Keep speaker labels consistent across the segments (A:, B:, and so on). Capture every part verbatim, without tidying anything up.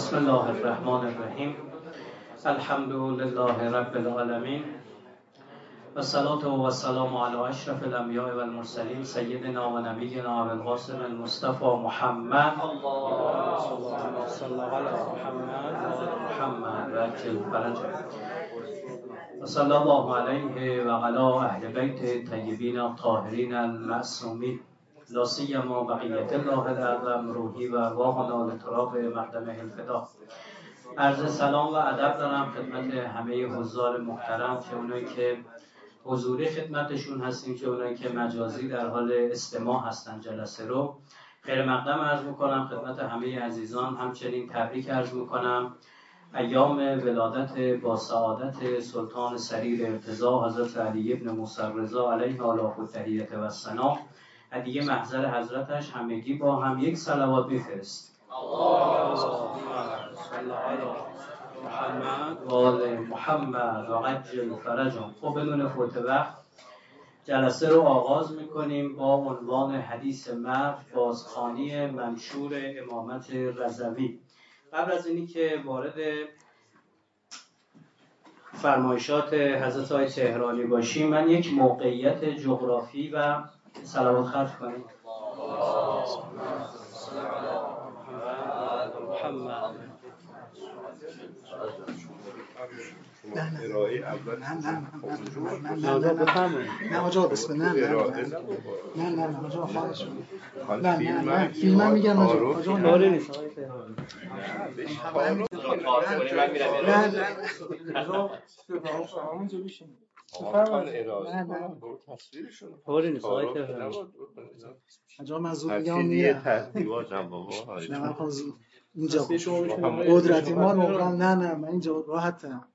A: بسم الله الرحمن الرحیم. الحمد لله رب العالمین و الصلاة و السلام علی اشرف الانبیاء و المرسلین سیدنا و نبینا ابو القاسم المصطفى محمد اللهم صل علی محمد و آل محمد و عجل فرجه و صلی الله علیه و علی اهل بیت طیبین الطاهرین المعصومین لا سیما بقیت الله الاعظم روحی و ارواحنا لتراب مقدمه الفدا. عرض سلام و ادب دارم خدمت همه حضار محترم، چه اونایی که حضوری خدمتشون هستیم، چه اونایی که مجازی در حال استماع هستن جلسه رو. خیر مقدم عرض میکنم خدمت همه عزیزان. همچنین تبریک عرض میکنم ایام ولادت با سعادت سلطان سریر ارتضا حضرت علی ابن موسی رضا علیه آلاف و تحییت و السلام. هدیه محضر حضرتش همگی با هم یک صلوات میفرست. اللهم صل علی محمد و آل محمد و عجل فرجهم. خب بدون فوت وقت جلسه رو آغاز میکنیم با عنوان حدیث مرو بازخوانی منشور امامت رضوی. قبل از اینی که وارد فرمایشات حضرت آقای تهرانی باشیم، من یک موقعیت جغرافی و صلوات خرج کنیم.
B: نه نه نه نه نه نه نه نه آجا بسم نه نه نه نه نه آجا خواهش نه نه نه فیلم هم میگم آجا آجا
C: کاری نیست
B: نه نه همونجا بشین نه نه
C: کاری نیست آقای تهرانی
B: آجا من زود میگم میرم نه من خواهم زود اینجا قدرتی ما نقرام نه نه من اینجا راحتم.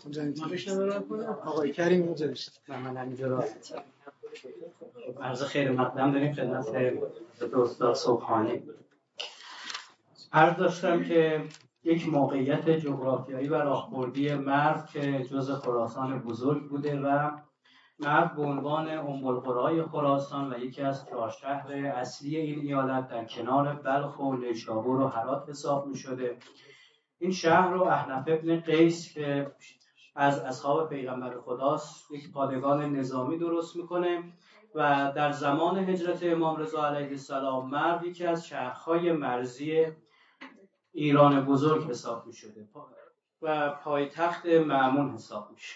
B: آقای کریم اینجا نشت.
A: نه من اینجا راحتم. عرض خیر مقدم داریم خدمت استاد صبحانی. عرض داشتم که یک موقعیت جغرافیایی و راهبردی مرو که جز خراسان بزرگ بوده و مرو به عنوان ام القری خراسان و یکی از چهار شهر اصلی این ایالت در کنار بلخ و نیشابور و هرات حساب می شده. این شهر رو احنف ابن قیس که از اصحاب پیغمبر خداست یک پادگان نظامی درست میکنه و در زمان هجرت امام رضا علیه السلام مرو یکی از شهرهای مرزی ایران بزرگ حساب می شده و پایتخت مأمون حساب میشه.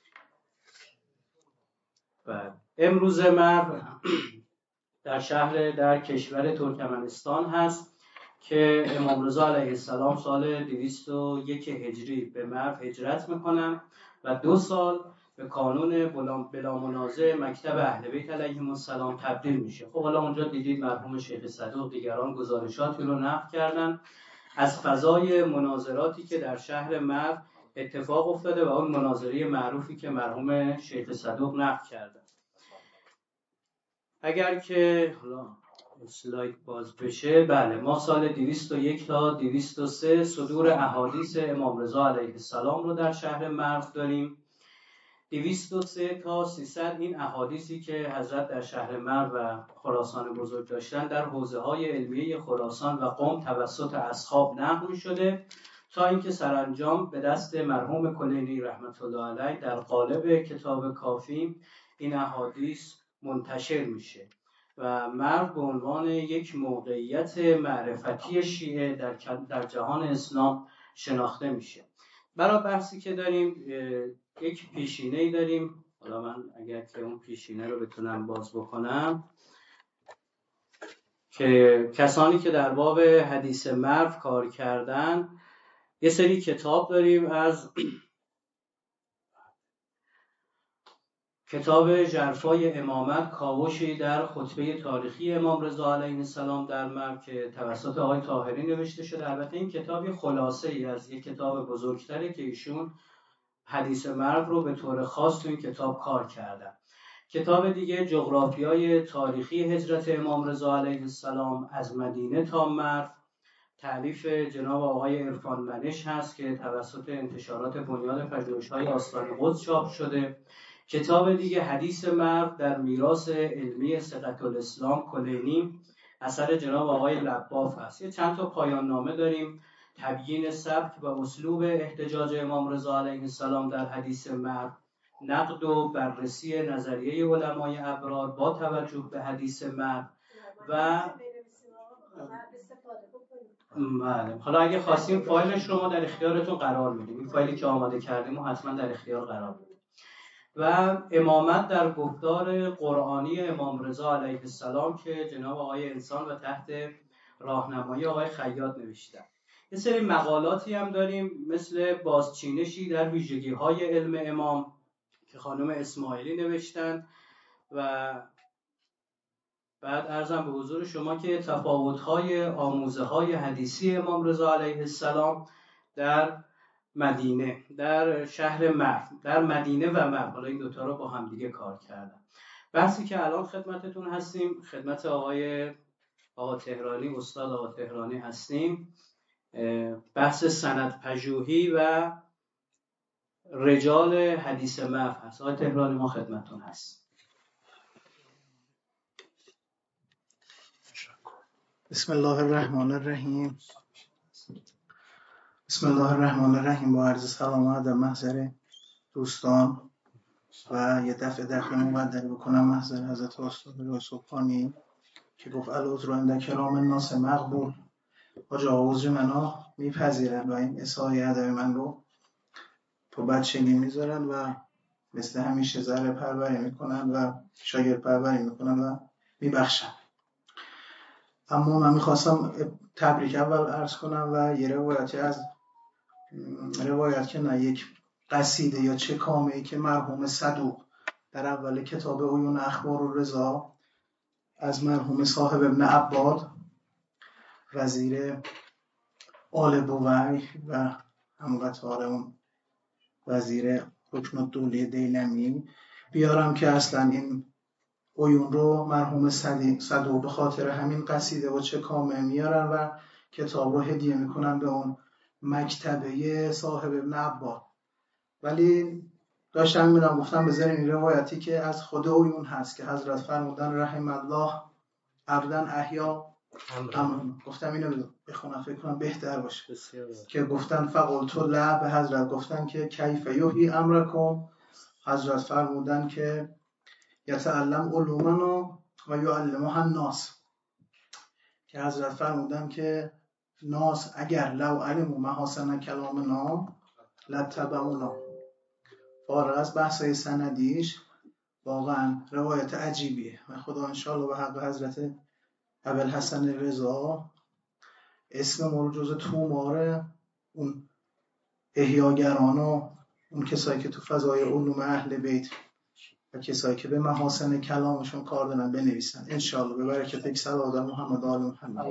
A: و امروز مرو در شهر در کشور ترکمنستان هست که امام رضا علیه السلام سال دویست و یک هجری به مرو هجرت میکنن و دو سال به کانون بلا منازع مکتب اهل بیت علیهم السلام تبدیل میشه. خب حالا اونجا دیدید مرحوم شیخ صدوق دیگران گزارشاتی رو نقل کردن از فضای مناظراتی که در شهر مرو اتفاق افتاده و اون مناظره معروفی که مرحوم شیخ صدوق نقل کردن. اگر که حالا اسلاید باز بشه، بله ما سال دویست و یک تا دویست و سه صدور احادیث امام رضا علیه السلام رو در شهر مرو داریم. دویست و سه تا سیصد این احادیثی که حضرت در شهر مرو و خراسان بزرگ داشتن در حوزه‌های علمیه خراسان و قم توسط اصحاب نقل می‌شده تا اینکه سرانجام به دست مرحوم کلینی رحمت الله علیه در قالب کتاب کافی این احادیث منتشر میشه و مرو به عنوان یک موقعیت معرفتی شیعه در در جهان اسلام شناخته میشه. برای بحثی که داریم یک پیشینه‌ای داریم. حالا من اگر که اون پیشینه رو بتونم باز بکنم که کسانی که در باب حدیث مرو کار کردن یه سری کتاب داریم از کتاب ژرفای امامت کاوشی در خطبه تاریخی امام رضا علیه السلام در مرو که توسط آقای طاهری نوشته شده. البته این کتابی خلاصه ای از یک کتاب بزرگتره که ایشون حدیث مرو رو به طور خاص تو این کتاب کار کردن. کتاب دیگه جغرافیای تاریخی هجرت امام رضا علیه السلام از مدینه تا مرو تألیف جناب آقای عرفان منش هست که توسط انتشارات بنیاد پژوهش‌های آستان قدس چاپ شده. کتاب دیگه حدیث مرو در میراث علمی ثقة الاسلام کلینی اثر جناب آقای لباف هست. یه چند تا پایان نامه داریم تبیین سبک و اسلوب احتجاج امام رضا علیه السلام در حدیث مرد، نقد و بررسی نظریه علمای ابرار با توجه به حدیث مرد و بله. حالا اگه خواستیم فایلش رو ما در اختیارتون قرار میدیم، این فایلی که آماده کردیم و حتما در اختیار قرار میدیم. و امامت در گفتار قرآنی امام رضا علیه السلام که جناب آقای انسان و تحت راهنمایی آقای خیاط نوشتن. یه سری مقالاتی هم داریم مثل بازچینشی در ویژگی‌های علم امام که خانم اسماعیلی نوشتن و بعد عرضم به حضور شما که تفاوت‌های آموزه‌های حدیثی امام رضا علیه السلام در مدینه، در شهر مرو، در مدینه و مرو، حالا این دوتا رو با هم دیگه کار کردن. بحثی که الان خدمتتون هستیم، خدمت آقای آقا تهرانی، استاد آقا تهرانی هستیم، بحث سند پژوهی و رجال حدیث مرو هست. آقای تهرانی ما خدمتتون هست.
B: بسم الله الرحمن الرحیم. بسم الله الرحمن الرحیم. با عرض سلام و ادب محضر دوستان و یه دفعه دفعه مقدری بکنم محضر حضرت استاد روح سبحانی که گفت العذر عند کلام الناس مقبول، آجا عذر منو میپذیرن و این اصحای ادب من رو تو بچگی میذارن و مثل همیشه ذره پروری میکنن و شاگرد پروری میکنن و میبخشن. اما من میخواستم تبریک اول عرض کنم و یه روایتی از روایت که نه یک قصیده یا چه کامه‌ای که مرحوم صدوق در اول کتاب عیون اخبار الرضا از مرحوم صاحب ابن عباد وزیر آل بویح و همقطار اون وزیر حکم الدوله دیلمی بیارم که اصلا این عیون رو مرحوم صدوق به خاطر همین قصیده و چه کامه میارن و کتاب رو هدیه میکنن به اون مکتبه صاحب ابن عباد. ولی داشتم میرم گفتم بذارین این روایتی که از خود عیون هست که حضرت فرمودن رحم الله عبدا احیا امرون، گفتم اینو بخونم فکر کنم بهتر باشه که گفتن فقلت لا، به حضرت گفتن که کیف یحیی امرکم، حضرت فرمودن که یتعلم علومنا و یعلمها الناس، که حضرت فرمودن که ناس اگر لو علموا محاسن کلامنا لتبعونا. فارغ از بحثای سندیش واقعا روایت عجیبیه و خدا انشاءالله به حق حضرت ابوالحسن رضا اسم ما رو جز تومار اون احیاگران و اون کسایی که تو فضای علوم اهل بیت و کسایی که به محاسن کلامشون کار دارن بنویسن انشاءالله به برکت یک صلوات محمد آل محمد.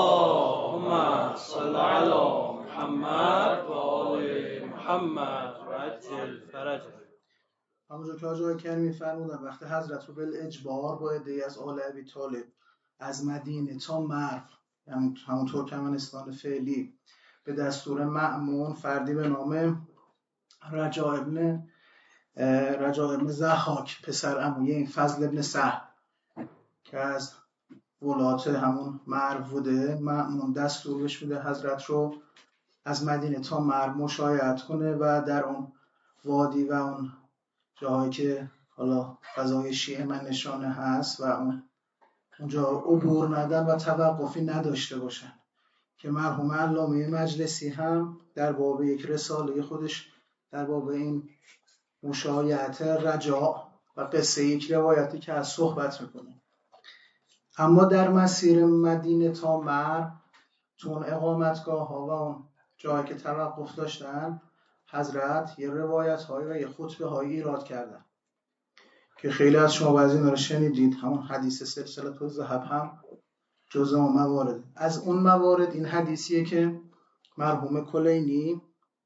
A: اللهم صل علی محمد و آل محمد و عجل فرجه.
B: همونجور که آقای کریمی فرمودن وقتی حضرت رو بالاجبار با عده‌ای از آل ابی طالب از مدینه تا مرو، یعنی همون ترکمنستان فعلی، به دستور مأمون فردی به نام رجاء ابن رجاء ابن ضحاک پسر عموی این فضل ابن سهل که از ولات همون مرو بوده، مأمون دستور بهش میده حضرت رو از مدینه تا مرو مشایعت کنه و در اون وادی و اون جاهایی که حالا فضای شیعه من نشانه هست و اون اونجا عبور ندن و توقفی نداشته باشن، که مرحوم علامه مجلسی هم در باب یک رساله خودش در باب این مشایعت رجاء و قصه یک روایتی که از صحبت میکنه. اما در مسیر مدینه تا مرو تو اون اقامتگاه ها و اون جایی که توقف داشتن حضرت یه روایت های و یه خطبه هایی ایراد کردن که خیلی از شما بعضی اینا رو شنیدید. همون حدیث سلسله الذهب هم جزء اون موارد. از اون موارد این حدیثیه که مرحوم کلینی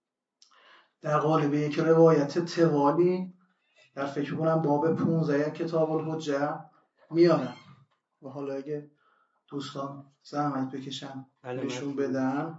B: در قالب یک روایت توالی در فکر کنم باب پانزده کتاب الحجه میارن و حالا اگه دوستان زحمت بکشن نشون بدن،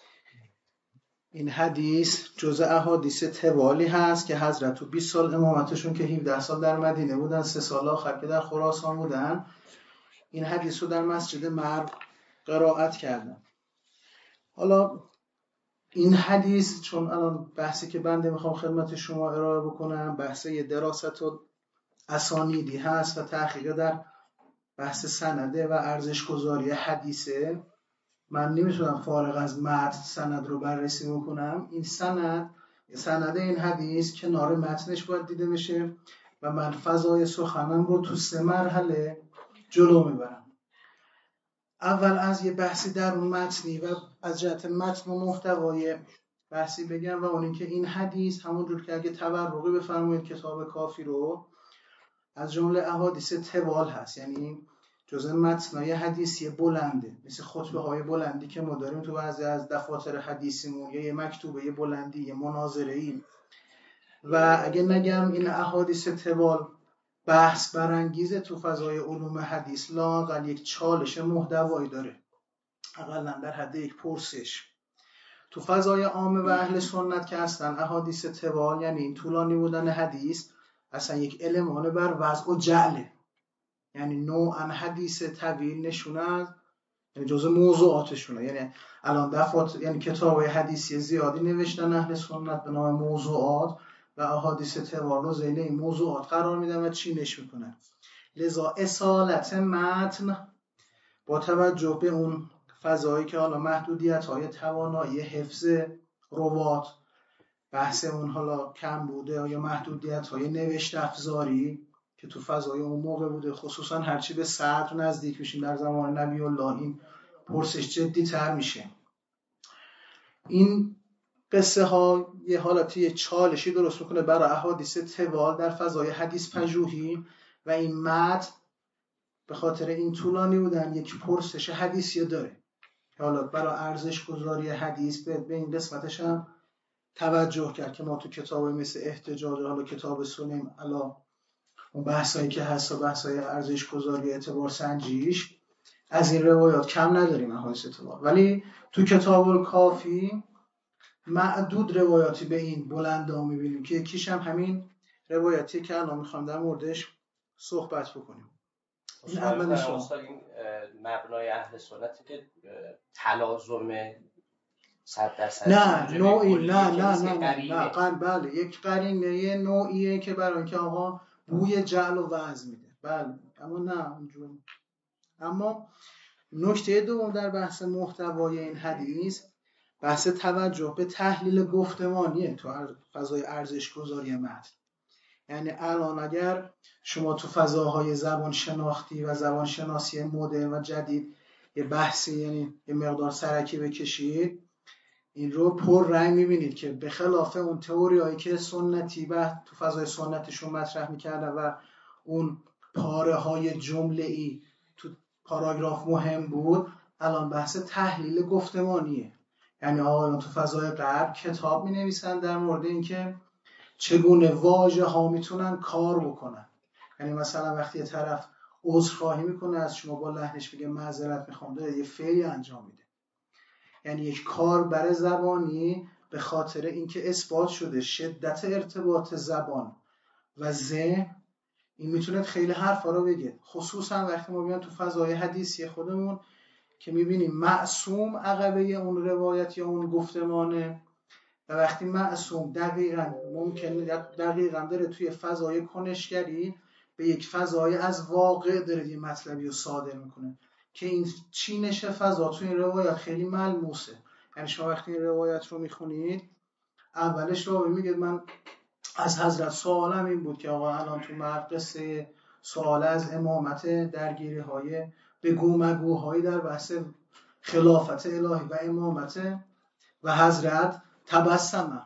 B: این حدیث جزء احادیث توالی هست که حضرت تو بیست سال امامتشون که هفده سال در مدینه بودن، سه سال آخر که در خراسان بودن، این حدیث رو در مسجد مرو قرائت کردن. حالا این حدیث چون الان بحثی که بنده میخوام خدمت شما ارائه بکنم بحث یه دراست و اسانیدی هست و تحقیق در بحث سنده و ارزش گذاری حدیثه. من نمیتونم فارغ از متن سند رو بررسی بکنم. این سند سند این حدیث کنار متنش باید دیده بشه و من فضای سخنم رو تو سه مرحله جلو میبرم. اول از یه بحثی در اون متنی و از جهت متن و محتوای بحثی بگم و اون اینکه این حدیث همونجور که اگه تبرقی بفرمایید کتاب کافی رو از جمله احادیث طوال هست، یعنی جزء متنای حدیثی بلنده، مثل خطبه های بلندی که ما داریم تو بعضی از دفاتر حدیثیمون، یه مکتوبه یه بلندی، یه مناظره‌ای. و اگه نگم این احادیث طوال بحث برانگیزه تو فضای علوم حدیث، لااقل یک چالش محتوایی داره، اقلا در حد یک پرسش. تو فضای عامه و اهل سنت که هستن احادیث طوال یعنی این طولانی بودن حدیث اصلا یک المان بر وضع و جعله، یعنی نوعا حدیث طویل نشونه، یعنی جزء موضوعاتشونه. یعنی الان دفعات یعنی کتاب‌های حدیثی زیادی نوشتن اهل سنت به نام موضوعات و احادیث طوال رو ذیل این موضوعات قرار میدن و چینش میکنن. لذا اصالت متن با توجه به اون فضایی که حالا محدودیت‌های توانایی حفظ روات، بحث اون حالا کم بوده یا محدودیت‌های نوشت افزاری که تو فضای اون موقع بوده، خصوصا هرچی به صدر نزدیک میشیم در زمان نبی الله این پرسش جدی تر میشه. این قصه ها یه حالتی یه چالشی درست میکنه برای احادیث طوال در فضای حدیث پژوهی و این متن به خاطر این طولانی بودن یک پرسش حدیثی داره. حالا برای ارزش گذاری حدیث به این قسمتش هم توجه کرد که ما تو کتاب مثل احتجاج، حالا کتاب سنیم، الا اون بحثایی که هست و بحثای ارزش گذاری اعتبار سنجیش از این روایات کم نداریم احادیث طوال، ولی تو کتاب الکافی معدود روایاتی به این بلندا میبینیم که یکیش هم همین روایاتی که الان میخوام در موردش صحبت بکنیم.
D: این اولش این مبنای اهل سنتی که تلازم صد درصد
B: نه نوعی نه نه نه نه نه قل بله یک قرینه نوعیه که برای اینکه آقا بوی جعل و وضع میده، بله، اما نه اونجور. اما نکته دوم در بحث محتوای این حدیث بحث توجه به تحلیل گفتمانیه تو فضای ارزش گذاری متن. یعنی الان اگر شما تو فضاهای زبان شناختی و زبان شناسی مدرن و جدید یه بحثی یعنی یه مقدار سرکی بکشید، این رو پر رنگ میبینید که به خلاف اون تئوریایی که سنتی و تو فضای سنتشون مطرح میکردن و اون پاره های جمله ای تو پاراگراف مهم بود، الان بحث تحلیل گفتمانیه. یعنی آقایان تو فضای غرب کتاب مینویسن در مورد اینکه چگونه واژه ها میتونن کار بکنن. یعنی مثلا وقتی یه طرف عذرخواهی میکنه از شما با لحنش میگه معذرت میخوام، داره یه فعلی انجام میده. یعنی یک کاربر زبانی به خاطر اینکه اثبات شده شدت ارتباط زبان و ذهن، این میتونه خیلی حرفا رو بگه، خصوصا وقتی ما بیان تو فضای حدیثی خودمون که میبینیم معصوم عقبه اون روایت یا اون گفتمانه و وقتی معصوم دقیقاً ممکنه دقیقاً داره توی فضای کنشگری به یک فضای از واقع داره یه مطلبی رو صادر میکنه که این چینش فضا توی این روایت خیلی ملموسه. یعنی شما وقتی این روایت رو میخونید اولش رو میگید من از حضرت سوالم این بود که آقا الان تو مقصه سوال از امامت درگیری های بگو مگوهایی در بحث خلافت الهی و امامت و حضرت تبسمم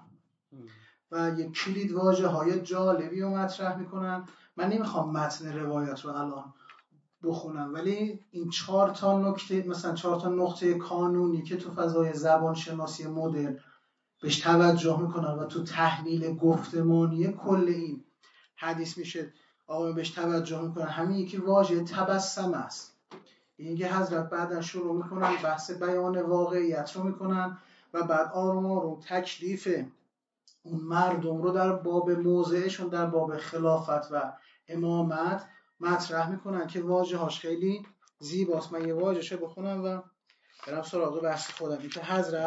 B: و یک کلید واژه های جالبی رو مطرح میکنن. من نمیخوام متن روایت رو الان بخونم، ولی این چهار تا نکته، مثلا چهار تا نقطه کانونی که تو فضای زبان شناسی مدرن بهش توجه میکنن و تو تحلیل گفتمانی کل این حدیث میشه آقایون بهش توجه میکنن، همین یکی واژه تبسم است. این که حضرت بعدن شروع میکنن بحث بیان واقعیت رو میکنن و بعد آروم آروم تکلیف اون مردم رو در باب موضعشون در باب خلافت و امامت مطرح میکنن که واژه هاش خیلی زیباست. من یه واژه‌شو بخونم و برم سراغ بحث خودم. این که حضرت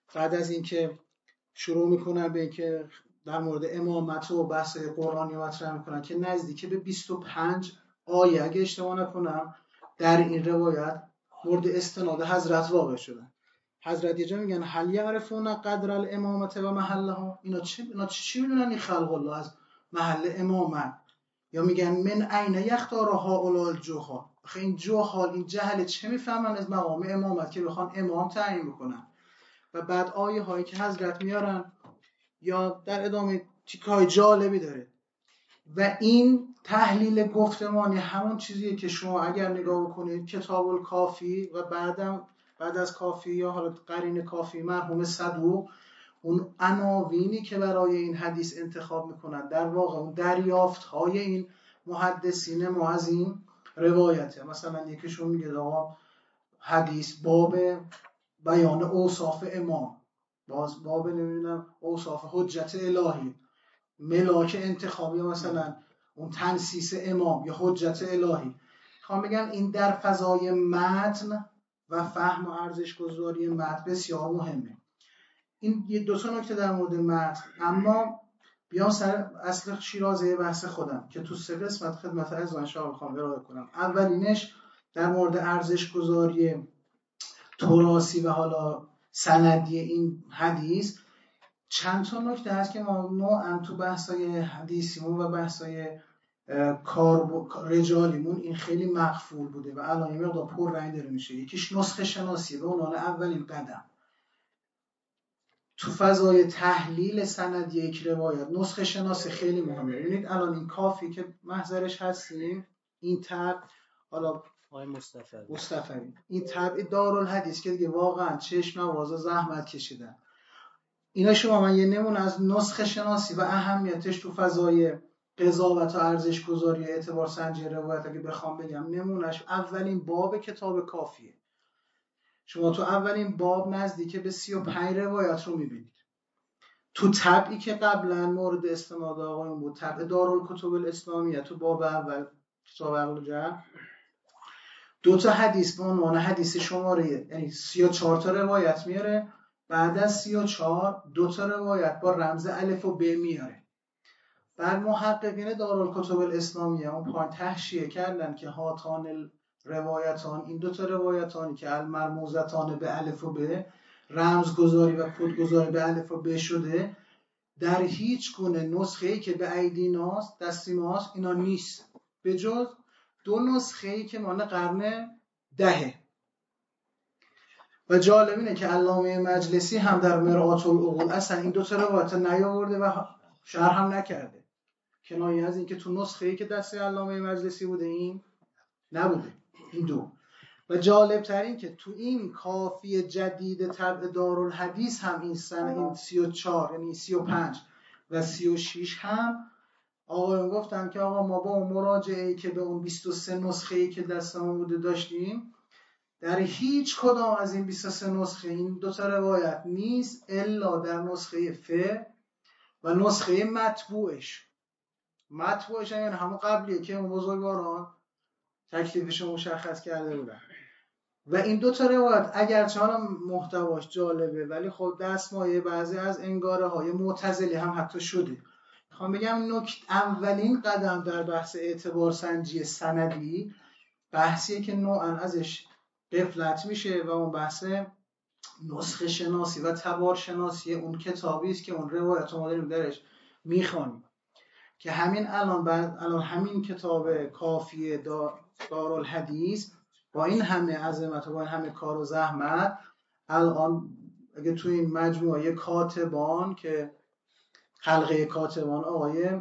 B: بعد از اینکه شروع میکنن به اینکه در مورد امامت و بحث قرآنی مطرح میکنن که نزدیک به بیست و پنج آیه اگه اشتباه نکنم در این روایت مورد استناد حضرت واقع شدن. حضرت یه جا میگن هل یعرفون قدر الامامت و محلها، اینا چی اینا چی میدونن این خلق الله از محل امامت؟ یا میگن من عین یختار هؤلاء الجهال، آخه این جهال این جهل چه میفهمن از مقام امامت که بخوان امام تعیین بکنن؟ و بعد آیه هایی که حضرت میارن یا در ادامه تیکای جالبی داره و این تحلیل گفتمانی همون چیزیه که شما اگر نگاه بکنید کتاب الکافی و بعدم بعد از کافی یا حالا قرین کافی مرحوم صدوق اون عناوینی که برای این حدیث انتخاب میکنن در واقع اون دریافت های این محدثین ما از این روایته. مثلا یکیشون میگه آقا حدیث باب بیان اوصاف امام، باز باب نمیدونم اوصاف حجت الهی، ملاک انتخابی، مثلا اون تنسیس امام یا حجت الهی. میخوام بگم این در فضای متن و فهم و ارزش گذاری متن بسیار مهمه. این یه دو تا نکته در مورد متن. اما بیام سر اصل شیرازه بحث خودم که تو سه قسمت خدمت عزیزان شما بخوام ارائه کنم. اولینش در مورد ارزش گذاری تراثی و حالا سندی این حدیث. چند تا نکته هست که ما نوعا تو بحثای حدیثیمون و بحثای کار رجالیمون این خیلی مغفول بوده و الان یه مقدار پر رنگ داره میشه. یکیش نسخه شناسی به عنوان اولین قدم تو فضای تحلیل سند یک روایت. نسخه شناسی خیلی مهمه. ببینید الان این کافی که محضرش هستیم، این طبع حالا
C: آقای مصطفی
B: مصطفی این طبع دارالحدیث که دیگه واقعا چشم نوازا زحمت کشیدن. اینا شما من یه نمونه از نسخه شناسی و اهمیتش تو فضای قضاوت و ارزش گذاری اعتبار سنجی روایت اگه بخوام بگم نمونهش اولین باب کتاب کافیه. شما تو اولین باب نزدیک به سی و پنج روایت رو میبینید. تو طبعی که قبلا مورد استناد آقایون بود، طبع دارالکتب الاسلامیه، تو باب اول کتاب عقل و جمع دو تا حدیث به عنوان حدیث شماره یعنی سی و چهار تا روایت میاره. بعد از سی و چهار دو تا روایت با رمز الف و ب میاره. بعد محققین دارالکتب الاسلامیه اون پایین تحشیه کردن که هاتان روایتان، این دو تا روایتانی که المرموزتان به الف و ب رمز گذاری و کد گذاری به الف و ب شده، در هیچ گونه نسخه‌ای که به ایدی ناست دستی ماست اینا نیست، به جز دو نسخه‌ای که مال قرن دهه. و جالب اینه که علامه مجلسی هم در مرآت العقول اصلا این دو تا روایت نیاورده و شرح هم نکرده، کنایه از این که تو نسخه‌ای که دست علامه مجلسی بوده این نبوده این دو. و جالب تر این که تو این کافی جدید طبع دارالحدیث هم این سنه این سی و چهار یعنی سی و پنج و سی و شش هم آقایون گفتن که آقا ما با اون مراجعه‌ای که به اون بیست و سه نسخه‌ای که دستمون بوده داشتیم، در هیچ کدام از این بیست و سه نسخه این دو تا روایت نیست الا در نسخه ف و نسخه مطبوعش. مطبوعش یعنی همون قبلیه که اون بزرگواران تکلیفش مشخص کرده بودن. و این دو تا روایت اگرچه حالا محتواش جالبه ولی خب دستمایه بعضی از انگاره های معتزلی هم حتی شده. میخوام بگم نکت اولین قدم در بحث اعتبار سنجی سندی بحثیه که نوعا ازش غفلت میشه و اون بحث نسخه شناسی و تبار شناسی اون کتابی است که اون روایت ما داریم درش میخوانیم. که همین الان بعد الان همین کتاب کافی دارالحدیث با این همه عظمت و با این همه کار و زحمت الان اگه توی این مجموعه کاتبان که حلقه کاتبان آقای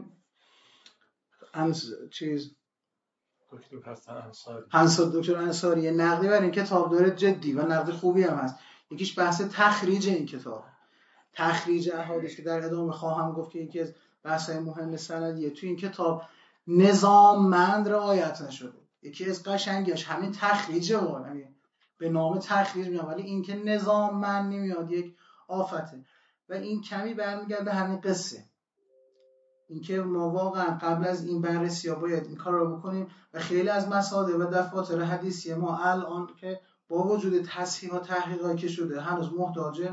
B: انس چیز
E: دکتر حسن انصاری
B: حسن دکتر انصاری نقدی بر این کتاب داره جدی و نقد خوبی هم هست. یکیش بحث تخریج این کتاب، تخریج احادیث که در ادامه خواهم گفت که یکی از بحث‌های مهم سندیه. توی این کتاب نظاممند رعایت نشده. یکی از قشنگیش همین تخریجه و یعنی به نام تخریج میاد ولی این که نظاممند نمیاد یک آفته. و این کمی برمیگرده همین قصه، اینکه ما واقعا قبل از این بررسی ها باید این کار رو بکنیم و خیلی از مصادر و دفاتر حدیثی ما الان که با وجود تصحیح و تحقیقاتی که شده هنوز محتاج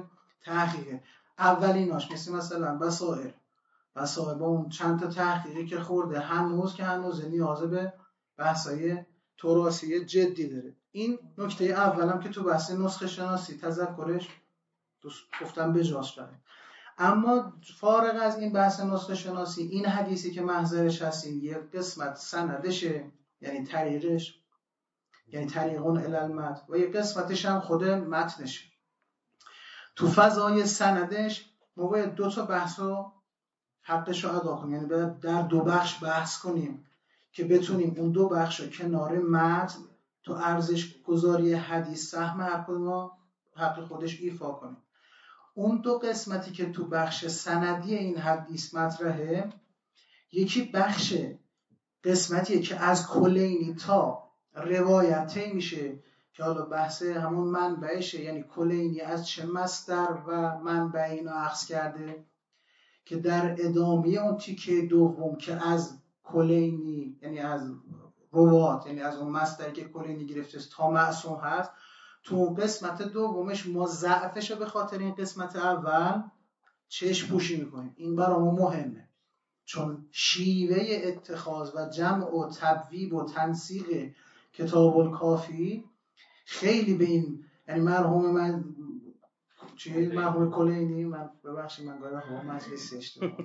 B: تحقیق اولیناش مثل مثلا بصائر بصائر با اون چند تا تحقیقی که خورده هنوز که هنوز نیاز به بحثای تراثی جدی داره. این نکته اولم که تو بحث نسخه شناسی تذکرش گفتم بجاست داره. اما فارغ از این بحث نسخه شناسی، این حدیثی که محضرش هستیم یه قسمت سندشه، یعنی طریقش، یعنی طریقون الالمت، و یه قسمتش هم خود متنشه. تو فضای سندش ما باید دو تا بحث رو حقش رو ادا کنیم، یعنی در دو بخش بحث کنیم که بتونیم اون دو بخش رو کنار متن تو ارزش گذاری حدیث سهم هر کدوم حق خودش ایفا کنیم. اون دو قسمتی که تو بخش سندی این حدیث مطرحه، یکی بخش قسمتیه که از کلینی تا روایته میشه که حالا بحث همون منبعشه، یعنی کلینی از چه مصدر و منبع اینو اخذ کرده، که در ادامه اون تیکه دوم که از کلینی یعنی از روات، یعنی از اون مصدری که کلینی گرفته تا معصوم هست، تو اون قسمت دومش ما ضعفش رو به خاطر این قسمت اول چشم پوشی میکنیم. این برامون مهمه چون شیوه اتخاذ و جمع و تبویب و تنسیق کتاب الکافی خیلی به این، یعنی مرحوم من چی مرحوم کلینی، من ببخشید من گاهی وقتا مجلس اشتباه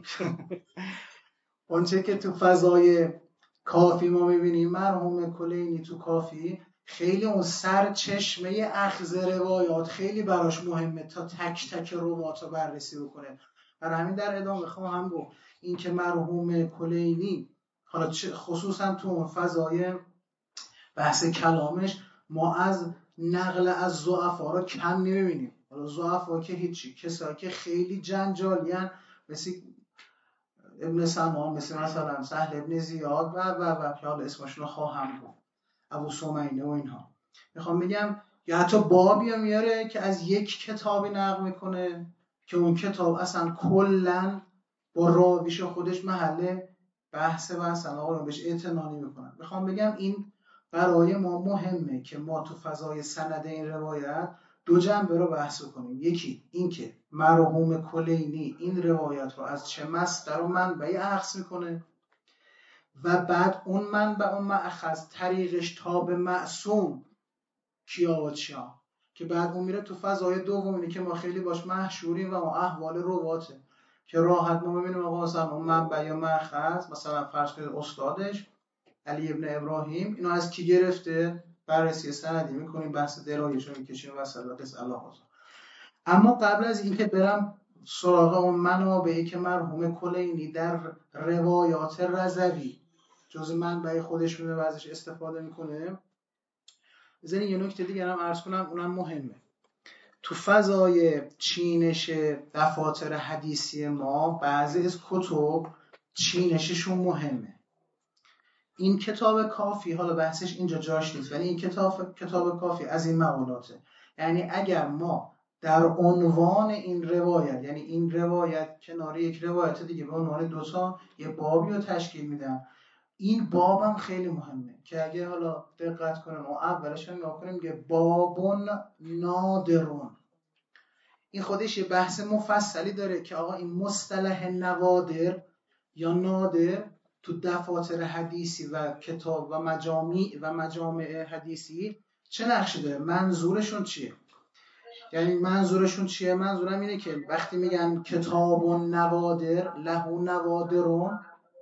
B: اونچه که تو فضای کافی ما میبینیم، مرحوم کلینی تو کافی خیلی اون سر چشمه اخذ روایات خیلی براش مهمه تا تک تک روایات رو بررسی بکنه. برای همین در ادامه خواهم گفت این که مرحوم کلینی حالا خصوصا تو اون فضای بحث کلامش ما از نقل از ضعفا رو کم نمیبینیم. حالا ضعفا که هیچی، کسایی که خیلی جنجالین مثل ابن سمام، مثل مثلا سهل ابن زیاد و و و که حالا اسمشون رو خواهم گفت، ابو سمینه و اینها، میخوام بگم یا حتی بابی هم میاره که از یک کتابی نقل میکنه که اون کتاب اصلا کلن با راویش خودش محل بحث و اصلا آقایون بهش اعتنا نمیکنن. میخوام بگم این برای ما مهمه که ما تو فضای سند این روایت دو جنبه رو بحث کنیم. یکی این که مرحوم کلینی این روایت رو از چه مصدر و منبعی اخذ میکنه و بعد اون منبع و مأخذ طریقش تا به معصوم کیا و چیا، که بعد اون میره تو فضای دومی که ما خیلی باش مشهوریم و اون احوال رواته که راحت ما ببینیم آقا مثلا اون منبع یا مأخذ، مثلا فرض کنید استادش علی ابن ابراهیم اینو از کی گرفته، بررسی سندی میکنیم، بحث درایش رو میکشیم و سلاتس الله. اما قبل از اینکه برم سراغ اون منابعی که مرحوم کلینی در روایات رضوی جز منبع خودش میده و ازش استفاده میکنه، بذارین یه نکته دیگه هم عرض کنم، اونم مهمه. تو فضای چینش دفاتر حدیثی ما بعضی از کتب چینششون مهمه. این کتاب کافی، حالا بحثش اینجا جاش نیست، ولی این کتاب کتاب کافی از این مقولاته. یعنی اگر ما در عنوان این روایت، یعنی این روایت کنار یک روایت دیگه به عنوان دوتا یه بابی رو تشکیل میدن، این بابم خیلی مهمه که اگه حالا دقت کنن و اولش هم نگاه کنیم میگه بابون نادرون. این خودش یه بحث مفصلی داره که آقا این مصطلح نوادر یا نادر تو دفاتر حدیثی و کتاب و مجامع و مجامع حدیثی چه نقشی داره، منظورشون چیه. یعنی منظورشون چیه؟ منظورم اینه که وقتی میگن کتاب و نوادر لهو نوادرون،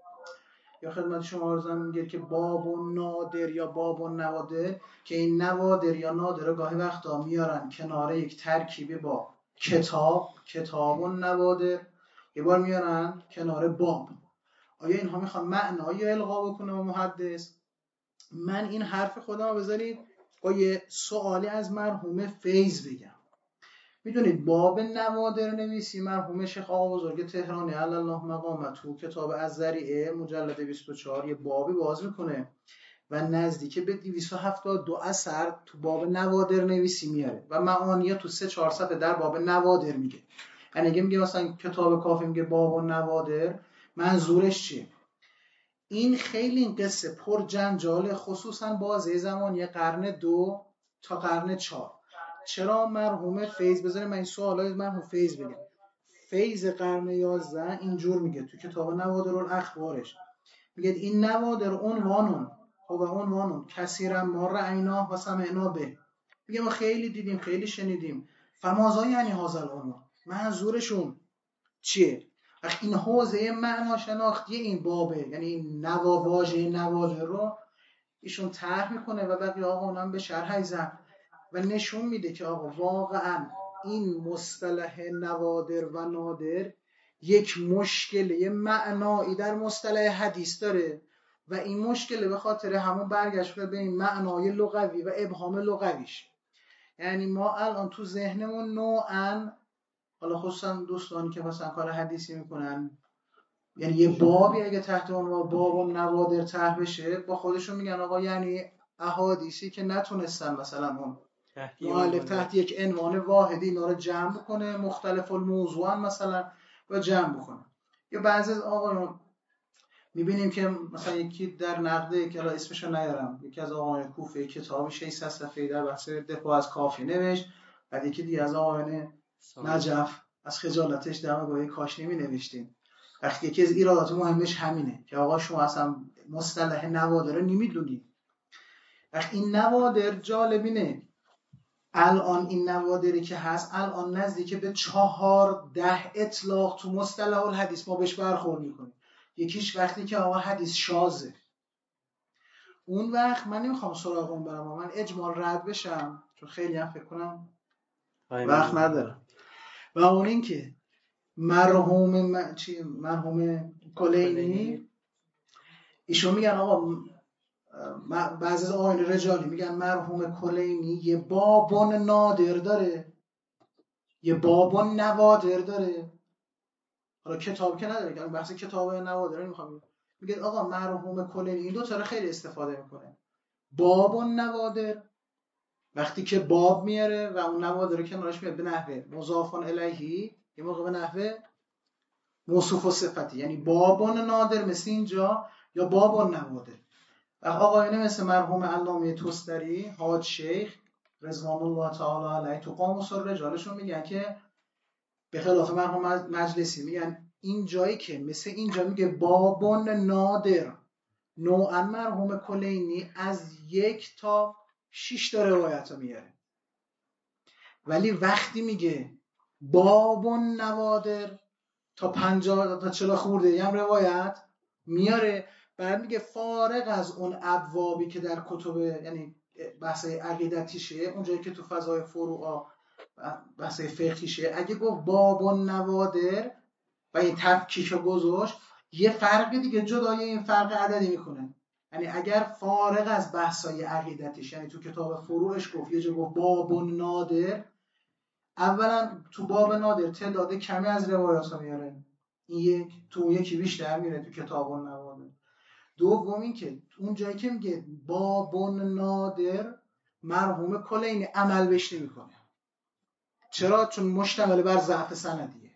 B: یا خدمت شما عرضم میگه که باب و نادر یا باب و نوادر، که این نوادر یا نادر گاهی وقتا میارن کنار یک ترکیبی با کتاب، کتاب و نوادر، یه بار میارن کنار باب. آیا اینها میخوان معنایی القا بکنه و محدث؟ من این حرف خودم رو بذارید با یه سوالی از مرحوم فیض بگم. میدونید باب نوادر نویسی مرحوم شیخ آقا بزرگ تهرانی علی الله مقامه تو کتاب از ذریعه مجلد بیست و چهار یه بابی باز میکنه و نزدیک به دویست و هفتاد و دو اثر تو باب نوادر نویسی میاره و معانی تو سه چهار صفحه در باب نوادر میگه. یعنی اگه میگه مثلا کتاب کافی میگه باب و نوادر، منظورش چیه؟ این خیلی این قصه پر جنجاله، خصوصا بازه زمانی قرن دو تا قرن چهار. چرا مرحوم فیض، بذارید من این سوالای مرحوم فیض بگم. فیض قرن یازده اینجور میگه تو کتاب نوادر الاخبارش، میگه این نوادر عنوانون و عنوانون کثیرا ما رأینا و سمعنا به، میگه ما خیلی دیدیم خیلی شنیدیم. فمازا یعنی هازل عنوان، منظورشون چیه؟ وقتی این حوزه معنا شناختی این بابه، یعنی این نوا واژه نوادر رو ایشون طرح میکنه و بقیه آقا هم به شرح زن و نشون میده که آقا واقعا این مصطلح نوادر و نادر یک مشکل معنایی در مصطلح حدیث داره و این مشکل به خاطر همون برگشت به این معنای لغوی و ابهام لغویش. یعنی ما الان تو ذهنمون نوعاً، حالا خصوصا دوستانی که مثلا کار حدیثی میکنن، یعنی یه بابی اگه تحت عنوان باب و نوادر طرح بشه با خودشون میگن آقا یعنی احادیثی که نتونستن مثلا اون مؤلف تحت یک عنوان واحدی اینا رو جمع کنه، مختلف الموضوع مثلا و جمع بکنه. یا بعضی از آقایون میبینیم که مثلا یکی در نقده که الان اسمشو نیارم، یکی از آقایان کوفه کتابی ششصد صفحه‌ای در بحث دفاع از کافی نوشت، بعد یکی دیگه از آقایان نجف از خجالتش در مقابل کاش نمی نوشتین. وقتی یکی از ایرادات مهمش همینه که آقا شما اصلا مصطلح نوادر رو نمیدونید. وقتی این نوادر جالبینه، الان این نوادری که هست الان نزدیک به چهار ده اطلاق تو مصطلح الحدیث ما بهش برخورد میکنیم. یکیش وقتی که آقا حدیث شاذه، اون وقت من نمیخوام سراغ اون برم، من اجمال رد بشم چون خیلی هم فکر کنم وقت ندارم. و اون این که مرحوم م... چی مرحوم کلینی ایشون میگن آقا م... بعضی از آقایان رجالی میگن مرحوم کلینی یه بابون نادر داره، یه بابون نوادر داره. حالا کتاب که نداره، که بحث کتاب نوادر نمیخوام. میگه آقا مرحوم کلینی این دو تا رو خیلی استفاده میکنه، بابون نوادر وقتی که باب میاره و اون نوادر رو کنارش میاد به نحوه مضافون الیهی، یه موقع به نحوه موصوف و صفتی، یعنی بابون نادر مثل اینجا یا بابون نوادر. و آقایانه مثل مرحوم علامه توستری، حاج شیخ رضوان الله تعالی علیه تو قاموس الرجالشون میگن که به خلاف مرحوم مجلسی میگن این جایی که مثل اینجا میگه بابون نادر، نوعا مرحوم کلینی از یک تا شش تا روایت رو میاره، ولی وقتی میگه بابون نوادر تا پنجاه تا چلا خورده هم روایت میاره. بعد میگه فارغ از اون ابوابی که در کتب یعنی بحث عقیدتیشه، اونجایی که تو فضای فروعا بحث فقهیشه، اگه گفت باب و نوادر و این تفکیک گذاشت یه فرق دیگه جدای این فرق عددی میکنه. یعنی اگر فارغ از بحثای عقیدتیش، یعنی تو کتاب فروعش گفت یه جا گفت باب و نادر، اولا تو باب نادر تعداد کمی از روایات ها میاره، این یک تو یکی بیشتر میره تو کتاب النوادر. دوم این که اون جایی که میگه باب نادر مرحوم کلینی عمل بهش نمیکنه. چرا؟ چون مشتمل بر ضعف سندیه،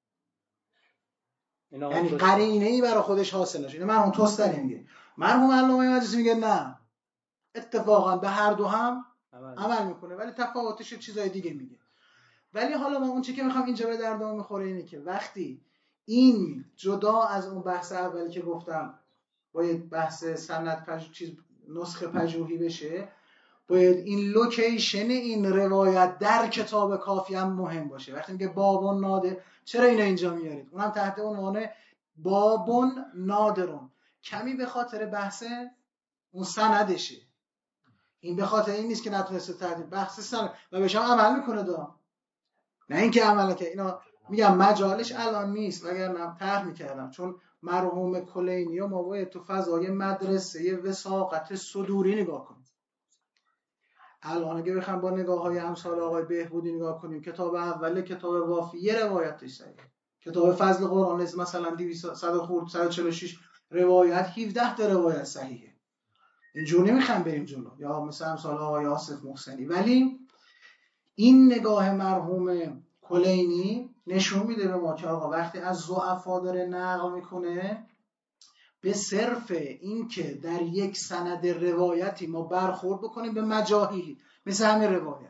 B: یعنی قرینه ای برای خودش حاصل نشه. مرحوم توستری میگه، مرحوم علامه مجلسی میگه نه اتفاقا به هر دو هم عمل, عمل میکنه، ولی تفاوتش چیزای دیگه میگه. ولی حالا ما اون چیزی که میخوام اینجا به دردمون میخوره اینه که وقتی این جدا از اون بحث اولی که گفتم باید بحث سند پژوهی چیز نسخه پژوهی بشه، باید این لوکیشن این روایت در کتاب کافی هم مهم باشه. وقتی میگه بابون نادر، چرا اینو اینجا میارید؟ اونم تحت عنوان بابون نادرون، کمی به خاطر بحث اون سندشه. این به خاطر این نیست که نتونسته تحت بحث سند و بهش عمل میکنه دا، نه اینکه عمل که اینا میگم مجالش الان نیست، وگرنه طرح میکردم. چون مرحوم کلینی و ما باید تو فضای مدرسه وثاقت صدوری نگاه کنیم. الان اگه بخوام با نگاه های امثال آقای بهبودی نگاه کنیم، کتاب اول کتاب وافی یه روایتش صحیحه، کتاب فضل قرآن مثلا دویست خورد صد و چهل و شش روایت هفده تا روایت صحیحه. اینجوری نمیخوام بریم جلو، یا مثلا امثال آقای آصف محسنی. ولی این نگاه مرحوم کلینی نشون میده به ما که آقا وقتی از ضعفا داره نقل میکنه، به صرف این که در یک سند روایتی ما برخورد بکنیم به مجاهیلی مثل همین روایت،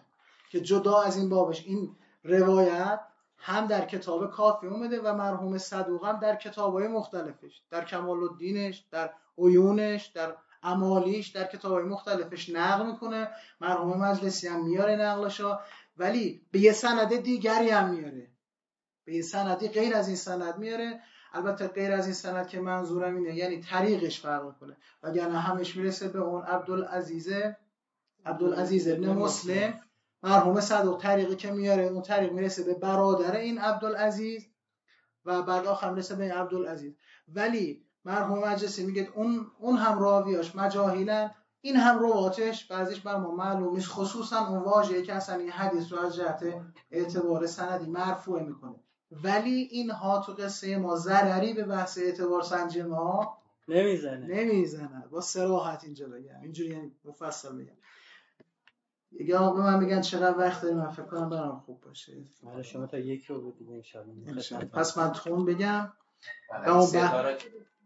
B: که جدا از این بابش این روایت هم در کتاب کافی اومده و مرحوم صدوق هم در کتاب‌های مختلفش، در کمال الدینش، در عیونش، در امالیش، در کتاب‌های مختلفش نقل میکنه. مرحوم مجلسی هم میاره نقلشو، ولی به یه سند دیگری هم میاره، به یه سندی غیر از این سند میاره. البته غیر از این سند که منظورم اینه یعنی طریقش فرق میکنه، وگرنه همش میرسه به اون عبدالعزیز عبدالعزیز ابن مسلم. مرحوم صدوق طریقی که میاره اون طریق میرسه به برادر این عبدالعزیز و بعد آخر میرسه به این عبدالعزیز. ولی مرحوم مجلسی میگه اون اون هم راویاش مجاهیلن، این هم رواتش بعضیش بر ما معلوم نیست، خصوصا اون واژه‌ای که اصلا این حدیث رو از جهت اعتبار سندی مرفوع میکنه. ولی اینها تو قصه ما ضرری به بحث اعتبار سنجی ما
C: نمیزنه
B: نمیزنه با صراحت اینجا بگم، اینجوری یعنی مفصل بگم. یه آقا من میگن چقدر وقت داریم، من فکر کنم برام خوب باشه.
C: حالا شما تا یک رو دیگه ان شاء الله.
B: پس من تون بگم
D: ستاره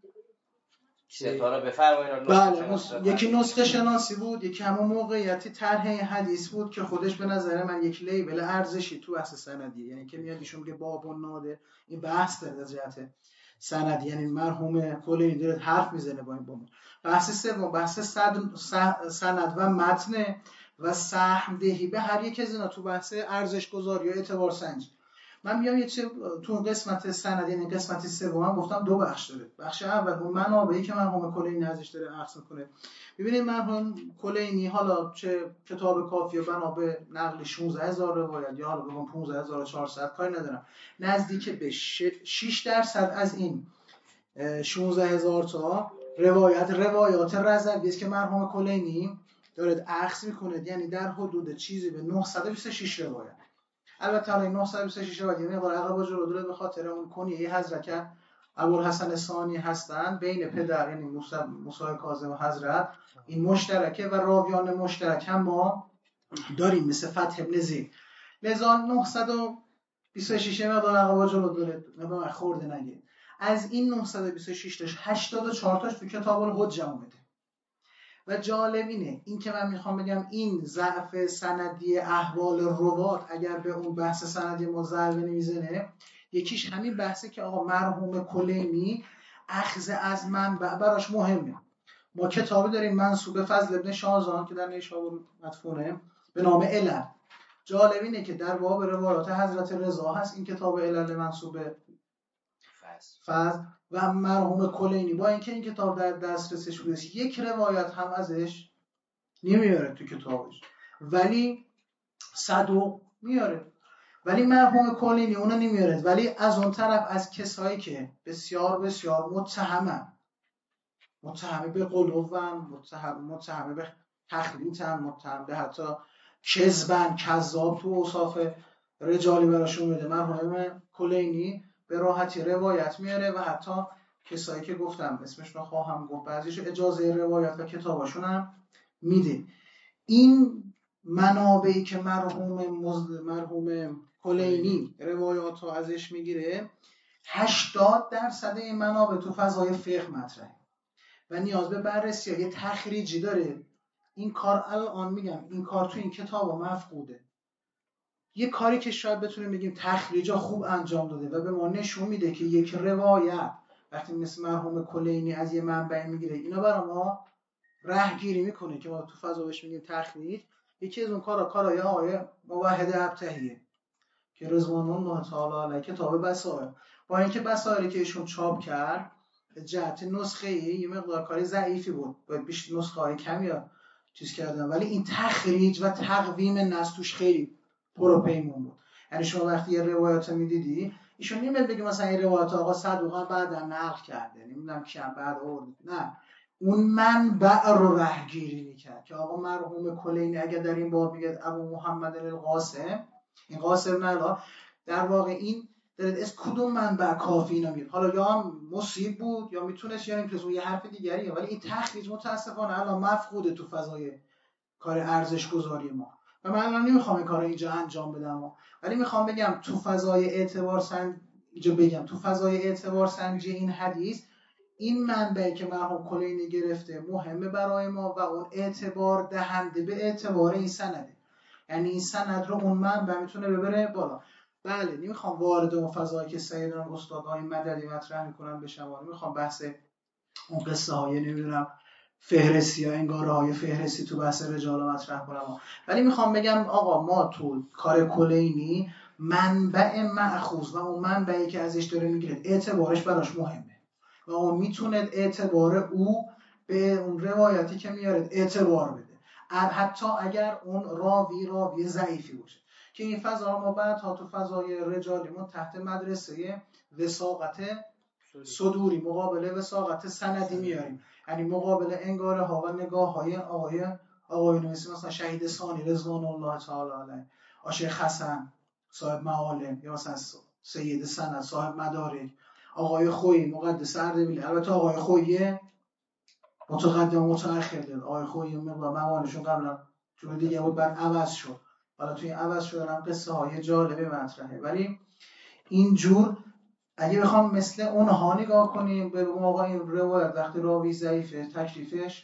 D: ستاره بفرمایید.
B: بله، یکی نسخه شناسی بود، یکی همون موقعیتی طرح حدیث بود که خودش به نظر من یک لیبل ارزشی تو بحث سندی، یعنی که میاد ایشون میگه باب و ناده، این بحث در جهت سندی، یعنی مرحوم کلینی داره حرف میزنه با این با بحث سوم بحث سند و متن و سهم دهی به هر یک از اینا تو بحث ارزش گذاری و اعتبار سنجی. من میام یه چه تو قسمت سند، یعنی قسمت سوم گفتم دو بخش داره. بخش اول اون منابعی که مرحوم کلینی ازش داره عکس میکنه. ببینید مرحوم کلینی حالا چه کتاب کافی و بنا به نقل شانزده هزار روایت یا حالا بگم پانزده هزار و چهارصد کاری ندارم، نزدیک به شش درصد از این شانزده هزار تا روایت روایات رضوی است که مرحوم کلینی داره عکس میکنه، یعنی در حدود چیزی به نهصد و بیست و شش روایت. البته الان نهصد و بیست و شش روایت یعنی مقدار عقب جلو داره به خاطر اون کنیه حضرت ابوالحسن ثانی هستن بین پدر یعنی موسی موسی کاظم و حضرت، این مشترکه و راویان مشترک هم ما داریم مثل فتح ابن زید. لذا نهصد و بیست و شش مقدار عقب جلو داره، نبا خورده نگه. از این نهصد و بیست و شش تاش هشتاد و چهار تاش تو کتاب الحجه اومده. و جالب اینه این که من میخوام بگم این ضعف سندی احوال روات اگر به اون بحث سندی ما ضربه نمیزنه، یکیش همین بحثه که آقا مرحوم کلینی اخذ از منبع براش مهمه. ما کتابی داریم منسوب فضل ابن شازان که در نیشابور مدفونه به نام علل. جالب اینه که در باب روایات حضرت رضا هست این کتاب علل منسوب فضل و مرحوم کلینی با اینکه این کتاب در دسترسش بودش یک روایت هم ازش نمیاره تو کتابش، ولی صدوق میاره، ولی مرحوم کلینی اونو نمیاره. ولی از اون طرف از کسایی که بسیار بسیار متهمن، متهمه به قلوبن، متهم متهمه به تخلیطن، متهم به حتی کذبن، کذاب تو اوصاف رجالی براشون میده، مرحوم کلینی به راحتی روایت میاره و حتی کسایی که گفتم اسمش رو خواهم گفت بعضیشو اجازه روایت و کتاباشون هم میده. این منابعی که مرحوم مزد مرحوم کلینی روایات رو ازش میگیره هشتاد درصد این منابع تو فضای فقه مطرحه و نیاز به بررسی یه تخریجی داره. این کار الان میگم این کار تو این کتاب مفقوده. یه کاری که شاید بتونیم بگیم تخریجا خوب انجام داده و به ما نشون میده که یک روایت وقتی مثل مرحوم کلینی از یه منبع میگیره اینا برای ما راهگیری میکنه که ما تو فضا بهش میگیم تخریج. یکی از اون کارا کارای آقای موحد ابتهیه که رضوان الله تعالی علیه کتاب بصائر، با اینکه بصائری که ایشون چاپ کرد جهت نسخه ای یه مقدار کاری ضعیفی بود، باید بیشتر نسخه های کمی چیز کردن، ولی این تخریج و تقویم نص توش خیلی پروپیمون بود. یعنی شما وقتی یه روایت میدیدی ایشون نمیاد بگه مثلا این روایت آقا صدوق بعدا نقل کرده نمیدونم کیم بعد آورد، نه، اون منبع رو راهگیری میکرد که آقا مرحوم کلینی اگر در این باب میگه ابو محمد القاسم، این قاسم نه در واقع این دارد از کدوم منبع کافی اینا میاد، حالا یا هم مصیب بود یا میتونست یا نمیتونست یه حرف دیگریه، ولی این تخریج متاسفانه الان مفقوده تو فضای کار ارزش گذاری ما و من الان نمیخوام این کارو اینجا انجام بدم، ولی میخوام بگم تو فضای اعتبار سنج اینجا بگم تو فضای اعتبار سنجی این حدیث این منبعی که مرحوم کلینی گرفته مهمه برای ما و اون اعتبار دهنده به اعتبار این سنده. یعنی این سند رو اون منبع میتونه ببره بالا. بله نمیخوام وارد اون فضایی که سیدنا استادای مددی مطرح میکنن بشم، نمیخوام بحث اون قصه های نمیدونم فهرستی یا انگاره های فهرستی تو بحث رجال مطرح کنم، ولی میخوام بگم آقا ما تو کار کلینی منبع مأخوذ و اون منبعی که ازش داره میگیره اعتبارش براش مهمه و اون میتونه اعتبار او به اون روایتی که میاره اعتبار بده، حتی اگر اون راوی راوی ضعیفی باشه. که این فضا ما بعدها تو فضای رجالیمون تحت مدرسه وثاقت صدوری مقابل وثاقت سندی میاریم، یعنی مقابل انگاره ها و نگاه های آقای آقای نویسی مثلا شهید ثانی رضوان الله تعالی علیه، شیخ حسن صاحب معالم، یا مثلا سید سند صاحب مدارک، آقای خویی مقدس اردبیلی. البته آقای خویی متقدم و متأخر داد، آقای خویی مقدار موانشون قبلا جور دیگه بود بعد عوض شد، حالا توی عوض شدن هم قصه های جالبه مطرحه. ولی اینجور اگه بخوام مثل اونها نگاه کنیم به آقا این روایت وقتی راوی ضعیفه تکلیفش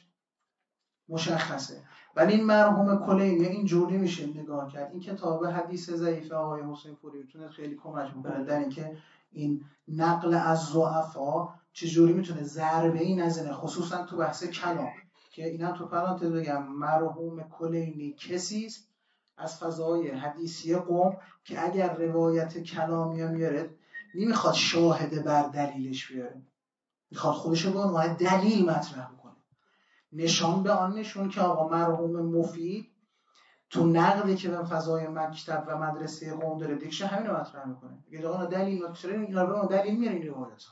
B: مشخصه، ولی این مرحوم کلینی اینجور نمیشه نگاه کرد. این کتاب حدیث ضعیف آقای حسین پوری میتونه خیلی کمک میکنه در اینکه این نقل از ضعفا چجوری میتونه ضربه ای نزنه، خصوصا تو بحث کلام. که اینم تو پرانتز بگم مرحوم کلینی کسی است از فضای حدیثی قم که اگر روایت کلامی میاره نمیخواد شاهد بر دلیلش بیاره، میخواد خودشو به عنوان دلیل مطرح کنه، نشان به آن نشون که آقا مرحوم مفید تو نقدی که به فضای مکتب و مدرسه قم داره دیگه همین رو مطرح میکنه. میگه آقا دلیل چرا اینا رو به عنوان دلیل میارین این روایت‌ها؟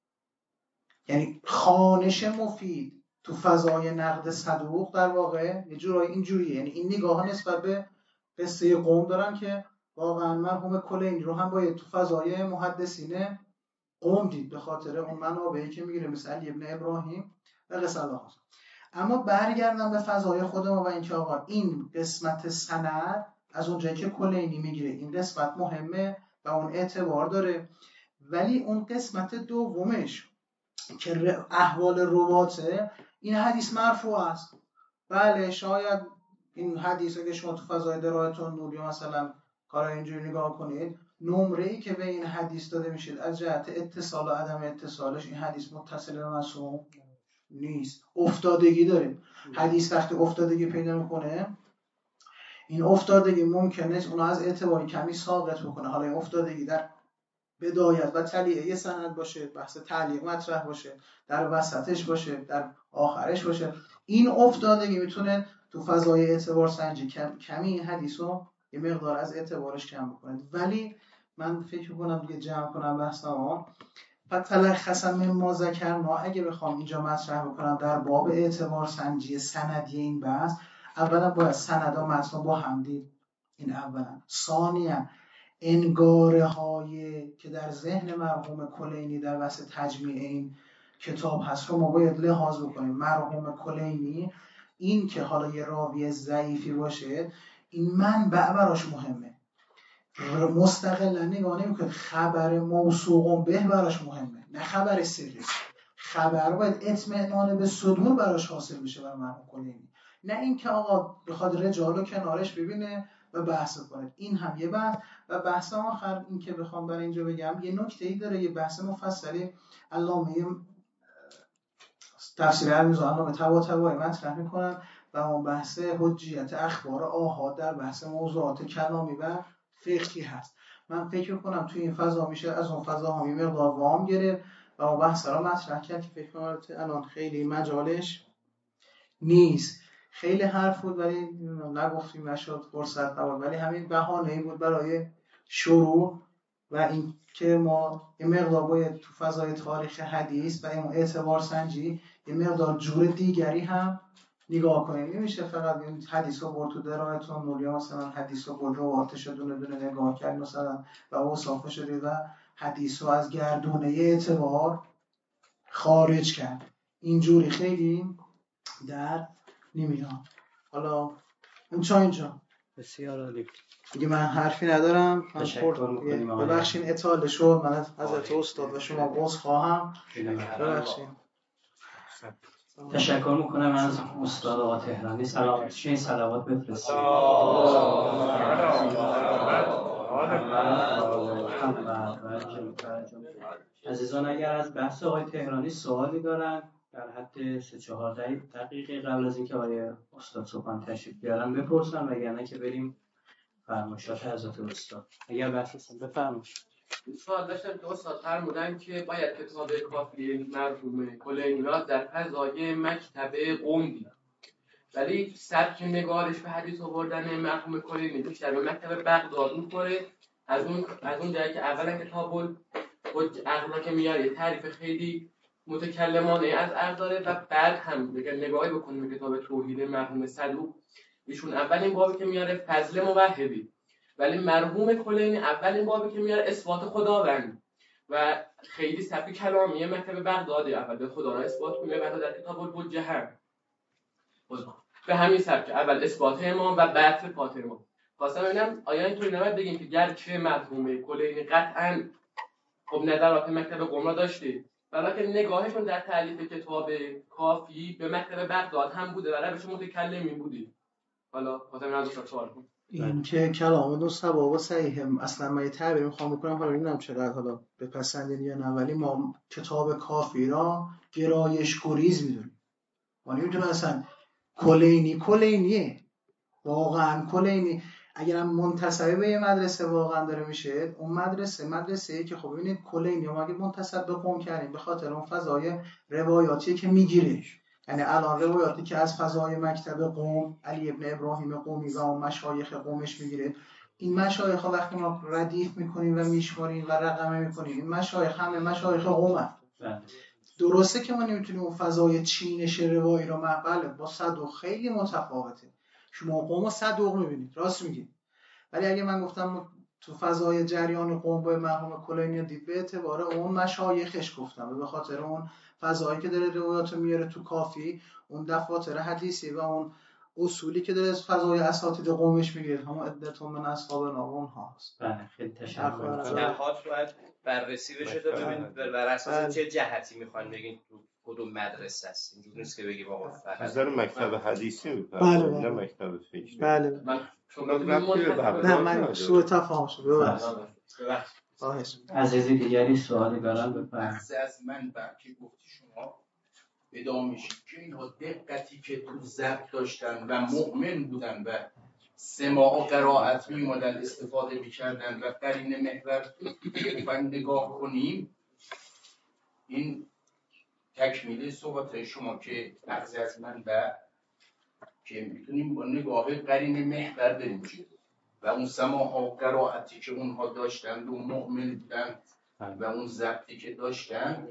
B: یعنی خوانش مفید تو فضای نقد صدوق در واقع یه جورایی اینجوریه، یعنی این نگاه نسبت به قصه قم دارن که واقعا مرحوم کلینی رو هم باید تو فضای محدثین قم دید به خاطر اون منابعی که میگیره مثل علی ابن ابراهیم و قصه الله. اما برگردم به فضای خودمون و اینکه آقا این قسمت سند از اونجایی که کلینی میگیره این قسمت مهمه و اون اعتبار داره، ولی اون قسمت دومش که احوال رواته این حدیث مرفوع است. بله شاید این حدیث که شما تو فضای درایتون نوری مثلا کارا اینجوری نگاه کنید، نمره‌ای که به این حدیث داده میشه از جهت اتصال و عدم اتصالش این حدیث متصل به معصوم نیست، افتادگی داره. حدیث وقتی افتادگی پیدا میکنه این افتادگی ممکنه اونو از اعتباری کمی ساقط بکنه. حالا این افتادگی در بدایت و تلیه یه سند باشه، بحث تعلیق مطرح باشه، در وسطش باشه، در آخرش باشه، این افتادگی میتونه تو فضای اعتبار سنجی کم، کمی این حدیث رو یه مقدار از اعتبارش کم بکنه. ولی من فکر کنم دیگه جمع کنم بحثمو. فتلخصا مما ذکرنا اگه بخوام اینجا مطرح بکنم در باب اعتبار سنجی سندی این بحث، اولا باید سند و متن با هم دید، این اولا. ثانیا انگاره های که در ذهن مرحوم کلینی در واسه تجمیع این کتاب هست رو ما باید لحاظ بکنیم. مرحوم کلینی این که حالا یه راوی ضعیفی باشه این منبع براش مهمه، مستقلا نگاه نمی‌کنه، خبر موثوق به براش مهمه نه خبر سری. خبر باید اطمینان به صدور براش حاصل بشه برای مرحوم کلینی، نه اینکه آقا بخواد رجالو کنارش ببینه و بحث کنه. این هم یه بحث. و بحث آخر این که بخوام برای اینجا بگم یه نکته‌ای داره، یه بحث مفصلی علامه تفسیر المیزان علامه طباطبایی مطرح میکنن و اون بحث حجیت اخبار آحاد در بحث موضوعات کلامی و فقهی هست. من فکر کنم توی این فضا میشه از اون فضا هم یه مقدار وام گرفت و اون بحث را مطرح کرد که فکر کنم الان خیلی مجالش نیست. خیلی حرف بود ولی نگفتیم نشد، فرصت نبود، ولی همین بهانه‌ای بود برای شروع و این که ما یه مقدار باید تو فضای تاریخ حدیث و این اعتبار سنجی یه مقدار جور دیگری هم نگاه کنیم. نمیشه فقط این حدیث رو برد تو درایتون نوری مثلا حدیث رو برد رواتش رو دونه دونه نگاه کرد مثلا و اوصافش شدید و حدیث رو از گردونه اعتبار خارج کرد. اینجوری خیلی در نمیاد. حالا این چا اینجا
C: بسیار عالی
B: دیگه، من حرفی ندارم. من
A: تشکر می‌کنیم.
B: ببخشید اطاله شد، من از حضرت استاد و شما عذر خواهم. ببخشید.
A: تشکر میکنم از استاد آقا تهرانی. سلام چه صلوات بفرستید. عزیزان اگر از بحث آقای تهرانی سوالی دارن در حد سه چهار دقیقه قبل از اینکه آقای استاد سبحان تشریف بیارن بپرسن، وگرنه که بریم فرمایشات حضرت استاد. اگر بحث هستن بفرمایید.
F: سوال داشتم که استاد فرمودن که باید کتاب کافی مرحوم کلینی را در فضای مکتب قم دید، ولی سبک نگارش و حدیث آوردن مرحوم کلینی بیشتر به مکتب بغداد می‌خوره. از اون از اون جایی که اولا کتاب عقلا که میاره یه تعریف خیلی متکلمانه از عقل داره و بعد هم اگر نگاهی بکنیم به کتاب توحید مرحوم صدوق، ایشون اولین بابی که میاره فضل موحدی، ولی مرحوم کلینی اولین بابی که میاره اثبات خداوند و خیلی سبک کلامی مکتب بغداد اول به خدا را اثبات کنه، بعد در کتاب الحجه هم به همین سبک اول اثبات امام و بعد صفات امام. خواستم ببینم آیا اینطوری نباید بگیم که گرچه مرحوم کلینی قطعاً خب نظرات مکتب قم را داشته، ولی که نگاهشون در تالیف کتاب کافی به مکتب بغداد هم بوده و روش متکلمی بوده. حالا خاطر از اون سوال کنم
B: این که کلام دو صواب صحیح اصلا من یه تعبیر میخوام بکنم، حالا نمیدونم چقدر حالا بپسندین یا نه، ولی ما کتاب کافی را گرایش گریز میدونیم. ما نمیتونیم اصلا کلینی کلینیه واقعا کلینی اگرم منتسبه به یه مدرسه واقعا داره میشه، اون مدرسه مدرسه‌ای که خب ببینید کلینی ما اگه منتسب به قم کردیم به خاطر اون فضای روایاتی که میگیره، یعنی الان روایاتی که از فضای مکتب قم علی ابن ابراهیم قمی و اون مشایخ قمش میگیره، این مشایخ ها وقتی ما ردیف میکنیم و میشماریم و رقمه میکنیم، این مشایخ همه مشایخ قم. درسته که ما نمیتونیم اون فضای چینش روایی رو بله با صدوق خیلی متفاوته. شما قم و صدوق میبینید، راست میگید، ولی اگه من گفتم تو فضای جریان قم با مرحوم کلینی دید به اعتبار اون مشایخش گفتم، به خاطر اون فضایی که داره روایات میاره تو کافی، اون دفاتر حدیثی و اون اصولی که داره از فضای اساتید قمش میگیره، همون عدتون من اصحابنا و اونها هست.
A: بله خیلی تشکر.
D: نهاد باید بررسی بشه تا ببینید بر اساس چه جهتی میخواین بگین تو کدوم مدرسه است. اینجوری نیست که بگیم آقا فقط
G: نظر مکتب حدیثی میپره
B: بله
G: نه
B: بله
G: مکتب فکری.
B: بله
F: من
B: نه من سوء تفاهم شد.
F: ببخشید
B: خواهش.
A: عزیزی دیگری سوالی دارن بفرمایید.
H: بحث از من که گفتی شما ادامه میشید که اینها دقتی که تو ضبط داشتن و مؤمن بودن و سماع و قرائت میومدن استفاده میکردن و قرین محور که نگاه کنیم، این تکمیل صحبت شما که بحث از من و که میتونیم با نگاه قرین محور بریم و اون سماع و قرائتی که اونها داشتن و مؤمن بودن و اون ضبطی که داشتن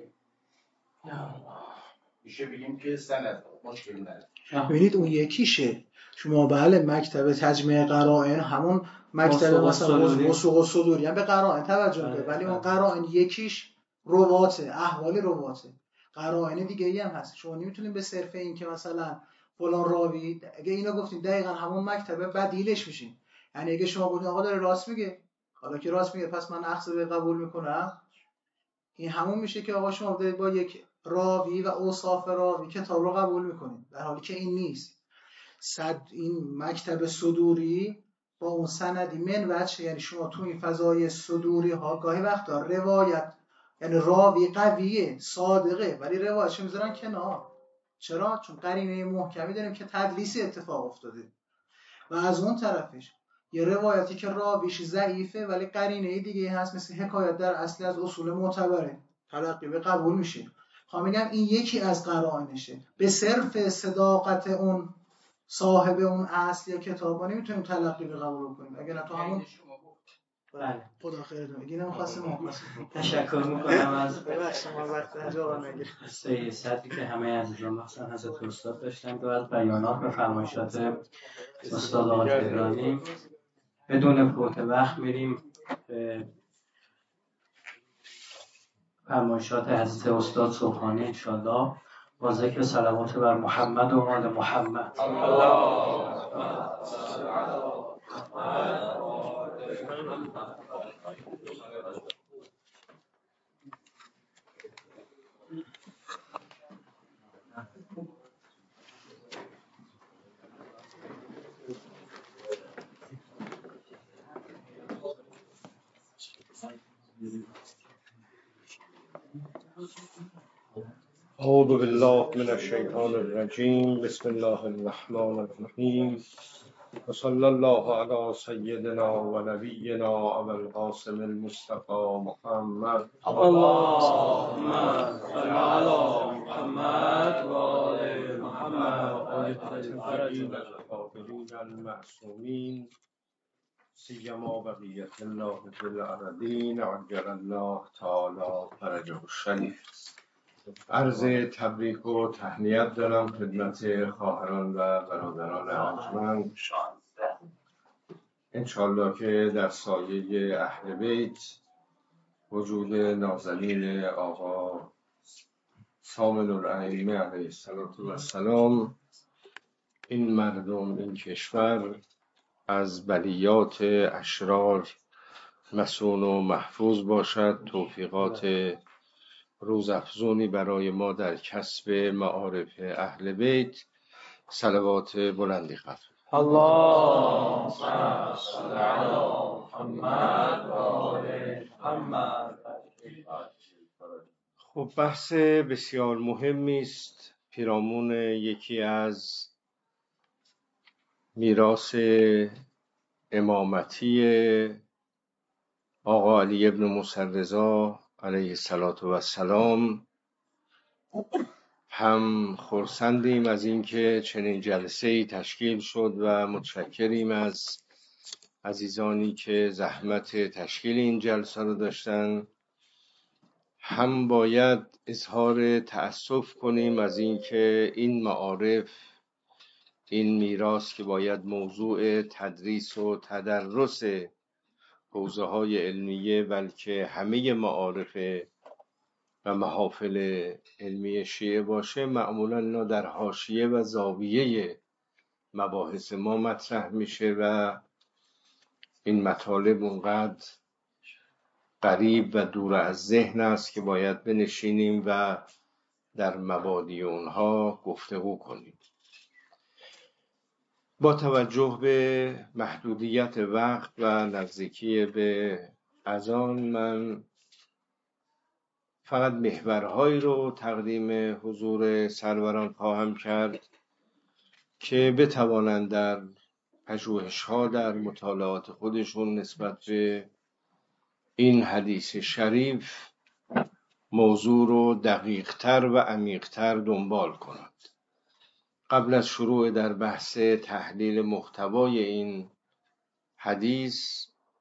H: میشه بگیم که سند مشکل نداره.
B: ببینید اون یکیشه. شما بله مکتب تجمیع قرائن همون مکتب مثلا وثوق و صدوری هم به قرائن توجه میکنه، ولی اون قرائن یکیش رواته، احوال رواته. قرائن دیگه ای هم هست. شما نمیتونید به صرف این که مثلا فلان راوی اگه اینو گفتین دقیقاً همون مکتب بدیلش میشین. یعنی اگه شما گفتین آقا داره راست میگه، حالا که راست میگه پس من اخذ به قبول میکنم، این همون میشه که آقا شما دارید با یک راوی و اوصاف راوی کتاب رو قبول میکنید، در حالی که این نیست. صد این مکتب صدوری با اون سندی من وجه، یعنی شما تو این فضای صدوری ها گاهی وقتا روایت یعنی راوی قویه صادقه ولی روایتش میذارن کنار. چرا؟ چون قرینه محکمی داریم که تدلیسی اتفاق افتاده و از اون طرفش یه روایتی که راویش ضعیفه ولی قرینه دیگه هست مثل حکایت در اصل از اصول معتبره تلقی به قبول میشه. خواهم میگم این یکی از قرائنشه. به صرف صداقت اون صاحب اون اصل یا کتابا نمیتونیم تلقی به قبول کنیم. اگر نه تو همون
A: بله
B: خدا خیرتون میگه نمیخواستم
A: تشکر میکنم از
B: ببخشید ما وقت انجام نگیر
A: سیاسی که همه عزیزان مخصوصا حضرت استاد داشتن و از بیانات و فرمایشات استاد آقا تهرانی. بدون فوت وقت میریم به فرمایشات حضرت استاد سبحانی انشاءالله با ذکر صلوات بر محمد و آل محمد.
I: اعوذ بالله من الشیطان الرجیم. بسم الله الرحمن الرحیم. و صلی الله علی سیدنا و نبینا ابو القاسم المصطفى محمد.
A: اللهم صل علی محمد و آل محمد و آل
I: الطاهرین الطاهرین المعصومین سیما بقیت الله فی الارضین عجل الله تعالی فرجه الشریف. عرض تبریک و تهنیت دارم خدمت خواهران و برادران ارجمند. انشالله که در سایه اهل بیت، وجود نازنین آقا سامن الائمه علیه السلام، این مردم، این کشور از بلیات اشرار مسون و محفوظ باشد. توفیقات روزافزونی برای ما در کسب معارف اهل بیت. صلوات بلندی خواهد.
A: اللهم صل علی محمد و آل محمد.
I: خب بحث بسیار مهمی است پیرامون یکی از میراث امامتی آقا علی ابن موسی رضا علیه السلام. هم خرسندیم از اینکه چنین جلسه‌ای تشکیل شد و متشکریم از عزیزانی که زحمت تشکیل این جلسه رو داشتن. هم باید اظهار تأسف کنیم از اینکه این معارف، این میراث که باید موضوع تدریس و تدرس حوزه های علمیه، بلکه همه معارف و محافل علمی شیعه باشه، معمولا اینا در حاشیه و زاویه مباحث ما مطرح میشه و این مطالب اونقدر قریب و دور از ذهن است که باید بنشینیم و در مبادی اونها گفتگو کنیم. با توجه به محدودیت وقت و نزدیکی به اذان، من فقط محورهایی رو تقدیم حضور سروران خواهم کرد که بتوانند در پژوهش‌ها، در مطالعات خودشون نسبت به این حدیث شریف موضوع رو دقیق‌تر و عمیق‌تر دنبال کنند. قبل از شروع در بحث تحلیل محتوای این حدیث،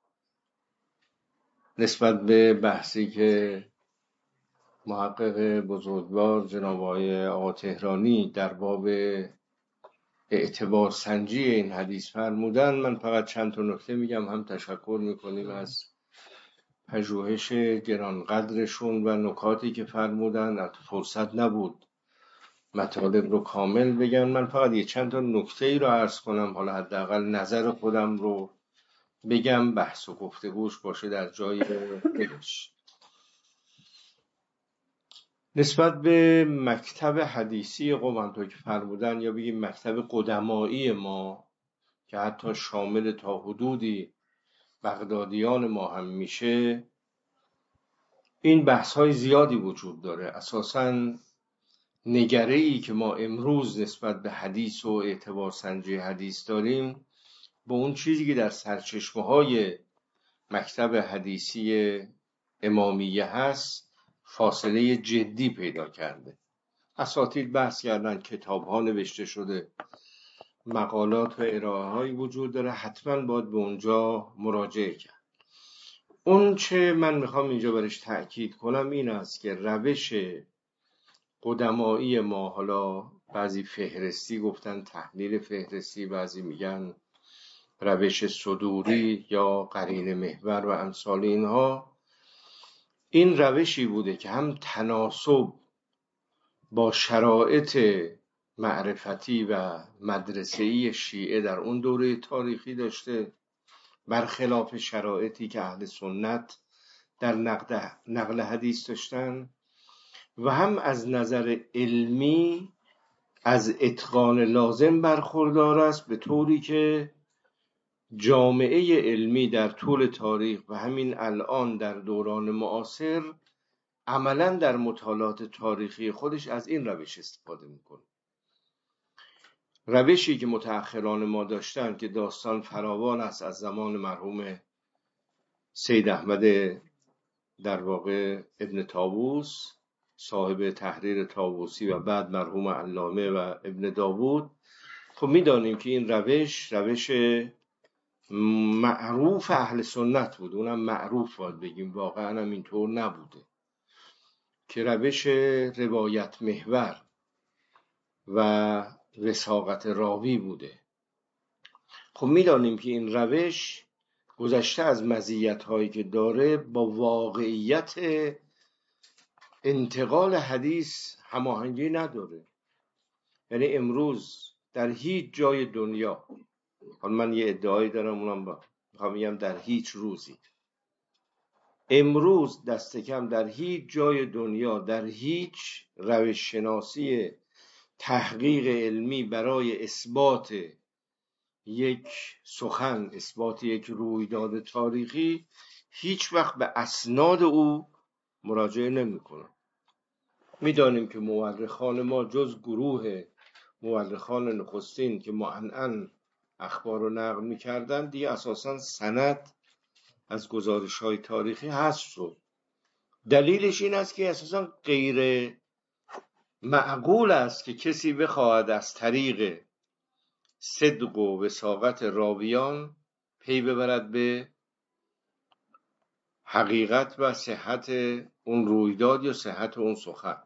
I: نسبت به بحثی که محقق بزرگوار جناب آقای آقا تهرانی در باب اعتبار سنجی این حدیث فرمودن، من فقط چند تا نکته میگم. هم تشکر میکنیم از پژوهش گرانقدرشون و نکاتی که فرمودن. فرصت نبود مطالب رو کامل بگم. من فقط یه چند تا نکته ای رو عرض کنم، حالا حداقل نظر خودم رو بگم، بحث و گفتگوش باشه در جای خودش. نسبت به مکتب حدیثی قوم، همونطور که فرمودن، یا بگیم مکتب قدمایی ما که حتی شامل تا حدودی بغدادیان ما هم میشه، این بحث های زیادی وجود داره. اساساً نگره‌ای که ما امروز نسبت به حدیث و اعتبار سنجی حدیث داریم، با اون چیزی که در سرچشمه های مکتب حدیثی امامیه هست فاصله جدی پیدا کرده. اساتید بحث کردن، کتاب ها نوشته شده، مقالات و ارائه هایی وجود داره، حتما باید به اونجا مراجعه کرد. اون چه من میخوام اینجا برش تأکید کنم این است که روش قدمایی ما، حالا بعضی فهرستی گفتن تحلیل فهرستی، بعضی میگن روش صدوری یا قرین محور و امثال اینها، این روشی بوده که هم تناسب با شرایط معرفتی و مدرسه‌ای شیعه در اون دوره تاریخی داشته، برخلاف شرایطی که اهل سنت در نقل حدیث داشتن، و هم از نظر علمی از اتقان لازم برخوردار است، به طوری که جامعه علمی در طول تاریخ و همین الان در دوران معاصر عملا در مطالعات تاریخی خودش از این روش استفاده میکنه. روشی که متأخران ما داشتن که داستان فراوان است از زمان مرحوم سید احمد در واقع ابن طاووس صاحب تحریر طاووسی و بعد مرحوم علامه و ابن داوود. خب میدانیم که این روش روش معروف اهل سنت بود، اونم معروف باید بگیم، واقعا هم اینطور نبوده، که روش روایت محور و وثاقت راوی بوده. خب میدانیم که این روش گذشته از مزیت‌هایی که داره با واقعیت انتقال حدیث هماهنگی نداره. یعنی امروز در هیچ جای دنیا، حالا من یه ادعایی دارم اونم با میخوام بگم در هیچ روزی، امروز دست کم در هیچ جای دنیا در هیچ روش شناسی تحقیق علمی برای اثبات یک سخن، اثبات یک رویداد تاریخی، هیچ وقت به اسناد او مراجعه نمی کنن. میدانیم که مورخان ما جز گروه مورخان نخستین که معنعن اخبار رو نقل می کردن، دیگه اساساً سند از گزارش های تاریخی حذف شد. دلیلش این است که اساساً غیر معقول است که کسی بخواهد از طریق صدق و وثاقت راویان پی ببرد به حقیقت و صحت اون رویداد یا صحت اون سخن،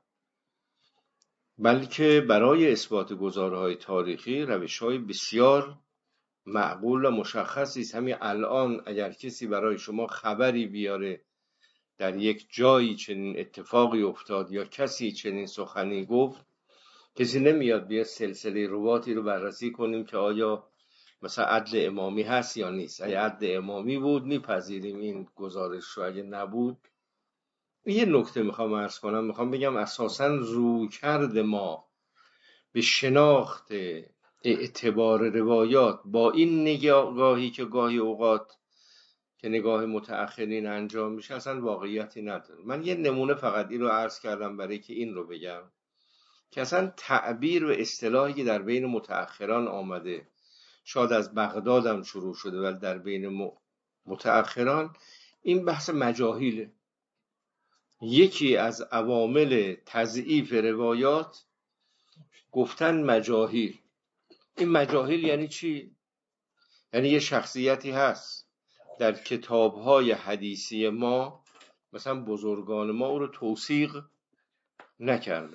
I: بلکه برای اثبات گزارهای تاریخی روش‌های بسیار معقول و مشخصی است. همین الان اگر کسی برای شما خبری بیاره در یک جایی چنین اتفاقی افتاد یا کسی چنین سخنی گفت، کسی نمیاد بیا سلسله رواتی رو بررسی کنیم که آیا مثلا عدل امامی هست یا نیست. اگه عدل امامی بود میپذیریم این گزارش رو، اگه نبود. یه نکته میخوام عرض کنم، میخوام بگم اساساً رویکرد ما به شناخت اعتبار روایات با این نگاهی که گاهی اوقات که نگاه متأخرین انجام میشه اصلا واقعیتی نداره. من یه نمونه فقط این رو عرض کردم برای که این رو بگم که اصلا تعبیر و اصطلاحی که در بین متأخران آمده، شاید از بغداد هم شروع شده ولی در بین متأخران این بحث مجاهیله. یکی از عوامل تضعیف روایات گفتن مجاهیل. این مجاهیل یعنی چی؟ یعنی یه شخصیتی هست در کتاب‌های حدیثی ما، مثلا بزرگان ما او رو توثیق نکردن،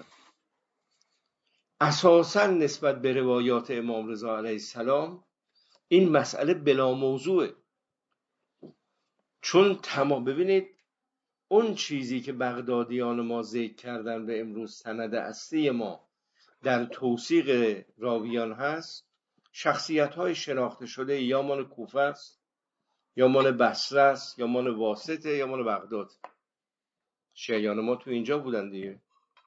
I: اساساً نسبت به روایات امام رضا علیه السلام این مسئله بلا موضوعه. چون تمام ببینید اون چیزی که بغدادیان ما ذکر کردن و امروز سند اصلی ما در توثیق راویان هست، شخصیت‌های شناخته شده یا مال کوفه است یا مال بصره است یا مال واسطه یا مال بغداد. شیعیان ما تو اینجا بودن دیگه.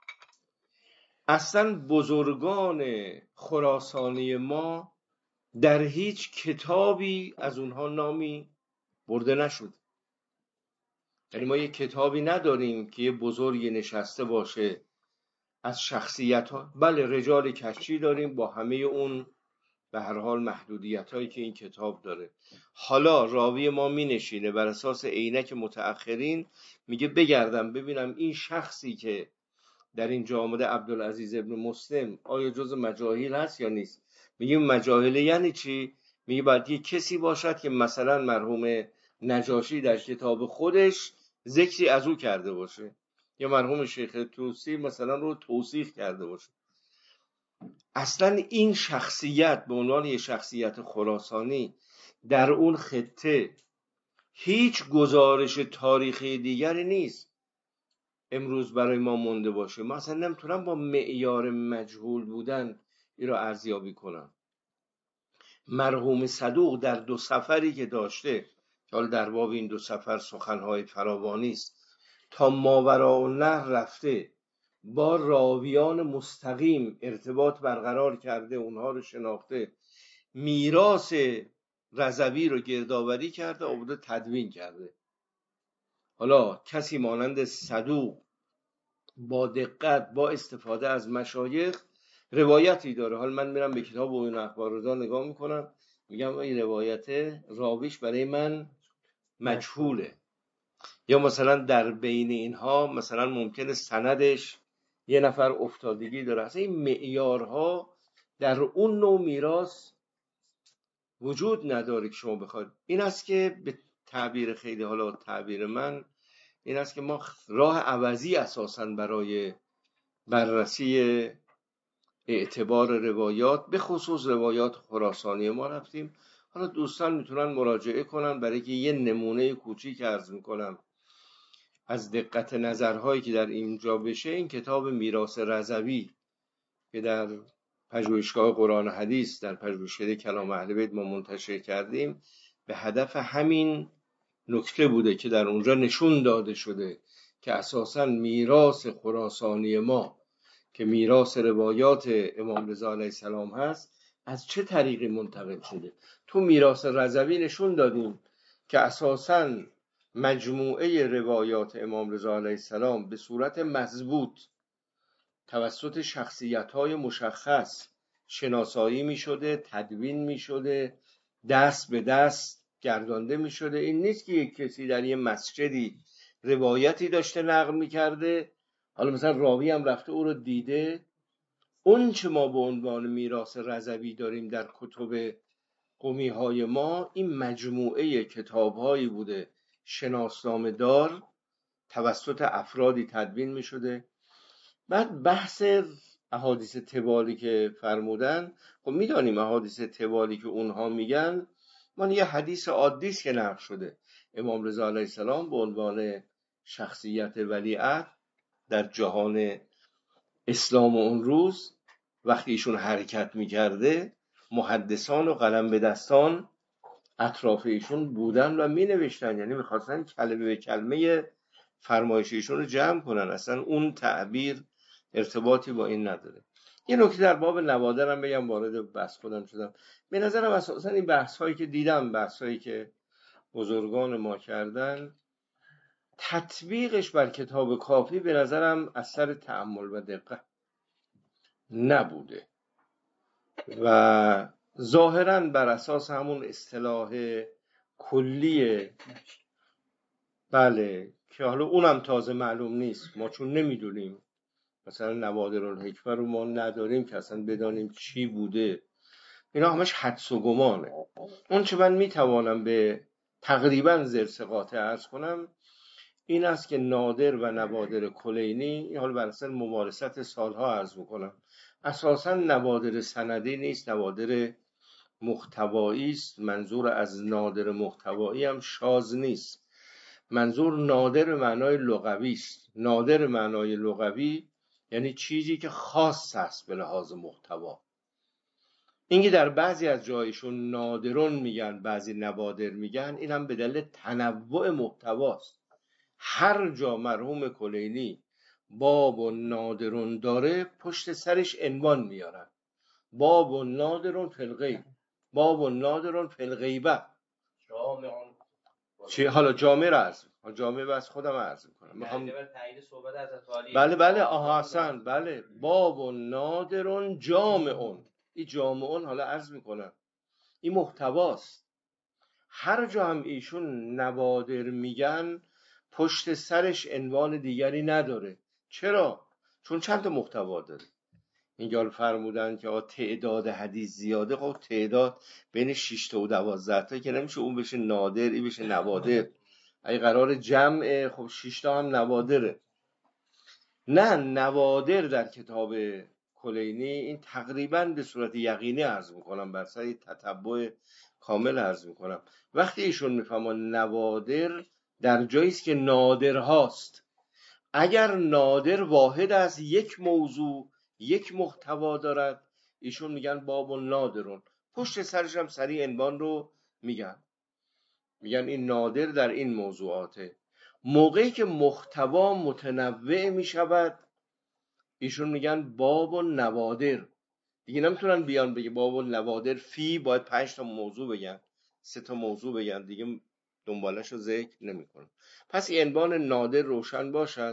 I: اصلا بزرگان خراسانی ما در هیچ کتابی از اونها نامی برده نشد. یعنی ما یک کتابی نداریم که یه بزرگی نشسته باشه از شخصیت ها. بله رجال کشی داریم با همه اون به هر حال محدودیت هایی که این کتاب داره. حالا راوی ما می نشینه بر اساس عینک متأخرین میگه بگردم ببینم این شخصی که در این جا آمده عبدالعزیز ابن مسلم آیا جز مجاهیل هست یا نیست. میگیم مجاهیل یعنی چی؟ میگه باید یه کسی باشد که مثلا مرحوم نجاشی در کتاب خودش ذکری از او کرده باشه یا مرحوم شیخ طوسی مثلا رو توثیق کرده باشه. اصلا این شخصیت به عنوان یه شخصیت خراسانی در اون خطه هیچ گزارش تاریخی دیگری نیست امروز برای ما مونده باشه. من اصلا نمیتونم با معیار مجهول بودن این رو ارزیابی کنم. مرحوم صدوق در دو سفری که داشته، حالا در باب این دو سفر سخنهای فراوانی است، تا ماوراءالنهر رفته با راویان مستقیم ارتباط برقرار کرده، اونها رو شناخته، میراث رضوی رو گردآوری کرده، آورده تدوین کرده. حالا کسی مانند صدوق با دقت با استفاده از مشایخ روایتی داره. حالا من میرم به کتاب عیون اخبار رضا نگاه میکنم، میگم این روایت راویش برای من مجهوله، یا مثلا در بین اینها مثلا ممکنه سندش یه نفر افتادگی داره. اصلا این معیارها در اون نوع میراث وجود نداره که شما بخواید. این است که به تعبیر خیلی، حالا تعبیر من این است که ما راه عوضی اساساً برای بررسی اعتبار روایات به خصوص روایات خراسانی ما رفتیم. حالا دوستان میتونن مراجعه کنن، برای که یه نمونه کوچیک عرض میکنم از دقت نظرهایی که در اینجا بشه. این کتاب میراث رضوی که در پژوهشگاه قرآن و حدیث در پژوهشکده کلام اهل بیت ما منتشر کردیم، به هدف همین نکته بوده که در اونجا نشون داده شده که اساساً میراث خراسانی ما که میراث روایات امام رضا علیه السلام هست از چه طریقی منتقل شده. تو میراث رضوی نشون دادیم که اساساً مجموعه روایات امام رضا علیه السلام به صورت مضبوط توسط شخصیت‌های مشخص شناسایی می‌شده، تدوین می‌شده، دست به دست گردانده می‌شده. این نیست که یک کسی در یه مسجدی روایتی داشته نقل می‌کرده، حالا مثلا راوی هم رفته او رو دیده. اون چه ما به عنوان میراث رضوی داریم در کتب قمی‌های ما، این مجموعه کتاب‌هایی بوده شناسنامه دار توسط افرادی تدوین می‌شده. بعد بحث احادیث توالی که فرمودن، خب میدانیم احادیث توالی که اونها میگن من یه حدیث عادی است که نقل شده. امام رضا علیه السلام به عنوان شخصیت ولیعهد در جهان اسلام اون روز وقتی ایشون حرکت میکرده، محدثان و قلم به دستان اطراف ایشون بودن و مینوشتن، یعنی میخواستن کلمه به کلمه فرمایش ایشون رو جمع کنن. اصلا اون تعبیر ارتباطی با این نداره. یه نکته در باب نوادر هم بگم، وارد بحث خودم شدم. به نظرم اساسا این بحث هایی که دیدم، بحث هایی که بزرگان ما کردن، تطبیقش بر کتاب کافی به نظرم اثر تأمل و دقت نبوده و ظاهراً بر اساس همون اصطلاح کلیه، بله، که حالا اونم تازه معلوم نیست، ما چون نمیدونیم، مثلا نوادر الحکمه رو ما نداریم که اصلا بدانیم چی بوده، اینا همش حدس و گمانه. اون چه من میتوانم به تقریبا زرس قاطع عرض کنم این است که نادر و نوادر کلینی، حالا بر اساس ممارست سالها عرض میکنم، اساسا نوادر سندی نیست، نوادر محتوایی است. منظور از نادر محتوایی هم شاذ نیست، منظور نادر به معنای لغوی است. نادر معنای لغوی یعنی چیزی که خاص است به لحاظ محتوا. اینکه در بعضی از جایشون نادرون میگن، بعضی نوادر میگن، این هم به دلیل تنوع محتواست. هر جا مرحوم کلینی باب و نادرون داره پشت سرش عنوان میارن، باب و نادرون فی الغیب، باب و نادرون فی الغیبه. چی حالا جامعه را عرض میکنم، جامعه بس خودم عرض میکنم، میخوام بله بله آها حسن بله، باب و نادرون جامعون، این جامعون حالا عرض میکنم این محتواست. هر جا هم ایشون نوادر میگن پشت سرش عنوان دیگری نداره. چرا؟ چون چند تا محتوا داره. اینجا فرمودن که تعداد حدیث زیاده، خب تعداد بین شش تا و دوازده تا که نمیشه اون بشه نادر این بشه نوادر. اگه قرار جمع، خب شش تا هم نوادره. نه، نوادر در کتاب کلینی این تقریبا به صورت یقینی عرض میکنم، بر سر تتبع کامل عرض میکنم. وقتی ایشون میفهمن نوادر در جایی است که نادر هاست، اگر نادر واحد از یک موضوع یک محتوا دارد ایشون میگن باب نادرون، پشت سرش هم سریع عنوان رو میگن، میگن این نادر در این موضوعاته. موقعی که محتوا متنوع میشود ایشون میگن باب و نوادر. دیگه نمیتونن بیان بگه باب و نوادر فی باید پنج تا موضوع بگن، سه تا موضوع بگن، دیگه دنبالش رو ذکر نمیکنن. پس این عنوان نادر روشن باشد.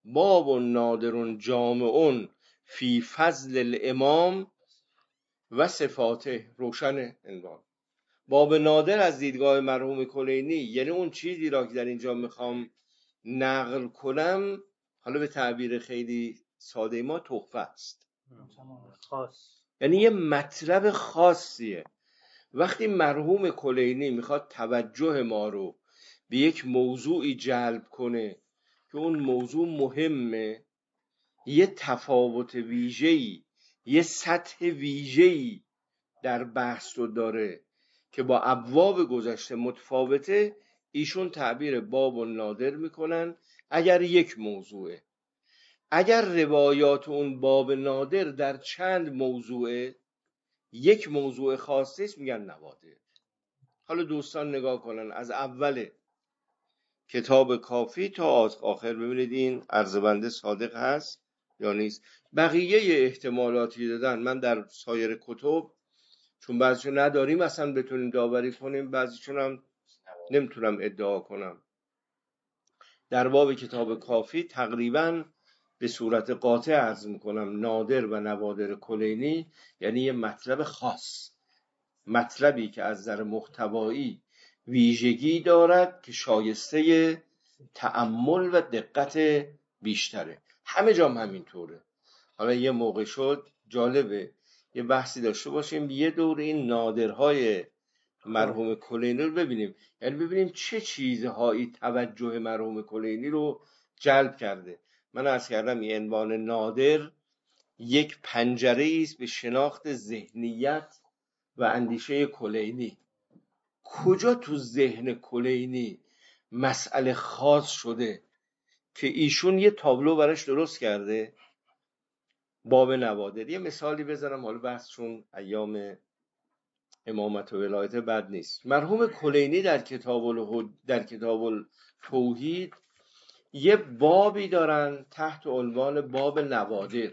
I: باب نادر جامع فی فضل الامام و صفاته. روشن عنوان. باب نادر از دیدگاه مرحوم کلینی یعنی اون چیزی را که در اینجا میخوام نقل کنم، حالا به تعبیر خیلی ساده ما تحفه است،
C: خاص،
I: یعنی یه مطلب خاصیه. وقتی مرحوم کلینی میخواد توجه ما رو به یک موضوعی جلب کنه که اون موضوع مهمه، یه تفاوت ویژه‌ای، یه سطح ویژه‌ای در بحث رو داره که با ابواب گذشته متفاوته، ایشون تعبیر باب و نادر میکنن اگر یک موضوعه. اگر روایات اون باب نادر در چند موضوعه، یک موضوع خاصیست، میگن نوادر. حالا دوستان نگاه کنن از اول کتاب کافی تا آخر، ببینید این عرض بنده صادق هست یا نیست. بقیه احتمالاتی دادن من در سایر کتب چون بعضیشون نداریم اصلا بتونیم داوری کنیم، بعضیشون هم نمیتونم ادعا کنم. در باب کتاب کافی تقریبا به صورت قاطع عرض میکنم نادر و نوادر کلینی یعنی یه مطلب خاص، مطلبی که از نظر محتوایی ویژگی دارد که شایسته تأمل و دقت بیشتره. همه جام همینطوره. حالا یه موقع شد جالبه یه بحثی داشته باشیم یه دور این نادرهای مرحوم کلینی رو ببینیم، یعنی ببینیم چه چیزهایی توجه مرحوم کلینی رو جلب کرده. من عرض کردم این عنوان نادر یک پنجره است به شناخت ذهنیت و اندیشه کلینی. کجا تو ذهن کلینی مسئله خاص شده که ایشون یه تابلو براش درست کرده؟ باب نوادر. یه مثالی بزنم، حالا بحثشون ایام امامت و ولایت بد نیست. مرحوم کلینی در کتاب الهد... در کتاب التوحید یه بابی دارن تحت عنوان باب نوادر.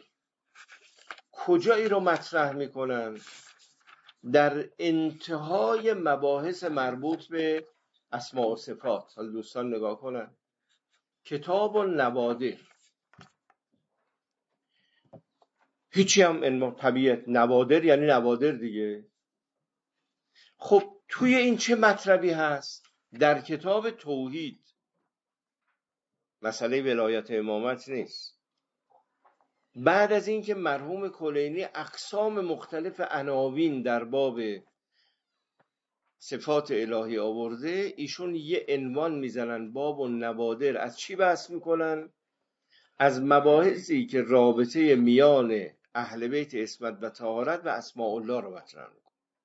I: کجایی رو مطرح میکنن؟ در انتهای مباحث مربوط به اسماء و صفات. حالا دوستان نگاه کنن کتاب النوادر، هیچی هم طبیعت نوادر یعنی نوادر دیگه. خب توی این چه مطلبی هست؟ در کتاب توحید مسئله ولایت امامت نیست. بعد از اینکه مرحوم کلینی اقسام مختلف عناوین در باب صفات الهی آورده، ایشون یه عنوان میزنن باب و نوادر. از چی بحث میکنن؟ از مباحثی که رابطه میان اهل بیت عصمت و طهارت و اسماء الله رو مطرح میکنه.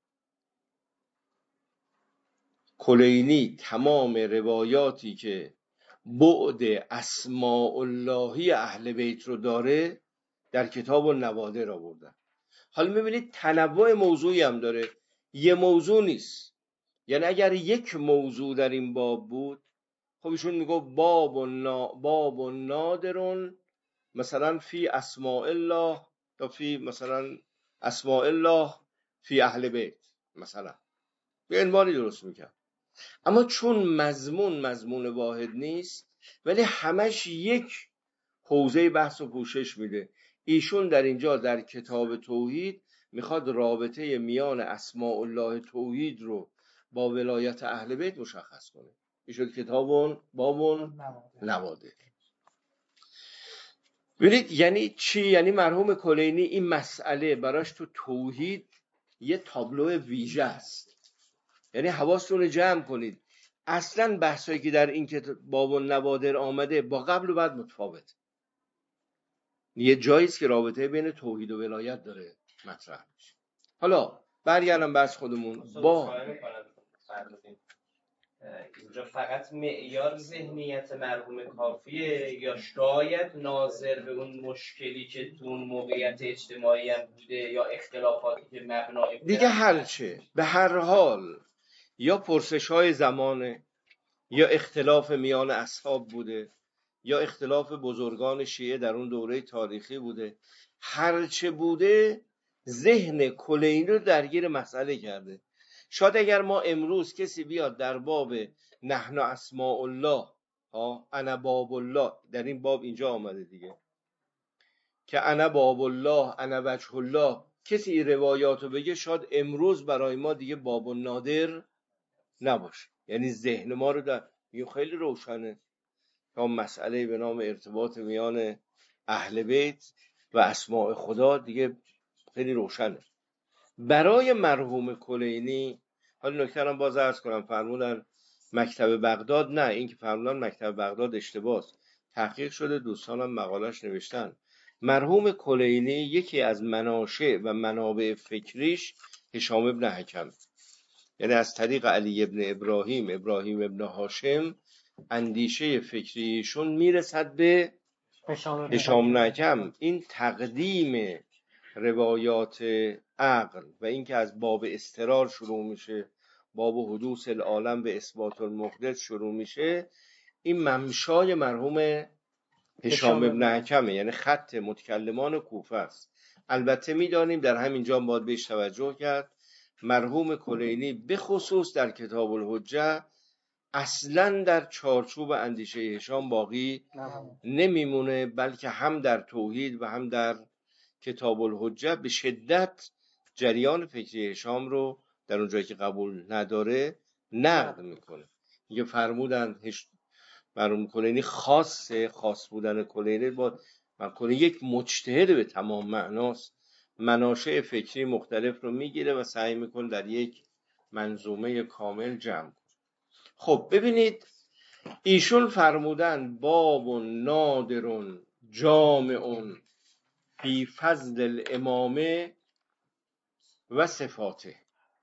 I: کلینی تمام روایاتی که بعد اسماء اللهی اهل بیت رو داره در کتاب النوادر آوردن. حالا میبینید تنوع موضوعی هم داره، یه موضوع نیست. یعنی اگر یک موضوع در این باب بود، خب ایشون میگه باب و نا... باب و نادرون مثلا فی اسماء الله یا فی مثلا اسماء الله فی اهل بیت مثلا، به عنوانی درست میکنه. اما چون مضمون مضمون واحد نیست ولی همش یک حوزه بحث و پوشش میده، ایشون در اینجا در کتاب توحید میخواد رابطه میان اسماء الله توحید رو با ولایت اهل بیت مشخص کنه. ایشون کتابون بابون نوادر. ببینید یعنی چی؟ یعنی مرحوم کلینی این مسئله براش تو توحید یه تابلو ویژه است. یعنی حواستون رو جمع کنید، اصلا بحثایی که در این کتاب باب النوادر آمده با قبل و بعد متفاوت. یه جاییست که رابطه بین توحید و ولایت داره مطرح میشه. حالا برگردم بحث خودمون. با
D: اینجا فقط معیار ذهنیت مرحوم کافیه یا شاید ناظر به اون مشکلی که تو اون موقعیت اجتماعی هم بوده یا اختلافاتی که مبنای
I: دیگه هرچه به هر حال یا پرسش های زمانه یا اختلاف میان اصحاب بوده یا اختلاف بزرگان شیعه در اون دوره تاریخی بوده، هرچه بوده ذهن کلینی رو درگیر مسئله کرده. شاید اگر ما امروز کسی بیاد در باب نحن اسماء الله ها انا باب الله در این باب اینجا آمده دیگه که انا باب الله انا وجه الله. کسی این روایاتو بگه شاید امروز برای ما دیگه باب نادر نباشه، یعنی ذهن ما رو در این خیلی روشنه تا مسئله به نام ارتباط میان اهل بیت و اسماء خدا دیگه خیلی روشنه. برای مرحوم کلینی حالا نکته رو باز عرض کنم، فرمودن مکتب بغداد، نه این که فرمودن مکتب بغداد اشتباهه، تحقیق شده، دوستانم مقالش نوشتن. مرحوم کلینی یکی از مناشئ و منابع فکریش هشام ابن حکم، یعنی از طریق علی ابن ابراهیم ابراهیم ابن هاشم اندیشه فکریشون میرسد به هشام ابن حکم. این تقدیم روایات عقل و اینکه از باب استرار شروع میشه، باب حدوث العالم به اثبات المحدث شروع میشه، این ممشای مرحوم هشام ابن حکمه، یعنی خط متکلمان کوفه است. البته میدانیم در همین جا باید بهش توجه کرد، مرحوم کلینی به خصوص در کتاب الحجه اصلا در چارچوب اندیشه هشام باقی نمیمونه، بلکه هم در توحید و هم در کتاب الحجه به شدت جریان فکری هشام رو در اونجایی که قبول نداره نقد میکنه. یه فرمودن هش... مرحوم کلینی خاصه، خاص بودن کلینی با من کلینی یک مجتهد به تمام معناست، مناشئ فکری مختلف رو میگیره و سعی میکنه در یک منظومه کامل جمع کنه. خب ببینید ایشون فرمودن باب نادر جامع فی فضل الامامه و صفاته.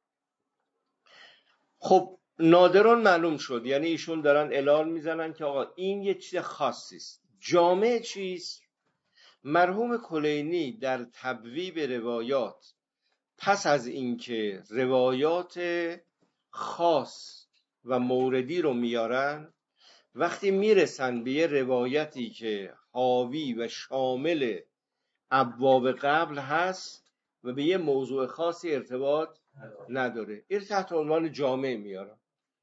I: خب نادران معلوم شد، یعنی ایشون دارن اعلان میزنن که آقا این یه چیز خاصی است. جامع چیست؟ مرحوم کلینی در تبویب روایات پس از اینکه روایات خاص و موردی رو میارن، وقتی میرسن به یه روایتی که حاوی و شامل ابواب قبل هست و به یه موضوع خاصی ارتباط نداره، این تحت عنوان جامع میارن.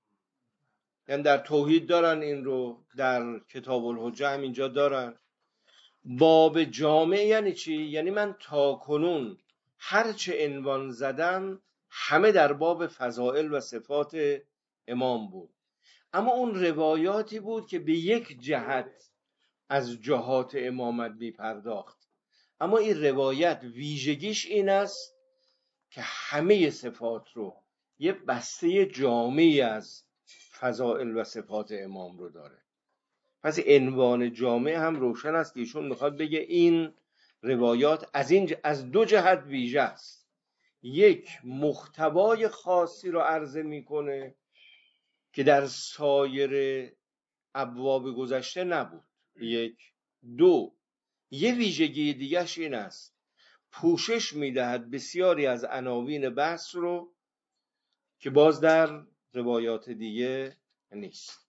I: یعنی در توحید دارن این رو، در کتاب الحجه هم اینجا دارن. باب جامع یعنی چی؟ یعنی من تا کنون هرچه عنوان زدم همه در باب فضائل و صفات امام بود، اما اون روایاتی بود که به یک جهت از جهات امامت می پرداخت، اما این روایت ویژگیش این است که همه صفات رو، یه بسته جامعی از فضائل و صفات امام رو داره. پس عنوان جامع هم روشن است که ایشون میخواد بگه این روایات از این از دو جهت ویژه است. یک، محتوای خاصی رو عرضه میکنه که در سایر ابواب گذشته نبود. یک. دو، یه ویژگی دیگهش این است پوشش میدهد بسیاری از عناوین بحث رو که باز در روایات دیگه نیست.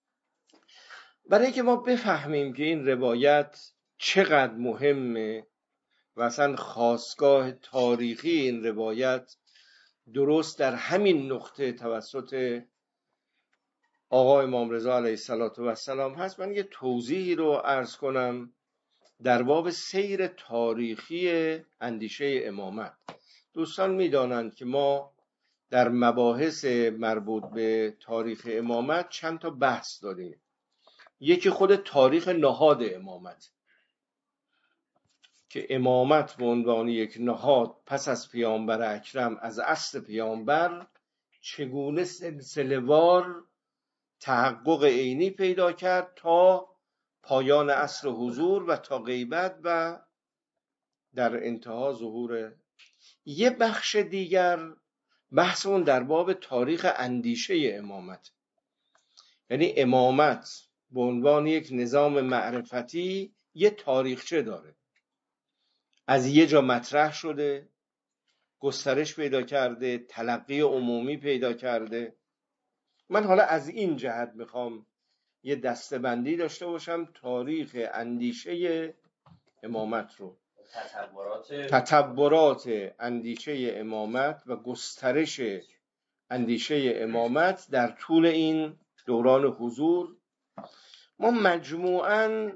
I: برای اینکه ما بفهمیم که این روایت چقدر مهمه و اصلا خاستگاه تاریخی این روایت درست در همین نقطه توسط آقا امام رضا علیه السلام هست، من یه توضیحی رو عرض کنم در باب سیر تاریخی اندیشه امامت. دوستان میدانند که ما در مباحث مربوط به تاریخ امامت چند تا بحث داریم. یکی خود تاریخ نهاد امامت که امامت به عنوان یک نهاد پس از پیامبر اکرم از اصل پیامبر چگونه سلسله‌وار تحقق عینی پیدا کرد تا پایان عصر حضور و تا غیبت و در انتها ظهور. یه بخش دیگر بحث اون در باب تاریخ اندیشه امامت، یعنی امامت به عنوان یک نظام معرفتی یه تاریخچه داره، از یه جا مطرح شده، گسترش پیدا کرده، تلقی عمومی پیدا کرده. من حالا از این جهت میخوام یه دسته‌بندی داشته باشم تاریخ اندیشه امامت رو،
D: تطورات
I: تطورات اندیشه امامت و گسترش اندیشه امامت در طول این دوران حضور ما مجموعاً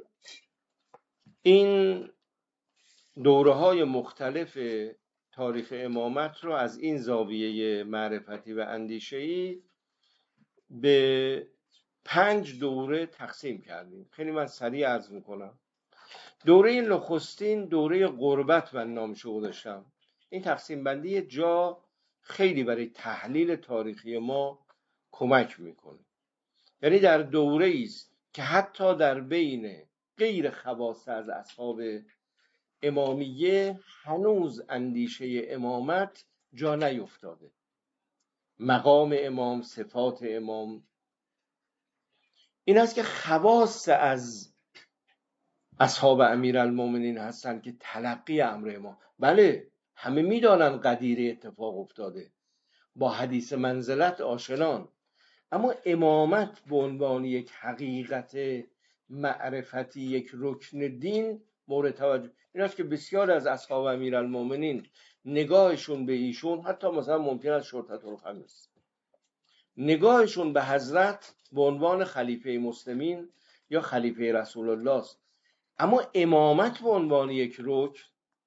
I: این دوره های مختلف تاریخ امامت رو از این زاویه معرفتی و اندیشه‌ای به پنج دوره تقسیم کردیم. خیلی من سریع عرض میکنم. دوره نخستین دوره غربت من نامشو گذاشتم. این تقسیم بندی جا خیلی برای تحلیل تاریخی ما کمک میکنه. یعنی در دوره است که حتی در بین غیر خواص از اصحاب امامیه هنوز اندیشه امامت جا نیفتاده. مقام امام، صفات امام، این است که خواص از اصحاب امیرالمومنین هستن که تلقی امر امام. بله همه میدانن قدیر اتفاق افتاده، با حدیث منزلت آشنان، اما امامت به عنوان یک حقیقت معرفتی، یک رکن دین مورد توجه. این است که بسیار از اصحاب امیرالمومنین نگاهشون به ایشون، حتی مثلا ممکن است شرطة الخمس، نگاهشون به حضرت به عنوان خلیفه مسلمین یا خلیفه رسول الله است، اما امامت به عنوان یک رکن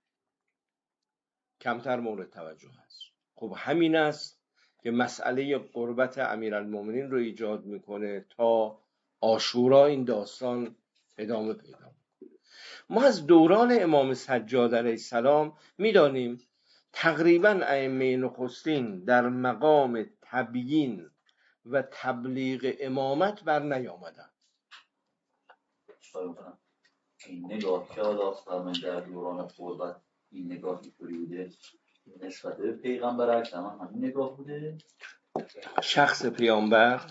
I: کمتر مورد توجه است. خب همین است که مسئله قربت امیرالمومنین رو ایجاد میکنه تا عاشورا این داستان ادامه پیدا میکنه. ما از دوران امام سجاد علیه السلام میدانیم تقریبا ائمه نخستین در مقام تبیین و تبلیغ امامت بر نیامدن.
J: این نگاه که آداست من در دوران قربت این نگاه اینطوری بوده نسبت به پیغمبر اکرم همین نگاه بوده.
I: شخص پیامبر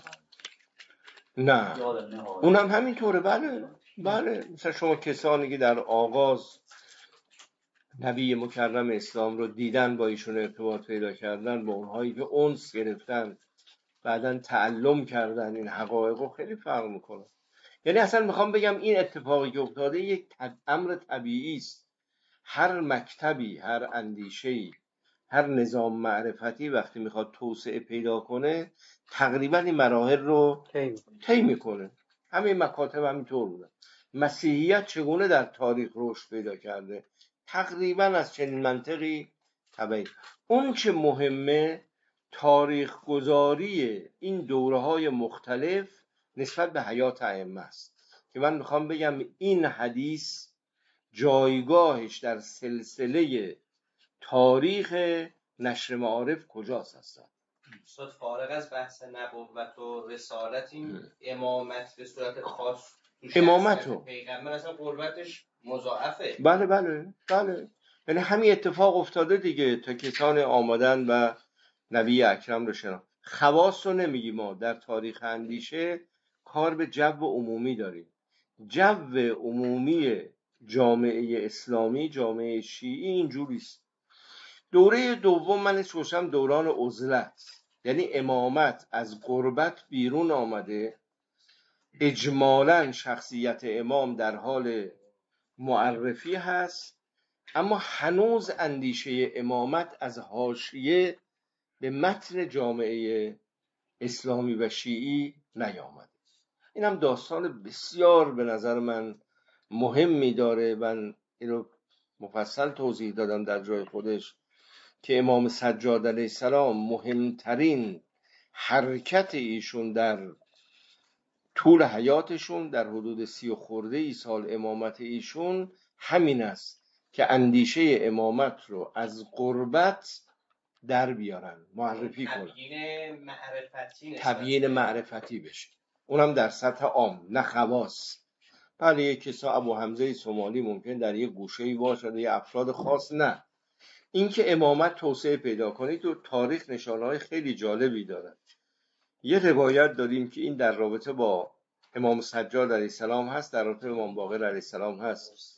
I: نه اونم همینطوره. بله بله مثلا شما کسانی که در آغاز نبی مکرم اسلام رو دیدن، با ایشون ارتباط پیدا کردن، با اونهایی که انس گرفتن بعدن تعلم کردن، این حقایق رو خیلی فرق میکنه. یعنی اصلا میخوام بگم این اتفاقی که افتاده یک امر طبیعی است. هر مکتبی، هر اندیشه‌ای، هر نظام معرفتی وقتی میخواد توسعه پیدا کنه تقریبا این مراحل رو طی میکنه. همه مکاتب همینطور بودن. مسیحیت چگونه در تاریخ رشد پیدا کرده؟ تقریبا از چنین منطقی تبعید. اون چه مهمه تاریخ گذاری این دوره های مختلف نسبت به حیات ائمه است که من میخوام بگم این حدیث جایگاهش در سلسله تاریخ نشر معارف کجاست هستن؟
D: استاد فارغ از بحث نبوت و رسالت، این امامت به صورت خاص
I: امامتو
D: پیغمبر اصلا قربتش مضاعفه.
I: بله بله بله یعنی همین اتفاق افتاده دیگه تا کسان آمدن و نبی اکرم رو شناختن. خواص رو نمیگی، ما در تاریخ اندیشه کار به جو عمومی داریم. جو عمومی جامعه اسلامی، جامعه شیعی اینجوری است. دوره دوم من اسمشم دوران عزلت، یعنی امامت از قربت بیرون آمده، اجمالاً شخصیت امام در حال معرفی هست، اما هنوز اندیشه امامت از حاشیه به متن جامعه اسلامی و شیعی نیامده. این هم داستان بسیار به نظر من مهمی داره. من اینو مفصل توضیح دادم در جای خودش که امام سجاد علیه السلام مهمترین حرکت ایشون در طول حیاتشون در حدود سی و خورده ای سال امامت ایشون همین است که اندیشه امامت رو از قربت در بیارن، معرفی کنن،
D: تبیین معرفتی
I: تبیین معرفتی بشه، اونم در سطح عام نه خواص. بله یک کسا ابو حمزه سومالی ممکن در یک گوشه‌ای باشه، یه افراد خاص نه. این که امامت توسعه پیدا کنید تو تاریخ نشانه‌های خیلی جالبی داره. یه روایت داریم که این در رابطه با امام سجاد علیه السلام هست، در رابطه امام باقر علیه السلام هست،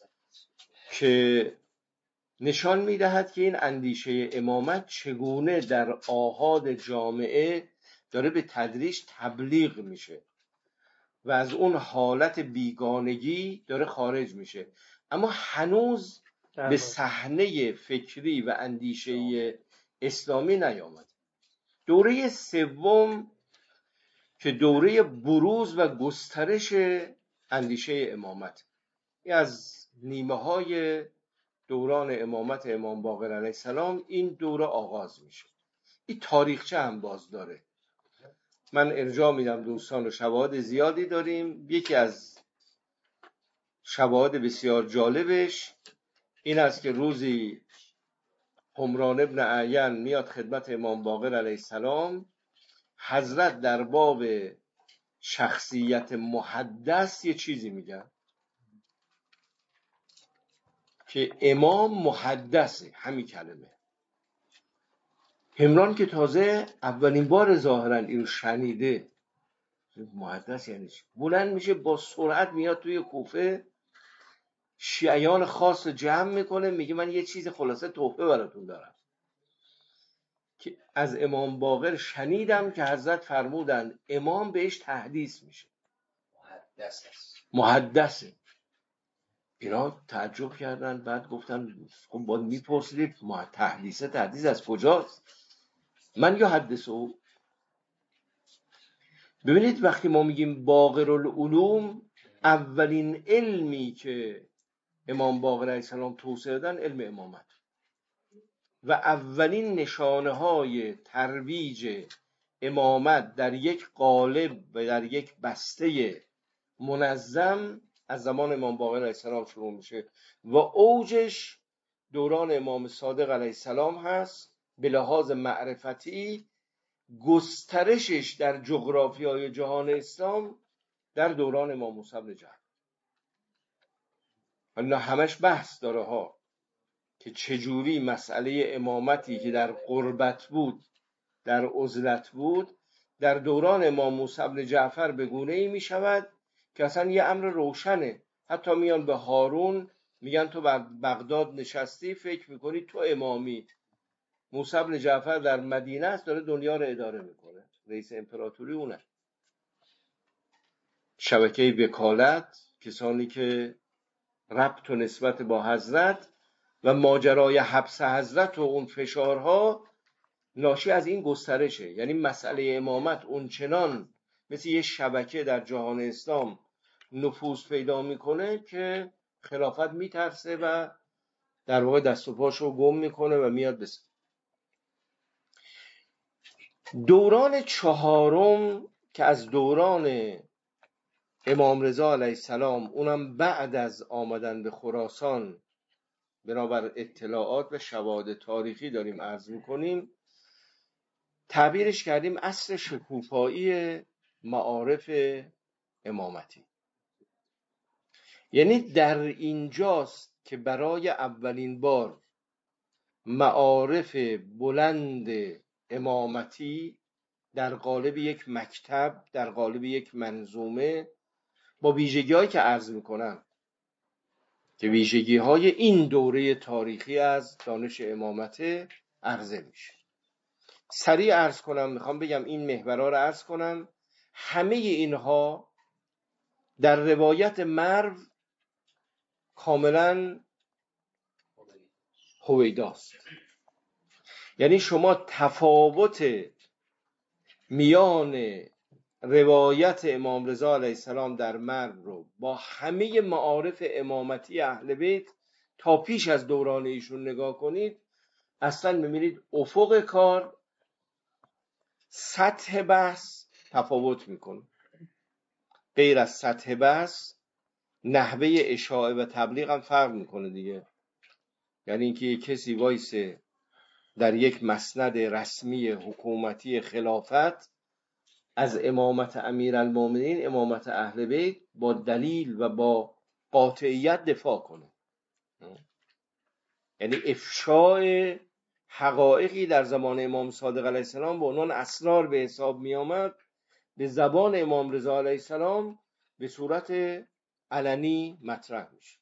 I: که نشان میدهد که این اندیشه امامت چگونه در آحاد جامعه داره به تدریج تبلیغ میشه و از اون حالت بیگانگی داره خارج میشه، اما هنوز به صحنه فکری و اندیشه اسلامی نیامد. دوره سوم که دوره بروز و گسترش اندیشه امامت. این از نیمه های دوران امامت امام باقر علیه السلام این دوره آغاز میشه. این تاریخچه هم باز داره. من ارجاع میدم دوستان و شواهد زیادی داریم. یکی از شواهد بسیار جالبش این است که روزی حمران ابن اعین میاد خدمت امام باقر علیه السلام. حضرت در باب شخصیت محدث یه چیزی میگن که امام محدثه، همین کلمه. حمران که تازه اولین بار ظاهرا اینو شنیده، محدث یعنی چی؟ بلند میشه با سرعت میاد توی کوفه، شیعیان خاص جمع میکنه، میگه من یه چیز خلاصه تحفه براتون دارم که از امام باقر شنیدم که حضرت فرمودن امام بهش تحدیث میشه،
H: محدث است.
I: محدثه. اینا تعجب کردن، بعد گفتن خب باید میپرسیدید تحدیثه تحدیث از کجاست؟ من یا حدثه. ببینید وقتی ما میگیم باقر العلوم، اولین علمی که امام باقر علیه السلام توسعه دادن علم امامت و اولین نشانه های ترویج امامت در یک قالب و در یک بسته منظم از زمان امام باقر علیه السلام شروع میشه و اوجش دوران امام صادق علیه السلام هست. به لحاظ معرفتی گسترشش در جغرافیای جهان اسلام در دوران امام موسی بن جعفر. حالا همش بحث داره ها که چجوری مسئله امامتی که در غربت بود، در عزلت بود، در دوران امام موسی بن جعفر به گونه‌ای می شود که اصلا یه امر روشنه. حتی میان به هارون میگن تو بر بغداد نشستی فکر میکنی تو امامی، موسی بن جعفر در مدینه است داره دنیا رو اداره میکنه، رئیس امپراتوری اونه. شبکه وکالت، کسانی که ربط و نسبت با حضرت و ماجرای حبس حضرت و اون فشارها ناشی از این گسترشه. یعنی مسئله امامت اونچنان مثل یه شبکه در جهان اسلام نفوذ پیدا میکنه که خلافت میترسه و در واقع دست و پاشو گم میکنه و میاد بس. دوران چهارم که از دوران امام رضا علیه السلام، اونم بعد از آمدن به خراسان بنابر اطلاعات و شواهد تاریخی داریم عرض میکنیم، تعبیرش کردیم عصر شکوفایی معارف امامتی. یعنی در اینجاست که برای اولین بار معارف بلند امامتی در قالب یک مکتب، در قالب یک منظومه با ویژگی‌هایی که عرض میکنم که ویژگی‌های این دوره تاریخی از دانش امامت عرضه میشه. سریع عرض کنم، میخوام بگم این محورها رو عرض کنم. همه اینها در روایت مرو کاملا هویداست. یعنی شما تفاوت میان روایت امام رضا علیه السلام در مرو رو با همه معارف امامتی اهل بیت تا پیش از دوران ایشون نگاه کنید، اصلا می‌بینید افق کار، سطح بحث تفاوت میکنه. غیر از سطح بحث، نحوه اشاعه و تبلیغ هم فرق میکنه دیگه. یعنی اینکه کسی وایسه در یک مسند رسمی حکومتی خلافت از امامت امیرالمومنین، امامت اهل بیت، با دلیل و با قاطعیت دفاع کنه. یعنی افشاء حقایقی در زمان امام صادق علیه السلام به عنوان اسرار به حساب می آمد، به زبان امام رضا علیه السلام به صورت علنی مطرح میشه.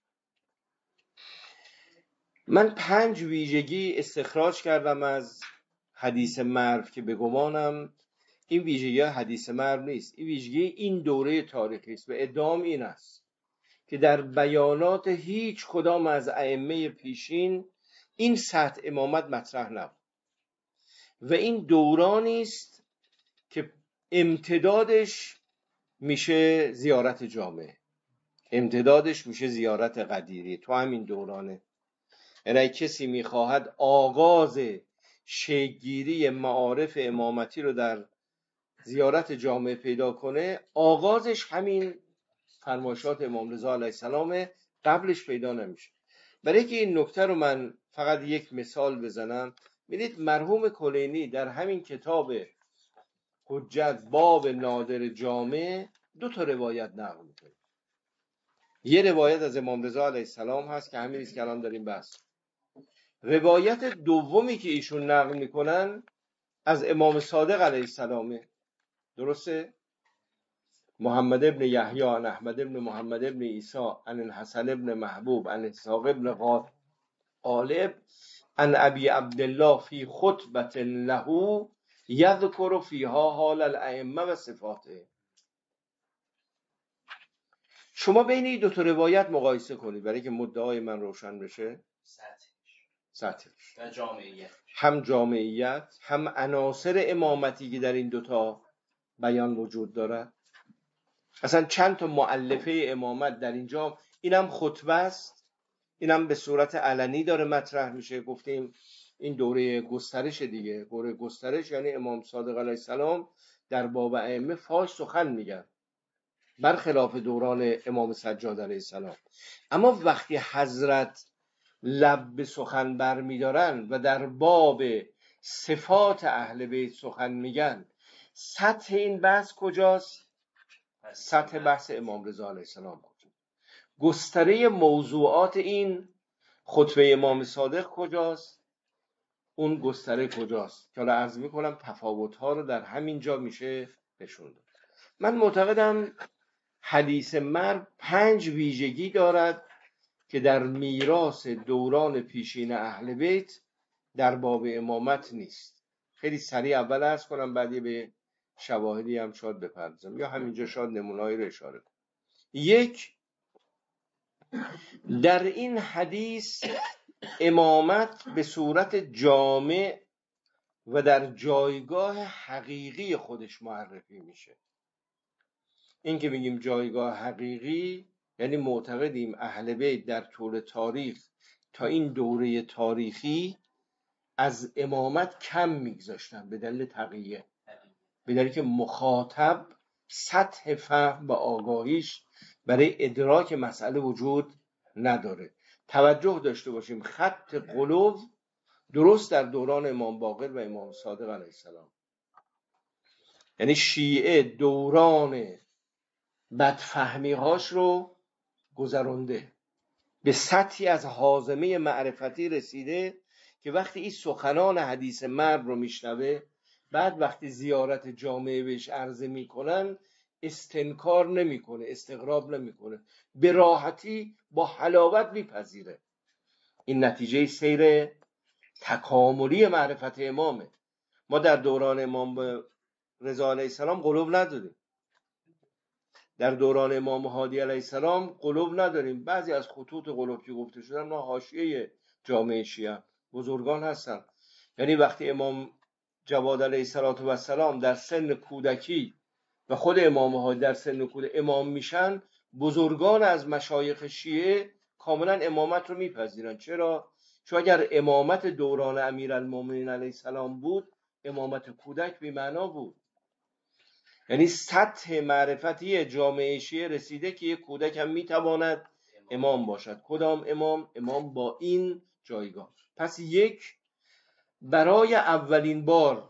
I: من پنج ویژگی استخراج کردم از حدیث مرو که به گمانم این ویژگی حدیث مرو نیست، این ویژگی این دوره تاریخی است و ادعام این است که در بیانات هیچ کدام از ائمه پیشین این سطح امامت مطرح نبود و این دورانی است که امتدادش میشه زیارت جامعه. امتدادش میشه زیارت قدیری تو همین دورانه. یعنی کسی میخواهد آغاز شکل‌گیری معارف امامتی رو در زیارت جامع پیدا کنه، آغازش همین فرمایشات امام رضا علیه السلام، قبلش پیدا نمیشه. برای که این نکته رو من فقط یک مثال بزنم، ببینید مرحوم کلینی در همین کتاب حجت باب نادر جامع دو تا روایت نقل میکنه. یه روایت از امام رضا علیه السلام هست که همین است که الان داریم بحث. روایت دومی که ایشون نقل میکنن از امام صادق علیه السلام، درسته؟ محمد ابن یحیی عن احمد ابن محمد ابن عیسی عن الحسن ابن محبوب عن اسحاق ابن غالب عن ابی عبدالله فی خطبة له یذکر فیها حال الائمه و صفاته. شما بین این دو تا روایت مقایسه کنید برای که مدعای من روشن بشه. سطحش
D: و جامعیت،
I: هم جامعیت هم عناصر امامتی که در این دوتا بیان وجود دارد. اصلا چند تا مؤلفه امامت در اینجا، اینم خطبه است، اینم به صورت علنی داره مطرح میشه. گفتیم این دوره گسترش دیگه، دوره گسترش یعنی امام صادق علیه السلام در باب ائمه فاش سخن میگن، برخلاف دوران امام سجاد علیه السلام. اما وقتی حضرت لب به سخن بر میدارن و در باب صفات اهل بیت سخن میگن، سطح این بحث کجاست؟ سطح بحث امام رضا علیه السلام کجاست؟ گستره موضوعات این خطبه امام صادق کجاست؟ اون گستره کجاست؟ که حالا عرض میکنم تفاوت‌ها رو در همین جا میشه نشون داد. من معتقدم حدیث مرگ پنج ویژگی دارد که در میراث دوران پیشین اهل بیت در باب امامت نیست. خیلی سریع اول عرض کنم، بعدی به شواهدی هم شاید بپردازم یا همینجا شاید نمونه‌ای رو اشاره کنم. یک، در این حدیث امامت به صورت جامع و در جایگاه حقیقی خودش معرفی میشه. این که میگیم جایگاه حقیقی یعنی معتقدیم اهل بیت در طول تاریخ تا این دوره تاریخی از امامت کم میگذاشتن به دلیل تقیه، به دلیل که مخاطب سطح فهم و آگاهیش برای ادراک مسئله وجود نداره. توجه داشته باشیم خط قلوب درست در دوران امام باقر و امام صادق علیه السلام، یعنی شیعه دوران بدفهمی هاش رو گذرونده، به سطحی از حازمه معرفتی رسیده که وقتی این سخنان حدیث مرگ رو میشنوه، بعد وقتی زیارت جامعه بهش عرضه میکنن استنکار نمیکنه، استغراب نمیکنه، به راحتی با حلاوت میپذیره. این نتیجه سیر تکاملی معرفت امامه. ما در دوران امام رضا علیه السلام قلوب نداریم، در دوران امام هادی علیه السلام قلوب نداریم. بعضی از خطوط قلوب که گفته شدن ما حاشیه جامعه شیعه بزرگان هستن. یعنی وقتی امام جواد علیه السلام در سن کودکی و خود امام هادی در سن کودکی امام میشن، بزرگان از مشایخ شیعه کاملا امامت رو میپذیرن. چرا؟ چون اگر امامت دوران امیرالمومنین علیه السلام بود، امامت کودک بی معنا بود. یعنی سطح معرفتی جامعه شیعه رسیده که یک کودک هم میتواند امام باشد. کدام امام؟ امام با این جایگاه. پس یک، برای اولین بار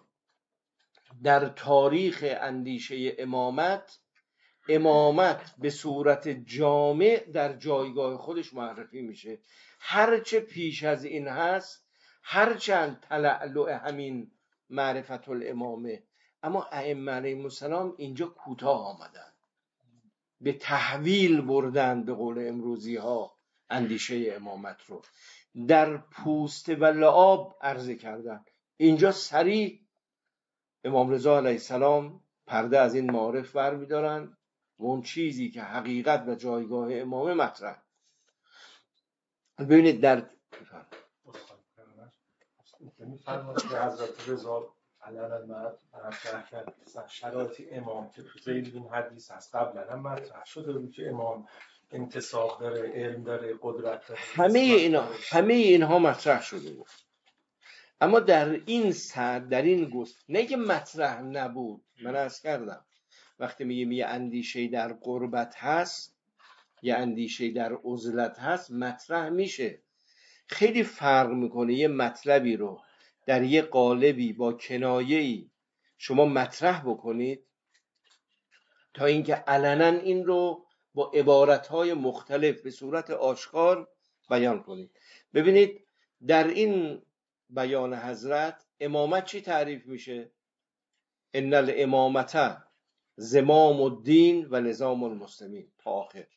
I: در تاریخ اندیشه امامت، امامت به صورت جامع در جایگاه خودش معرفی میشه. هرچه پیش از این هست، هرچند تلألؤ همین معرفت الامامه، اما ائمه علیهم السلام اینجا کوتاه آمدن، به تحویل بردن به قول امروزی ها اندیشه امامت رو، در پوست و لعاب عرضه کردن. اینجا سریع امام رضا علیه السلام پرده از این معارف بر میدارن و اون چیزی که حقیقت و جایگاه امامه مطرح. ببینید در
E: میفرمایید که حضرت رضا علنا مطرح کرد شرایط امام که تو ذیل این حدیث هست، قبلا هم مطرح شده بود که امام انتصاب داره، علم داره، قدرت داره،
I: همه
E: عصمت
I: اینا
E: داره.
I: همه اینها مطرح شده بود. اما در این سر در این گست نه که مطرح نبود. من عرض کردم وقتی میگیم یه اندیشه در قربت هست، یه اندیشه در عزلت هست، مطرح میشه. خیلی فرق میکنه یه مطلبی رو در یه قالبی با کنایه‌ای شما مطرح بکنید تا اینکه علنا این رو با عبارتهای مختلف به صورت آشکار بیان کنید. ببینید در این بیان حضرت امامت چی تعریف میشه؟ ان الامامت زمام الدین و نظام المسلمین تا آخر.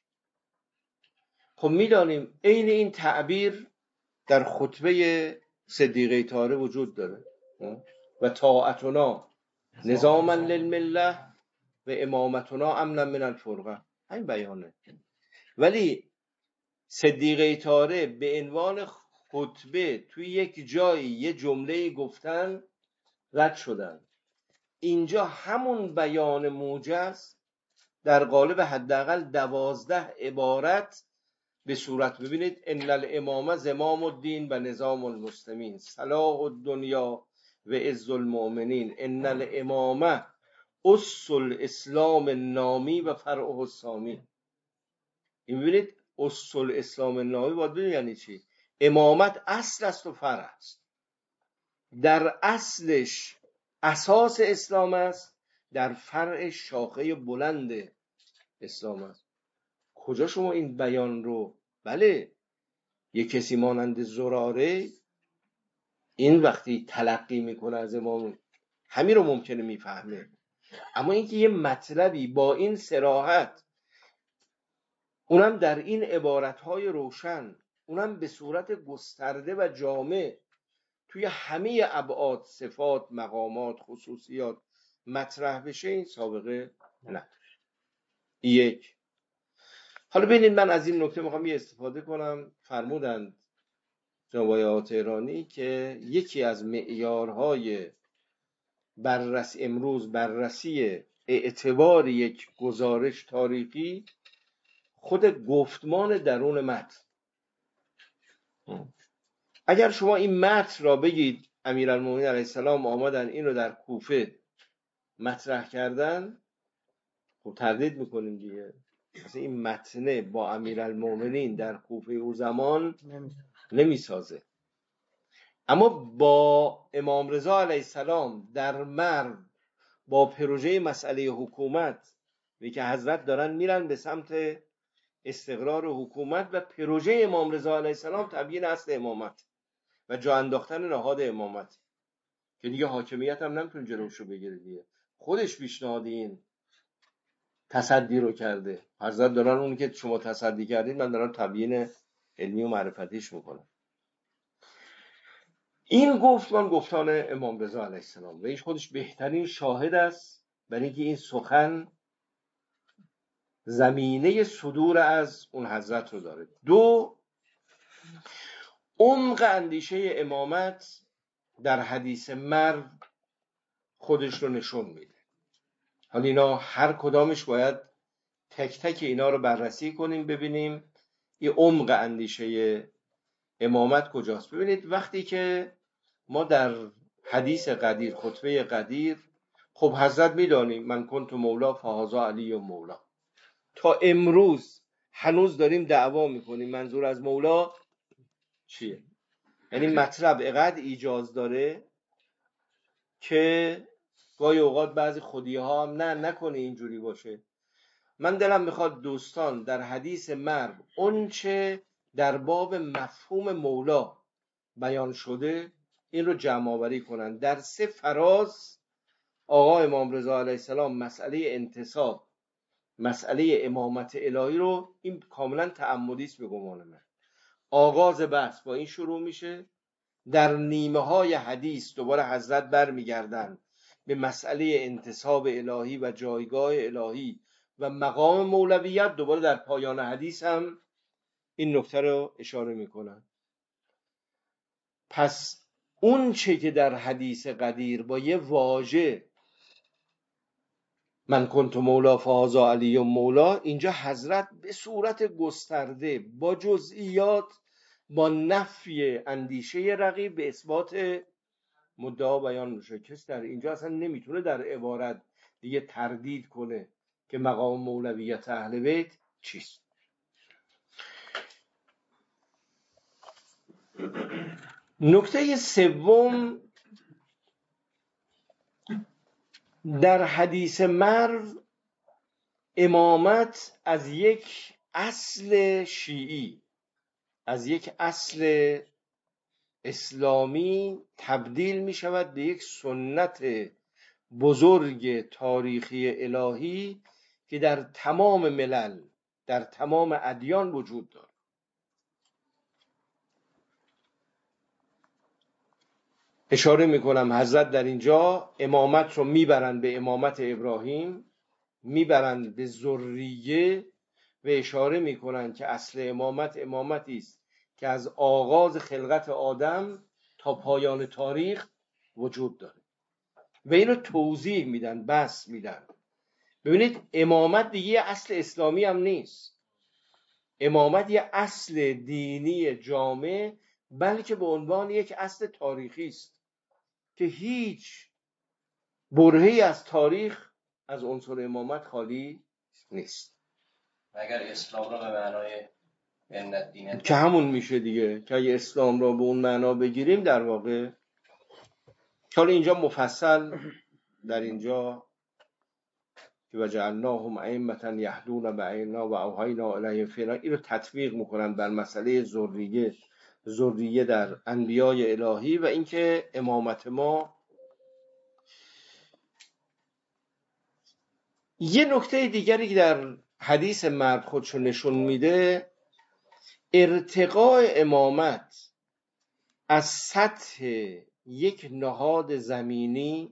I: خب میدانیم عین این تعبیر در خطبه صدیقه طاهره وجود داره و طاعتنا نظاما للمله و امامتنا امنا من الفرقه. همین بیانه. ولی صدیقه طاهره به عنوان خطبه توی یک جایی یه جمله گفتن رد شدن. اینجا همون بیان موجز در قالب حداقل دوازده عبارت به صورت ببینید ان الامامه زمام الدین و نظام المسلمین صلاح الدنیا و عز المؤمنین ان الامامه اصل الاسلام النامی و فرعه السامی. این ببینید اصل اسلام نامی باید بدونید یعنی چی. امامت اصل است و فرع است. در اصلش اساس اسلام است، در فرع شاخه بلند اسلام است. کجا شما این بیان رو؟ بله یک کسی مانند زراره این وقتی تلقی میکنه از امام همین رو ممکنه میفهمه، اما اینکه یه مطلبی با این صراحت اونم در این عبارتهای روشن اونم به صورت گسترده و جامع توی همه ابعاد صفات مقامات خصوصیات مطرح بشه این سابقه نه. یک. حالا ببینید من از این نکته میخوام یه استفاده کنم. فرمودند جناب آقای تهرانی که یکی از معیارهای بررسی امروز بررسی اعتبار یک گزارش تاریخی خود گفتمان درون متن. اگر شما این متن را بگید امیرالمومنین علیه السلام آمدن این رو در کوفه مطرح کردن، خب تردید میکنیم دیگه. مثلا این متنه با امیرالمومنین در کوفه او زمان نمیسازه. اما با امام رضا علیه السلام در مرو با پروژه مسئله حکومت و که حضرت دارن میرن به سمت استقرار حکومت و پروژه امام رضا علیه السلام تبیین اصل امامت و جا انداختن نهاد امامت که دیگه حاکمیت هم نمیتونه جلوشو بگیره دیگه. خودش پیشنهاد این تصدی رو کرده. حضرت دارن اون که شما تصدی کردید من دارم تبیین علمی و معرفتیش میکنم. این گفتمان گفتان امام رضا علیه السلام و این خودش بهترین شاهد است برای اینکه این سخن زمینه صدور از اون حضرت رو داره. دو، عمق اندیشه امامت در حدیث مرو خودش رو نشون میده. حالا اینا هر کدامش باید تک تک اینا رو بررسی کنیم ببینیم این عمق اندیشه امامت کجاست. ببینید وقتی که ما در حدیث قدیر خطبه قدیر خب حضرت میدانیم من کنت مولا فهذا علی و مولا، تا امروز هنوز داریم دعوا میکنیم منظور از مولا چیه. یعنی مطلب اقدر ایجاز داره که گاهی اوقات بعضی خودیه ها هم نه نکنه اینجوری باشه. من دلم میخواد دوستان در حدیث مرو اون چه در باب مفهوم مولا بیان شده این رو جمع آوری کنن. در سه فراز آقا امام رضا علیه السلام مسئله انتصاب مسئله امامت الهی رو این کاملا تعمدی است به گمان من. آغاز بحث با این شروع میشه، در نیمه های حدیث دوباره حضرت بر میگردن به مسئله انتصاب الهی و جایگاه الهی و مقام مولویت، دوباره در پایان حدیث هم این نکته رو اشاره میکنن. پس اون چه که در حدیث قدیر با یه واژه من کنت مولا فهذا علی مولا، اینجا حضرت به صورت گسترده با جزئیات، با نفی اندیشه رقیب به اثبات مدعا بیان میشه. کس در اینجا اصلا نمیتونه در عبارت دیگه تردید کنه که مقام مولویت اهل بیت چیست. نکته سوم، در حدیث مرو امامت از یک اصل شیعی، از یک اصل اسلامی تبدیل می شود به یک سنت بزرگ تاریخی الهی که در تمام ملل، در تمام ادیان وجود دارد. اشاره میکنم حضرت در اینجا امامت رو میبرند به امامت ابراهیم، میبرند به ذریه و اشاره میکنند که اصل امامت امامتی است که از آغاز خلقت آدم تا پایان تاریخ وجود داره و اینو توضیح میدن، بس میدن. ببینید امامت دیگه اصل اسلامی هم نیست، امامت یه اصل دینی جامع، بلکه به عنوان یک اصل تاریخی است که هیچ برهه‌ای از تاریخ از عنصر امامت خالی نیست.
D: اگر اسلام را به معنای ان دین
I: که همون میشه دیگه، که اگه اسلام را به اون معنا بگیریم در واقع، حالا اینجا مفصل در اینجا که وجعلناهم ائمة یهدون بأمرنا و اوحینا الیهم فعلا، این رو تطبیق میکنن بر مسئله ذریه، ذریه در انبیای الهی و اینکه امامت ما. یه نکته دیگری که در حدیث مرد خودشو نشون میده، ارتقاء امامت از سطح یک نهاد زمینی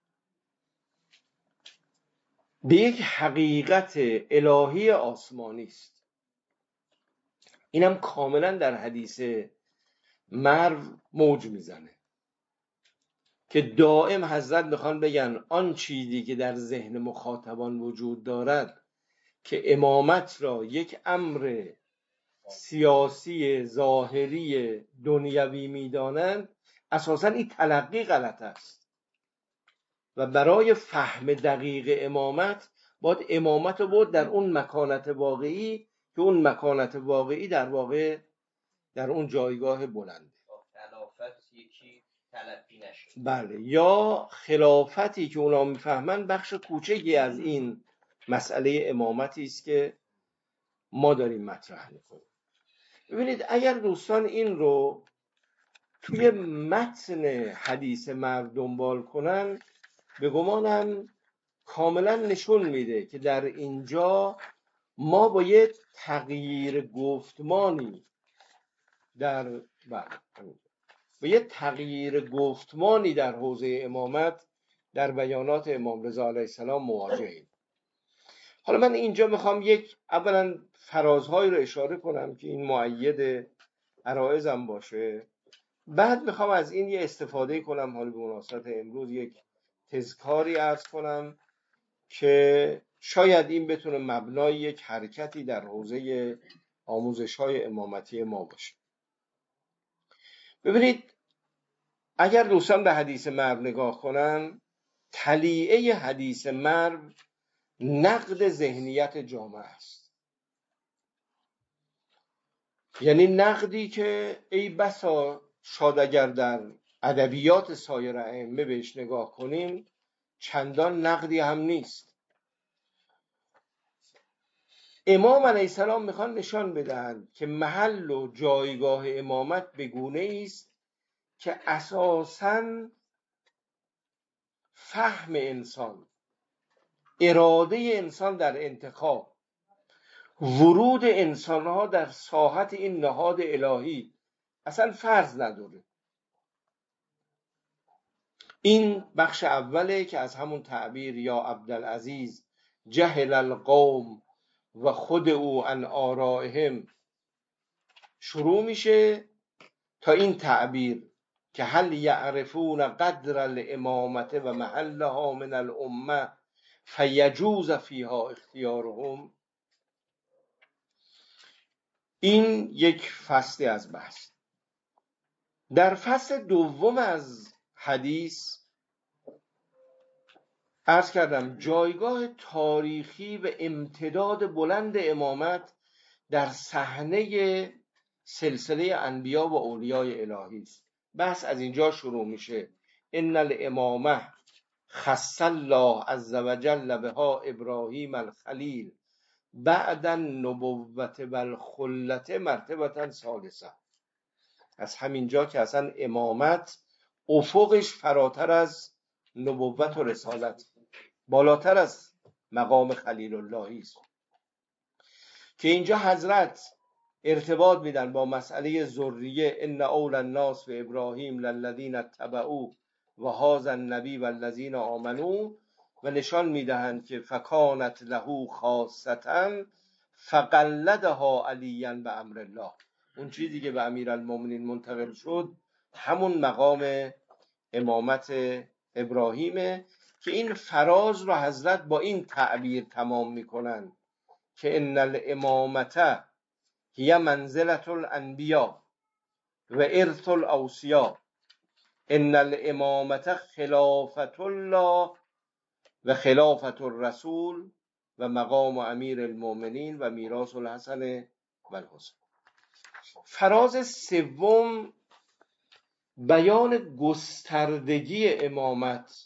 I: به یک حقیقت الهی آسمانی است. اینم کاملا در حدیث مرو موج میزنه که دائم حضرت میخوان بگن آن چیزی که در ذهن مخاطبان وجود دارد که امامت را یک امر سیاسی ظاهری دنیوی میدانند، اساساً این تلقی غلط است و برای فهم دقیق امامت باید امامت رو بود در اون مکانت واقعی که اون مکانت واقعی در واقع در اون جایگاه بلنده.
D: خلافت یکی تلقی نشه.
I: بله، یا خلافتی که اونا میفهمن بخش کوچکی از این مسئله امامتی است که ما داریم مطرح میکنیم. ببینید اگر دوستان این رو توی متن حدیث مرد دنبال کنن، به گمانم کاملا نشون میده که در اینجا ما با یه تغییر گفتمانی در با یه تغییر گفتمانی در حوزه امامت در بیانات امام رضا علیه السلام مواجهیم. حالا من اینجا میخوام یک اولا فرازهایی رو اشاره کنم که این مؤید عرایزم باشه، بعد میخوام از این یه استفاده کنم، حالا به مناسبت امروز یک تذکاری عرض کنم که شاید این بتونه مبنای یک حرکتی در حوزه آموزش‌های امامتی ما باشه. ببینید اگر دوستان به حدیث مرو نگاه کنن، تلیعه حدیث مرو نقد ذهنیت جامعه است، یعنی نقدی که ای بسا شاید اگر در ادبیات سایر ائمه بهش نگاه کنیم چندان نقدی هم نیست. امام علیه السلام میخوان نشان بدهند که محل و جایگاه امامت به گونه است که اساساً فهم انسان، اراده انسان در انتخاب، ورود انسانها در ساحت این نهاد الهی اصلا فرض نداره. این بخش اوله که از همون تعبیر یا عبدالعزیز جهل القوم و خود او عن آرائهم شروع میشه تا این تعبیر که هل یعرفون قدر الامامت و محلها من الامه فیجوز فیها اختیارهم. این یک فصل از بحث. در فصل دوم از حدیث عرض کردم جایگاه تاریخی و امتداد بلند امامت در صحنه سلسله انبیا و اولیای الهی است. بحث از اینجا شروع میشه. ان الامامه خص الله عز وجل بها ابراهیم الخلیل بعد النبوت و الخلت مرتبه ثالثه. از همینجا که اصلا امامت افقش فراتر از نبوت و رسالت، بالاتر از مقام خلیل اللهی است، که اینجا حضرت ارتباط میدن با مسئله ذریه. ان اول الناس و ابراهیم للذین اتبعوا و هذا النبی والذین آمنوا، و نشان میدهند که فکانت له خاصتا فقلدها علیا بامر الله. اون چیزی که به امیرالمومنین منتقل شد همون مقام امامت ابراهیمه، که این فراز رو حضرت با این تعبیر تمام میکنن که ان الامامت هی منزلت الانبیا و ارث الاوصیا، ان الامامت خلافت الله و خلافت الرسول و مقام امیر المؤمنین و میراث الحسن و الحسین. فراز سوم بیان گستردگی امامت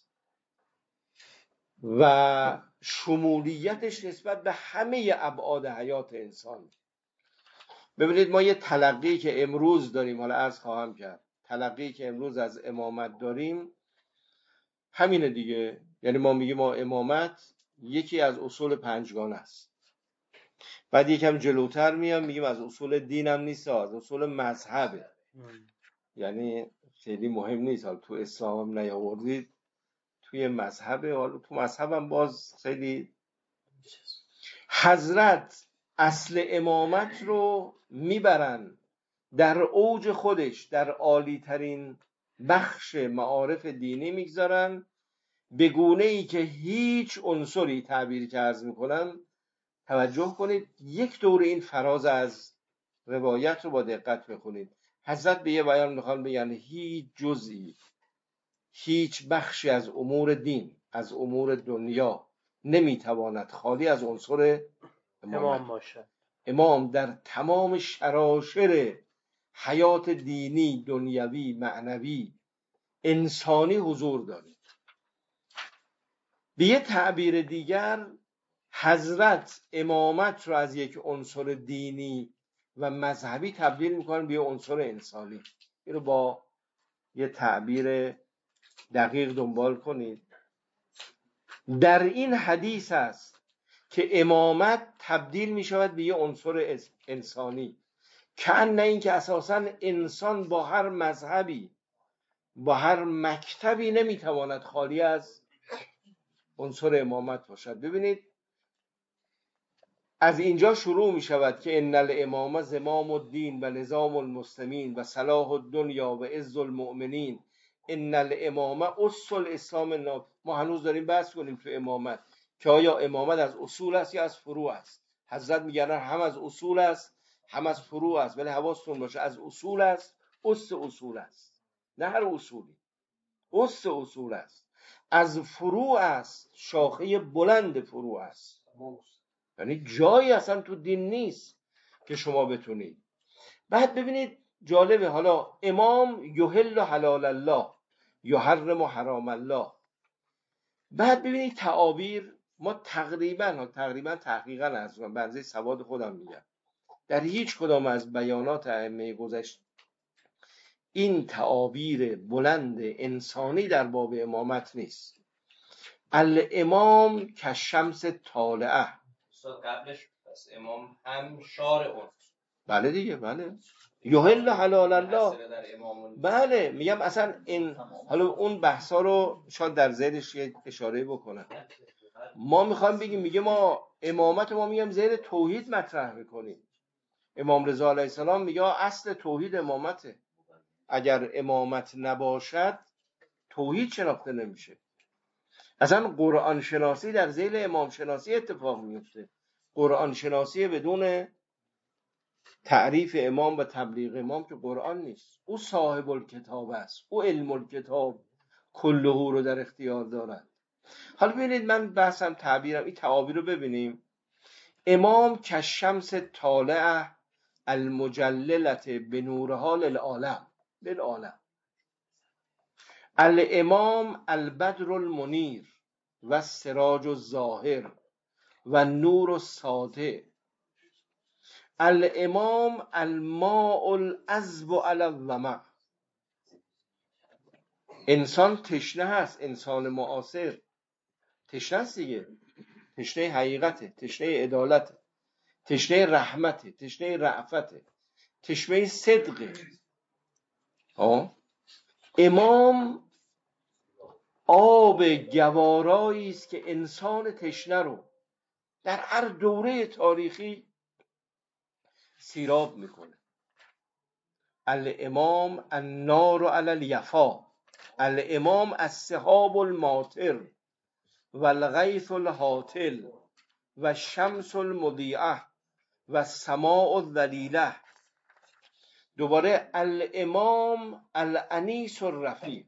I: و شمولیتش نسبت به همه ابعاد حیات انسان. ببینید ما یه تلقی که امروز داریم، حالا عرض خواهم کرد، تلقی که امروز از امامت داریم همینه دیگه. یعنی ما میگیم ما امامت یکی از اصول پنجگانه است. بعد یکم جلوتر میام میگیم از اصول دینم نیست، از اصول مذهبه. یعنی خیلی مهم نیست، حالا تو اسلام نیاوردید، توی مذهبه. حالا تو مذهبم باز خیلی. حضرت اصل امامت رو میبرن در اوج خودش، در عالی ترین بخش معارف دینی میگذارن، به گونه ای که هیچ عنصری، تعبیری که عرض میکنم توجه کنید، یک دور این فراز از روایت رو با دقت بخونید. حضرت به یه بیان میخوان بگن هیچ جزئی، هیچ بخشی از امور دین، از امور دنیا نمیتواند خالی از عنصر امام
C: باشد.
I: امام در تمام شراشر حیات دینی، دنیوی، معنوی، انسانی حضور داره. به یه تعبیر دیگر حضرت امامت رو از یک عنصر دینی و مذهبی تبدیل میکنن به یه عنصر انسانی. این رو با یه تعبیر دقیق دنبال کنید. در این حدیث است که امامت تبدیل می شود به یه عنصر انسانی، کأن این که اساساً انسان با هر مذهبی، با هر مکتبی نمیتواند خالی از عنصر امامت باشد. ببینید از اینجا شروع می شود که ان الامام زمام الدین و نظام المسلمین و صلاح الدنیا و عز المؤمنین، ان الامام اصل الاسلام الناب. ما هنوز داریم بحث کنیم تو امامت که آیا امامت از اصول است یا از فروع است. حضرت میگن هم از اصول است هم از فروع است، ولی حواستون باشه از اصول است، اس اصول است، نه هر اصولی، اس اصول است. از فروع است، شاخه بلند فروع است. یعنی جایی اصلا تو دین نیست که شما بتونید. بعد ببینید جالبه، حالا امام یحل حلال الله یحرم حرام الله. بعد ببینید تعابیر، ما تقریبا تقریبا تحقیقا از بنزه سواد خودم میگم، در هیچ کدام از بیانات ائمه گذشته این تعابیر بلند انسانی در باب امامت نیست. الامام کالشمس طالعه.
D: قبلش پس امام هم شارع اون.
I: بله دیگه، بله. یحل حلال الله. بله میگم اصلا این، حالا اون بحثا رو شاید در ذیلش اشاره بکنم. ما میخوایم بگیم، میگه ما امامت ما میگم زیر توحید مطرح میکنیم. امام رضا علیه السلام میگه اصل توحید امامته. اگر امامت نباشد توحید شناخته نمیشه. اصلا قرآن شناسی در ذیل امام شناسی اتفاق میفته. قرآن شناسی بدون تعریف امام و تبلیغ امام که قرآن نیست. او صاحب الکتاب است، او علم الکتاب کله رو در اختیار دارد. حالا ببینید، من بحثم تعبیرم این تعابیر رو ببینیم. امام کالشمس طالعه المجللت بنورها للعالم للعالم. الامام البدر المنیر و السراج الظاهر و النور الساطع. الامام الماء العذب علی الظمأ. انسان تشنه هست، انسان معاصر تشنه است دیگه. تشنه حقیقته، تشنه عدالته، تشنه رحمته، تشنه رأفته، تشنه صدقه. ها، امام آب گوارایی است که انسان تشنه رو در هر دوره تاریخی سیراب میکنه. الامام النار علی الیفا. الامام السحاب الماطر و الغیث الهاطل و الشمس المضیئه و السماء الذلیله. دوباره الامام الانیس الرفیق.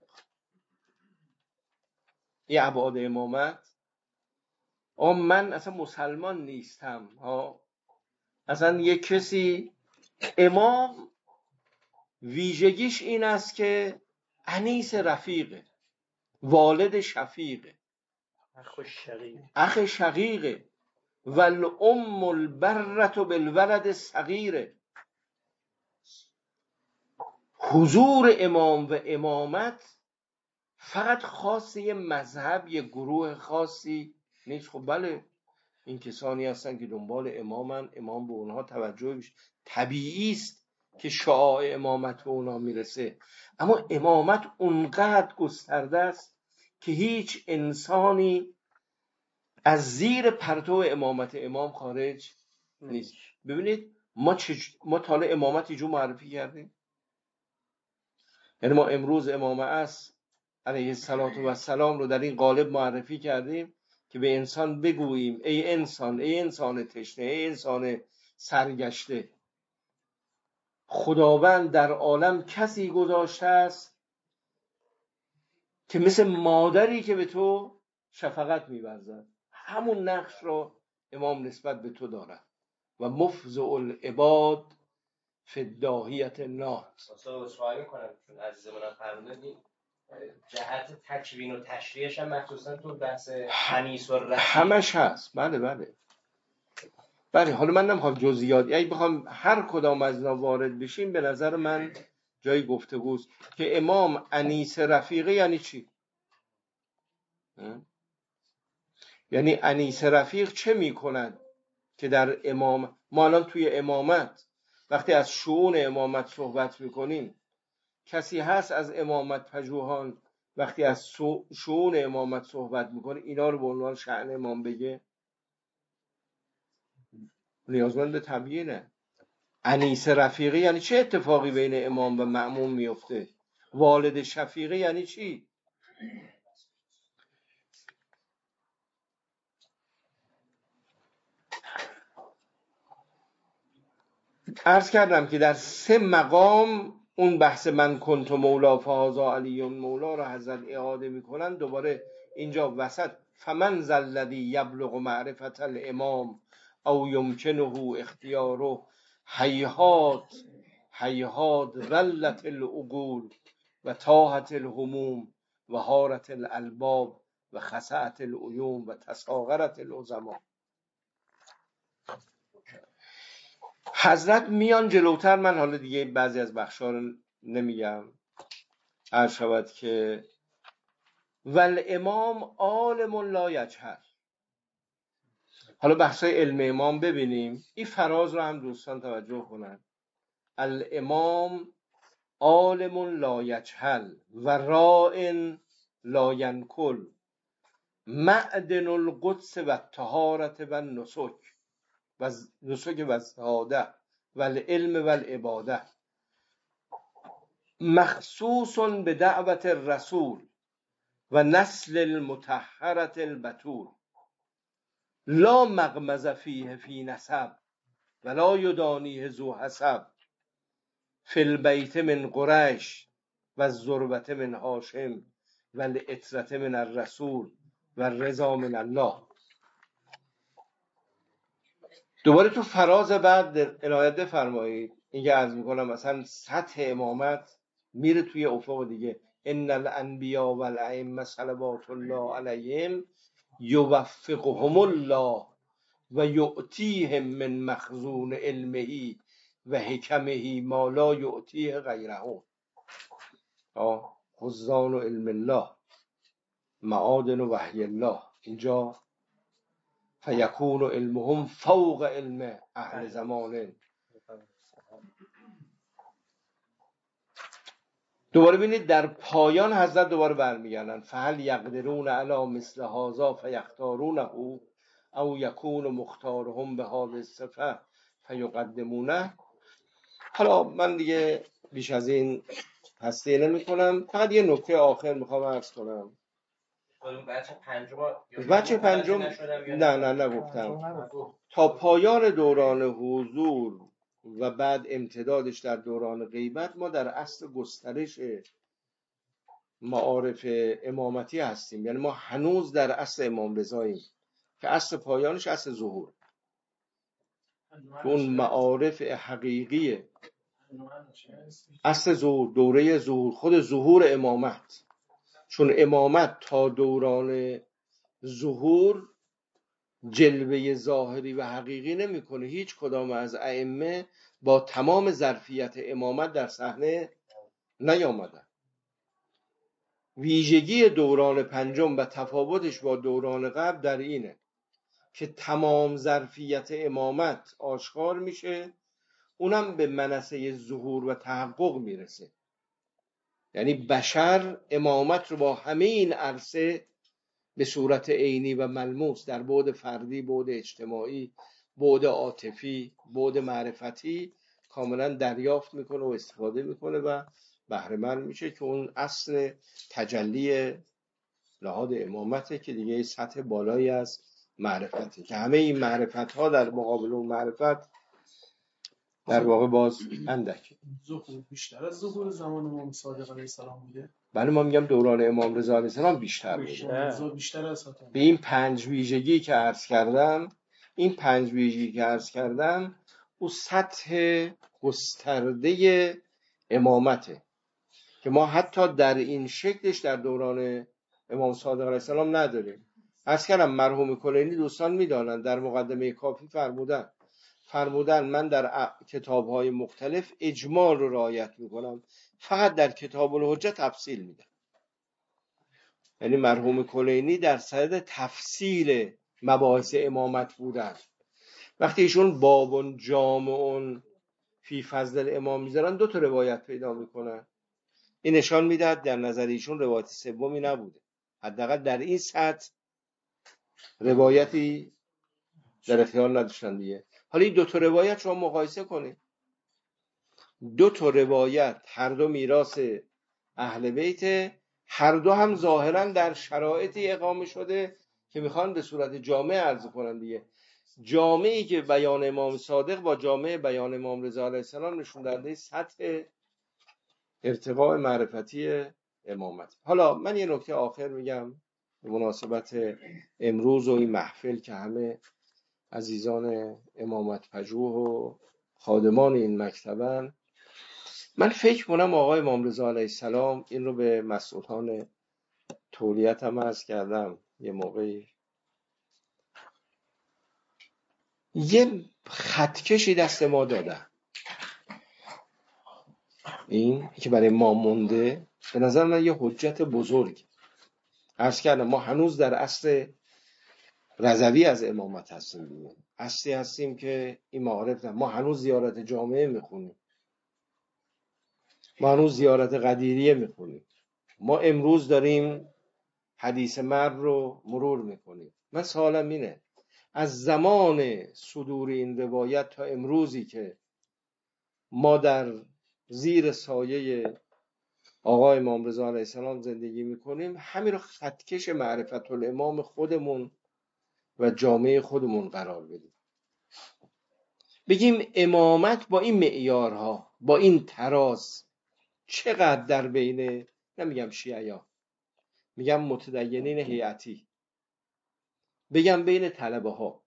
I: این ابعاد امامت. آه من اصلا مسلمان نیستم ها، اصلا یک کسی امام ویژگیش این است که انیس رفیقه، والد شفیقه، اخ شقیقه، و الام البرة بالولد الصغیره. حضور امام و امامت فقط خاص یه مذهب، یه گروه خاصی نیست. خب بله، این کسانی هستن که دنبال امامن، امام به اونها توجه بشه، طبیعی است که شعاع امامت به اونها میرسه. اما امامت اونقدر گسترده است که هیچ انسانی از زیر پرتو امامت امام خارج نیست. ببینید ما چج... ما تا حالا امامت یه جو معرفی کردیم. یعنی ما امروز امام عصر علیه السلام رو در این قالب معرفی کردیم که به انسان بگوییم ای انسان، ای انسان تشنه، ای انسان سرگشته، خداوند در عالم کسی گذاشته است که مثل مادری که به تو شفقت می‌ورزد. همون نقش رو امام نسبت به تو داره و مفضع العباد فی الداهیة النات.
D: اصلا سوالی کنم چون عزیزمون فرمودن جهت تکوین و تشریحش هم مخصوصا تو بحث انیس و رفیق
I: همش هست. بله بله بله. حالا من نمیخوام جزئیات، یعنی بخوام هر کدام از اینا وارد بشیم به نظر من جای گفتگوست که امام انیس رفیقه یعنی چی؟ یعنی انیس رفیق چه میکند که در امام، ما الان توی امامت وقتی از شؤون امامت صحبت میکنیم کسی هست از امامت پژوهان وقتی از شؤون امامت صحبت میکنه اینا رو به عنوان شأن امام بگه؟ نیازمند تبیینه. انیس رفیقی یعنی چه اتفاقی بین امام و مأموم میفته؟ والد شفیقی یعنی چی؟ عرض کردم که در سه مقام اون بحث من کنت مولا فهذا علی مولا را حضرت اعاده میکنن. دوباره اینجا وسط فمن ذا الذی یبلغ معرفت الامام او یمکنه اختیاره هیهات هیهات ذلت العقول و تاهت الهموم و حارت الالباب و خسعت العیون و تصاغرت العظما. حضرت میان جلوتر، من حالا دیگه بعضی از بخشا رو نمیگم، عرض شود که والامام عالم لا یجهل. حالا بحثای علم امام ببینیم. این فراز رو هم دوستان توجه کنن. الامام عالم لا یجهل و راء لا ینکل معدن القدس و الطهارت و النسک و نسک و الزهاده و العلم و العباده مخصوص به دعوت الرسول و نسل المطهرة البتول لا مغمز فیه فی نسب ولا یدانیه ذو حسب فی البیت من قریش و الذروة من هاشم و العترة من الرسول و الرضا من الله. دوباره تو فراز بعد عنایت بفرمایید، اینکه عرض میکنم مثلا سطح امامت میره توی افق دیگه. ان الانبیاء والائمه صلوات الله علیهم یوفقهم الله و یؤتیهم من مخزون علمه و حکمه ما لا یؤتیه غیرهم. خزان و علم الله معادن و وحی الله. اینجا فیکون علمهم فوق علم اهل زمانه. دوباره ببینید در پایان حضرت دوباره برمیگردن فهل یقدرون علی مثل هذا فیختارونه او یکون مختارهم به هذه الصفه فیقدمونه. حالا من دیگه بیش از این هستی نمی کنم، فقط یه نکته آخر میخوام عرض کنم.
D: بچه پنجم
I: بچه پنجم نه نه نگفتم. تا پایان دوران حضور و بعد امتدادش در دوران غیبت ما در اصل گسترش معارف امامتی هستیم. یعنی ما هنوز در اصل امام رضاییم که اصل پایانش اصل ظهور. اون معارف حقیقی اصل ظهور، دوره ظهور، خود ظهور امامت. چون امامت تا دوران ظهور جلوه ظاهری و حقیقی نمیکنه. هیچ کدام از ائمه با تمام ظرفیت امامت در صحنه نیامدن. ویژگی دوران پنجم و تفاوتش با دوران قبل در اینه که تمام ظرفیت امامت آشکار میشه، اونم به منصه ظهور و تحقق میرسه. یعنی بشر امامت رو با همه این عرصه به صورت عینی و ملموس در بعد فردی، بعد اجتماعی، بعد عاطفی، بعد معرفتی کاملا دریافت میکنه و استفاده میکنه و بهره مند میشه که اون اصل تجلی لحاظ امامته که دیگه سطح بالایی از معرفته که همه این معرفت ها در مقابل اون معرفت در واقع باز اندک.
K: ظهور بیشتر از ظهور زمان امام صادق علیه السلام بوده.
I: بله ما میگم دوران امام رضا علیه السلام بیشتر بوده.
K: بیشتر, بیشتر از حتما.
I: به این پنج ویژگی که عرض کردم، این پنج ویژگی که عرض کردم اون سطح گسترده امامته که ما حتی در این شکلش در دوران امام صادق علیه السلام نداریم. عرض کردم مرحوم کلینی دوستان میدانند در مقدمه کافی فرمودن فرمودن من در کتاب‌های مختلف اجمال رو رعایت میکنم، فقط در کتاب الحجه تفصیل میدم. یعنی مرحوم کلینی در صدد تفصیل مباحث امامت بودن. وقتی ایشون بابون جامعون فی فضل امام میذارن دو تا روایت پیدا میکنن. این نشان میدهد در نظر ایشون روایت سومی نبوده، حداقل در این سطح روایتی در اختیار نداشتن دیگه. حالا این دو تا روایت شما مقایسه کنید. دو تا روایت هر دو میراث اهل بیت، هر دو هم ظاهرا در شرایطی اقامه شده که میخوان به صورت جامع عرض کنن دیگه. جامعی که بیان امام صادق با جامع بیان امام رضا علیه السلام نشون دهنده سطح ارتقاء معرفتی امامت. حالا من یه نکته آخر میگم به مناسبت امروز و این محفل که همه عزیزان امامت پژوه و خادمان این مکتبن. من فکر کنم آقای امام رضا علیه السلام، این رو به مسئولان تولیت هم عرض کردم یه موقعی، یه خطکشی دست ما دادن. این که برای ما مونده به نظر من یه حجت بزرگ. عرض کردم ما هنوز در اصل رضوی از امامت هستیم دیگه. اصلی هستیم که این معارف نه. ما هنوز زیارت جامعه میخونیم، ما هنوز زیارت قدیریه میخونیم، ما امروز داریم حدیث مرد رو مرور میکنیم. من سوالم اینه از زمان صدور این روایت تا امروزی که ما در زیر سایه آقا امام رضا علیه السلام زندگی میکنیم، همین رو خطکش معرفت الامام خودمون و جامعه خودمون قرار بدیم. بگیم امامت با این معیارها، با این تراز چقدر در بین، نمیگم شیعیان، میگم متدینین هیئتی، بگم بین طلبه ها،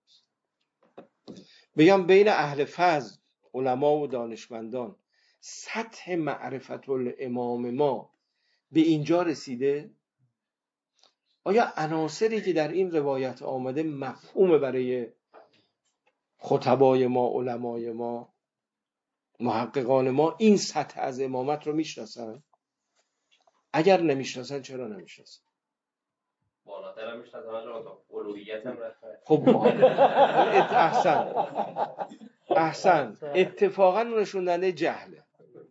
I: بگم بین اهل فضل، علما و دانشمندان، سطح معرفت الامام ما به اینجا رسیده؟ آیا عناصری که در این روایت آمده مفهوم برای خطبای ما، علمای ما، محققان ما این سطح از امامت رو میشناسن؟ اگر نمیشناسن چرا نمیشناسن؟
D: بالاتر هم میشناسن تا الوهیت هم رفته.
I: خب احسن احسن اتفاقا نشون دهنده جهله.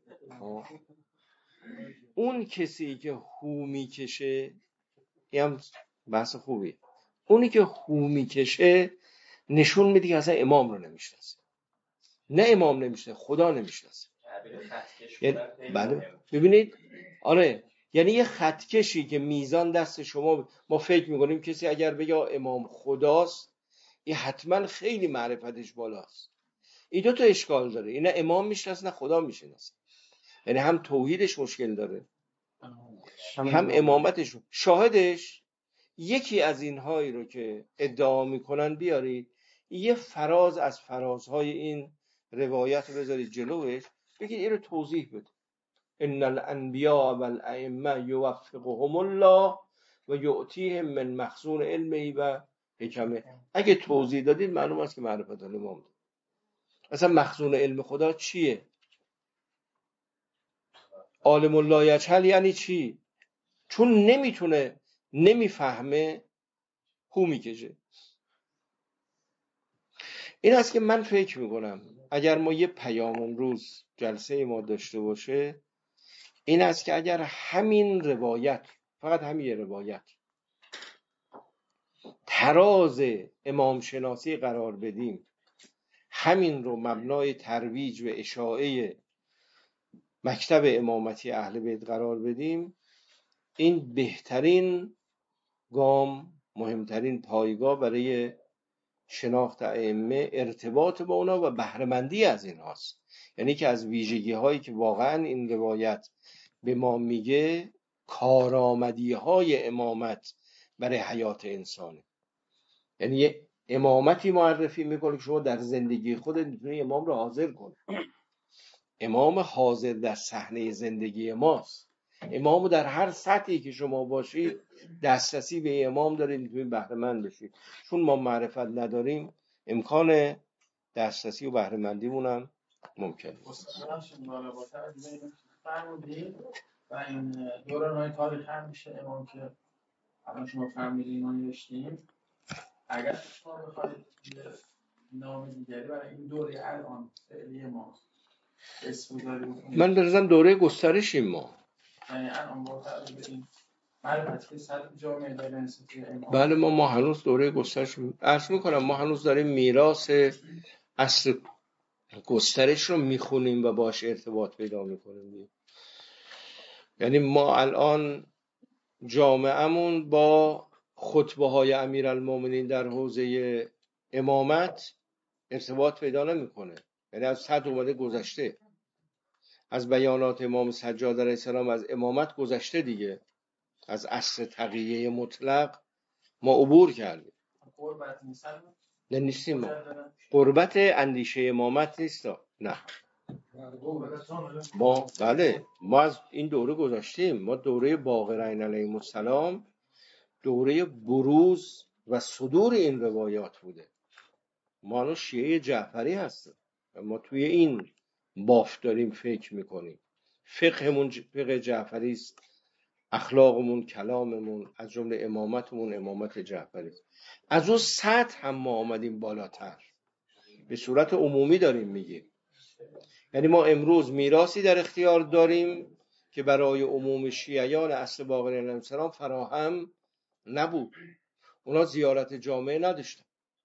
I: اون کسی که هو میکشه، این هم بحث خوبیه، اونی که هو میکشه نشون میده که اصلا امام رو نمیشناسه. نه امام نمیشناسه، خدا نمیشناسه. یعنی بله ببینید، آره، یعنی یه خطکشی که میزان دست شما، ما فکر میکنیم کسی اگر بگه امام خداست، این حتما خیلی معرفتش بالاست. این دو تا اشکال داره، این نه امام میشناسه نه خدا میشناسه. یعنی هم توحیدش مشکل داره، هم امامتش. شاهدش یکی از اینهایی رو که ادعا میکنن بیارید، یه فراز از فرازهای این روایت رو بذارید جلوش، بگید این رو توضیح بده. ان الانبیاء والائمه یوفقهم الله و یعطیهم من مخزون علمه و حکمه. اگه توضیح دادید معلوم است که معرفت الامام داره. اصلا مخزون علم خدا چیه؟ عالم الله یجهل یعنی چی؟ چون نمیتونه، نمیفهمه، هو میکشه. این است که من فکر میکنم اگر ما یه پیام امروز جلسه ما داشته باشه، این است که اگر همین روایت، فقط همین روایت، تراز امام شناسی قرار بدیم، همین رو مبنای ترویج و اشاعه مکتب امامتی اهل بیت قرار بدیم، این بهترین گام، مهمترین پایگاه برای شناخت ائمه، ارتباط با اونا و بهره‌مندی از اینهاست. یعنی که از ویژگی هایی که واقعا این روایت به ما میگه، کارآمدی های امامت برای حیات انسانه. یعنی یه امامتی معرفی میکنه که شما در زندگی خودت میتونی امام رو حاضر کنی. امام حاضر در صحنه زندگی ماست. امام در هر سطحی که شما باشید دسترسی به امام دارید، میتونید بهره مند بشید. چون ما معرفت نداریم، امکان دسترسی و بهره مندیمون هم ممکن نیست.
B: و این دوران‌های تاریخ هم میشه امام که الان شما فهمیدین اینا نوشتیم، اگر شما بخواید نام دیگری برای این دوره الان فعلی ما اسم بذارید،
I: من برزم دوره گسترشیم ما.
B: یعنی الان با توجه به این معرفت که سطح جامعه داره نسبت به امام.
I: بله ما ما هنوز دوره گسترش عرض میکنم، ما هنوز داریم میراث اصل گسترش رو میخونیم و باش ارتباط پیدا میکنیم. یعنی ما الان جامعهمون با خطبه های امیرالمومنین در حوزه امامت ارتباط پیدا نمیکنه. یعنی از صد اومده گذشته، از بیانات امام سجاد علیه السلام از امامت گذشته دیگه، از اصل تقیه مطلق ما عبور کردیم.
B: قربت نیستن؟
I: نه نیستیم ما. قربت اندیشه امامت نیست. نه ما بله ما از این دوره گذاشتیم. ما دوره باقرین علیهم السلام دوره بروز و صدور این روایات بوده. ما الان شیعه جعفری هستیم، ما توی این بافت داریم فکر میکنیم. فقهمون فقه جعفری است، اخلاقمون، کلاممون، از جمله امامتمون امامت جعفری است. از اون سطح هم ما آمدیم بالاتر، به صورت عمومی داریم میگیم. یعنی ما امروز میراثی در اختیار داریم که برای عموم شیعیان اصل باقرین علیهم السلام فراهم نبود. اونا زیارت جامعه نداشتن،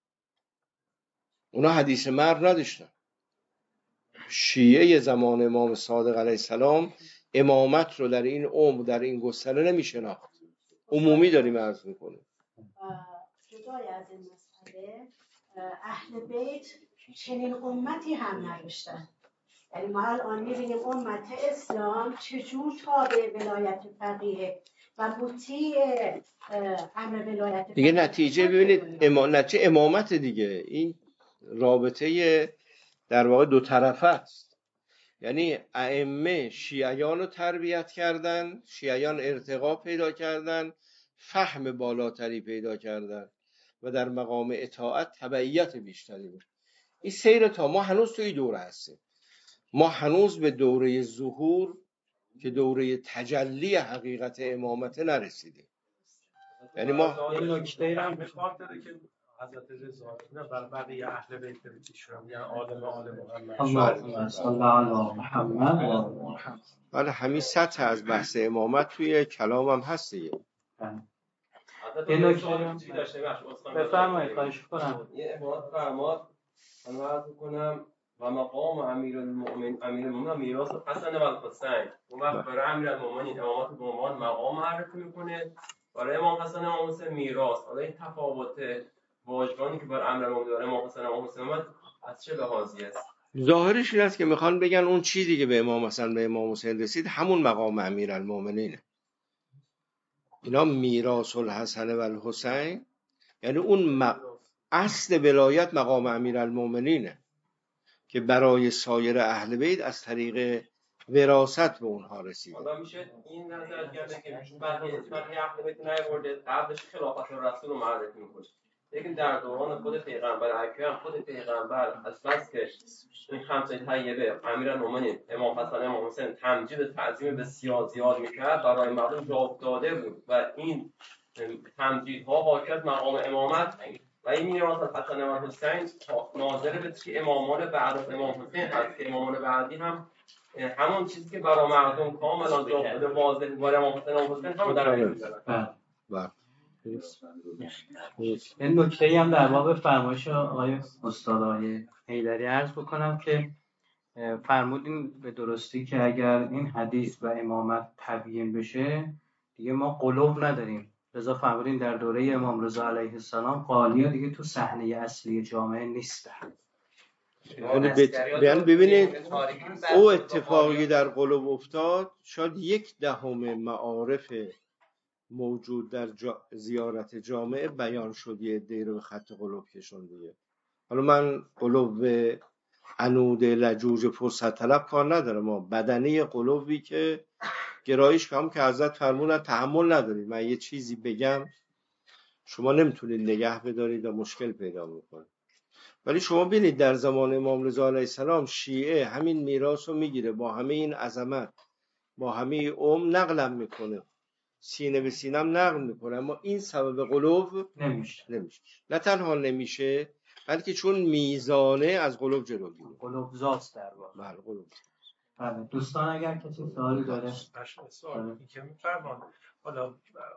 I: اونا حدیث مرد نداشتن. شیعه زمان امام صادق علیه السلام امامت رو در این عمر در این گستره نمیشناخت. عمومی داریم عرض میکنیم.
L: جدای از این مسئله اهل بیت چنین امتی هم نداشتن. یعنی ما الان می‌بینیم امت اسلام چجور تابع ولایت فقیه و مطیع امر ولایت
I: دیگه نتیجه ببینید اما... نتیجه امامت دیگه این رابطه در واقع دو طرفه است. یعنی ائمه شیعیان رو تربیت کردن، شیعیان ارتقا پیدا کردن، فهم بالاتری پیدا کردن و در مقام اطاعت تبعیت بیشتری بود. این سیر تا ما هنوز توی دوره هستیم. ما هنوز به دوره ظهور که دوره تجلی حقیقت امامت نرسیدیم. یعنی ما
E: این نکته را به خاطر که حضرت رضا نه بر بقیه اهل بیت ایشون یعنی عالم عالم محمد
A: اللهم صل علی محمد.
I: بله همین سطح از بحث امامت توی کلامم هست دیگه.
A: این نکته بفرمایید خواهش کنم.
M: یه عبارت فرماد من عرض می‌کنم و مقام امیر المؤمن امیر المؤمنین میراث حسن و الحسین. اون وقت برای امیر المؤمنین امامت به عنوان مقام معرفی میکنه، برای امام حسن و امام حسین میراث. حالا این تفاوت واژگانی که بر امیر المؤمنین داره امام حسن و امام حسین از چه لحاظی است؟
I: ظاهرش این است که میخوان بگن اون چیزی که به امام حسن به امام حسین رسید همون مقام امیر المؤمنینه. اینا میراث الحسن و الحسین یعنی اون م... اصل ولایت مقام امیر المؤمنینه که برای سایر اهل بیت از طریق وراثت به اونها رسیده.
M: حالا میشه این نظر کرده که برای برای اهل بیت نیورده قبلش خلافت رسول رو معرفی میکنه، لیکن در دوران خود پیغمبر اکرم خود پیغمبر از بس که این خمسه طیبه امیرالمومنین امام حسن امام حسین تمجید و تعظیم بسیار زیاد میکرد برای مردم جا افتاده بود و این تمجیدها حاکی از مقام امامت و این میراث از حسن و حسین ناظر به چی امامان بعد از امام حسین هست که امامان بعدی هم همون چیزی که برای مردم کاملا جا افتاده واضح برای امام حسین و امام حسین هم در میذارن.
I: بله.
A: این نکته هم در باب فرمایش آقای استاد آقای حیدری عرض بکنم که فرمودین به درستی که اگر این حدیث و امامت تبیین بشه دیگه ما قلوب نداریم. رضا فرمودین در دوره امام رضا علیه السلام قالی‌ها دیگه تو صحنه اصلی جامعه نیستن.
I: یعنی ببینید او اتفاقی در قلوب افتاد شاید یک دهم معارف موجود در جا زیارت جامعه بیان شد، یه عده‌ای رو به خط قلوب کشون دیگه. حالا من قلوب عنود لجوج فرصت طلب کار نداره، ما بدنه قلوبی که گرایش هم که حضرت فرمودن تحمل ندارید من یه چیزی بگم شما نمیتونید نگه بدارید و مشکل پیدا میکنه. ولی شما ببینید در زمان امام رضا علیه السلام شیعه همین میراث رو میگیره با همه این عظمت با همه عمر نقلم میکنه، سینه به سینم نقل میکنه، اما این سبب قلوب
A: نمیشه.
I: نمیشه. نه تنها نمیشه بلکه چون میزانه از قلوب جلو میره.
A: قلوب زاست در واقع.
I: بله قلوب.
A: بله دوستان اگر کسی سوالی داره
E: سوال این که میفرمان حالا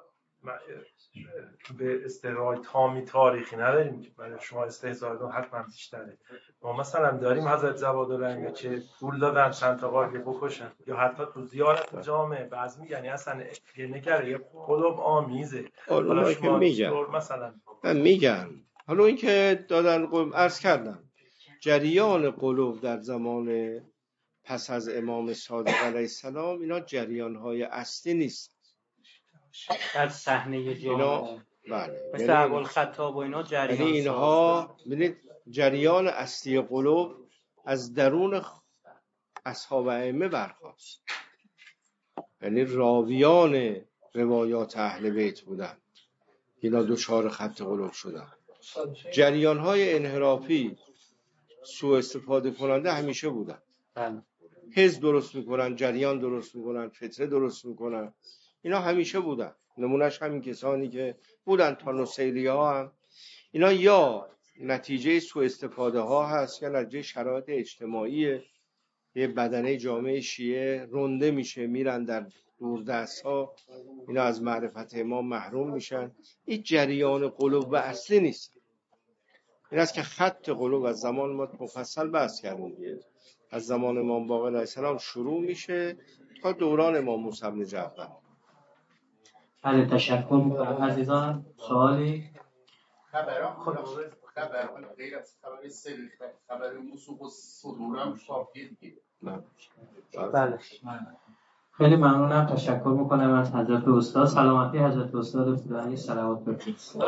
E: به استقرای تامی تاریخی نداریم که برای شما استحضار حتما بیشتره. ما مثلا داریم حضرت زوادالعلمی که پول دادن چند تا قاضی بکشن یا حتی تو زیارت جامعه بعض میگن اصلا نگره یه قلوب آمیزه.
I: حالا شما میگن مثلا میگن حالا این که دادن قلوب عرض کردم جریان قلوب در زمان پس از امام صادق علیه السلام اینا جریان‌های اصلی نیست
A: در صحنه جامعه.
I: بله
A: مثل ابوالخطاب و اینا جریان
I: یعنی اینها ببینید جریان اصلی قلوب از درون اصحاب ائمه برخاست، یعنی راویان روایات اهل بیت بودن اینا دچار خط قلوب شدن. جریان‌های انحرافی سوء استفاده کننده همیشه بودن.
A: بله.
I: حزب درست میکنن، جریان درست میکنن، فتنه درست میکنن، اینا همیشه بودن. نمونهش همین کسانی که بودن تا نصیری ها هم اینا یا نتیجه سوء استفاده ها هست یا نتیجه شرایط اجتماعی یه بدنه جامعه شیعه رنده میشه میرن در دوردست ها، اینا از معرفت امام محروم میشن. این جریان قلوب و اصلی نیست. این است که خط قلوب از زمان ما مفصل بحث کردیم، از زمان امام باقر علیه السلام شروع میشه تا دوران امام موسی بن جعفر.
A: بله تشکر میکنم عزیزان. سوالی؟
H: خبر خبر غیر از خبر سری خبر موسوق و صدورم کافیه دیگه.
A: بله خیلی ممنونم. تشکر میکنم از حضرت استاد. سلامتی حضرت استاد فدایی صلوات بفرستید.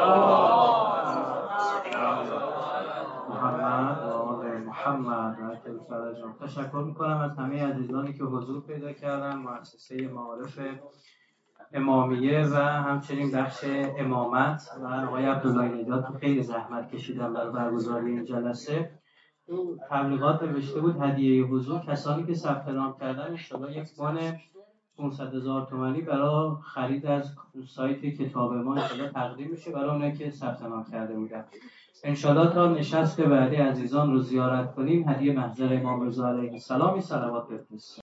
A: محمد و آل محمد و عجل فرجام. تشکر میکنم از همه عزیزانی که حضور پیدا کردن. مؤسسه معارف امامیه و همچنین بخش امامت و آقای عبدالله نجات که خیلی زحمت کشیدن برای برگزاری این جلسه. تو تبلیغات نوشته بود هدیه حضور. کسانی که ثبت نام کردن ان شاءالله یک بان پانصد هزار تومانی برای خرید از سایت کتاب ما ان شاءالله تقدیم میشه برای اونایی که ثبت نام کرده بودن. ان شاءالله تا نشست بعدی عزیزان رو زیارت کنیم هدیه محضر امام رضا علیه السلام صلوات بفرستیم.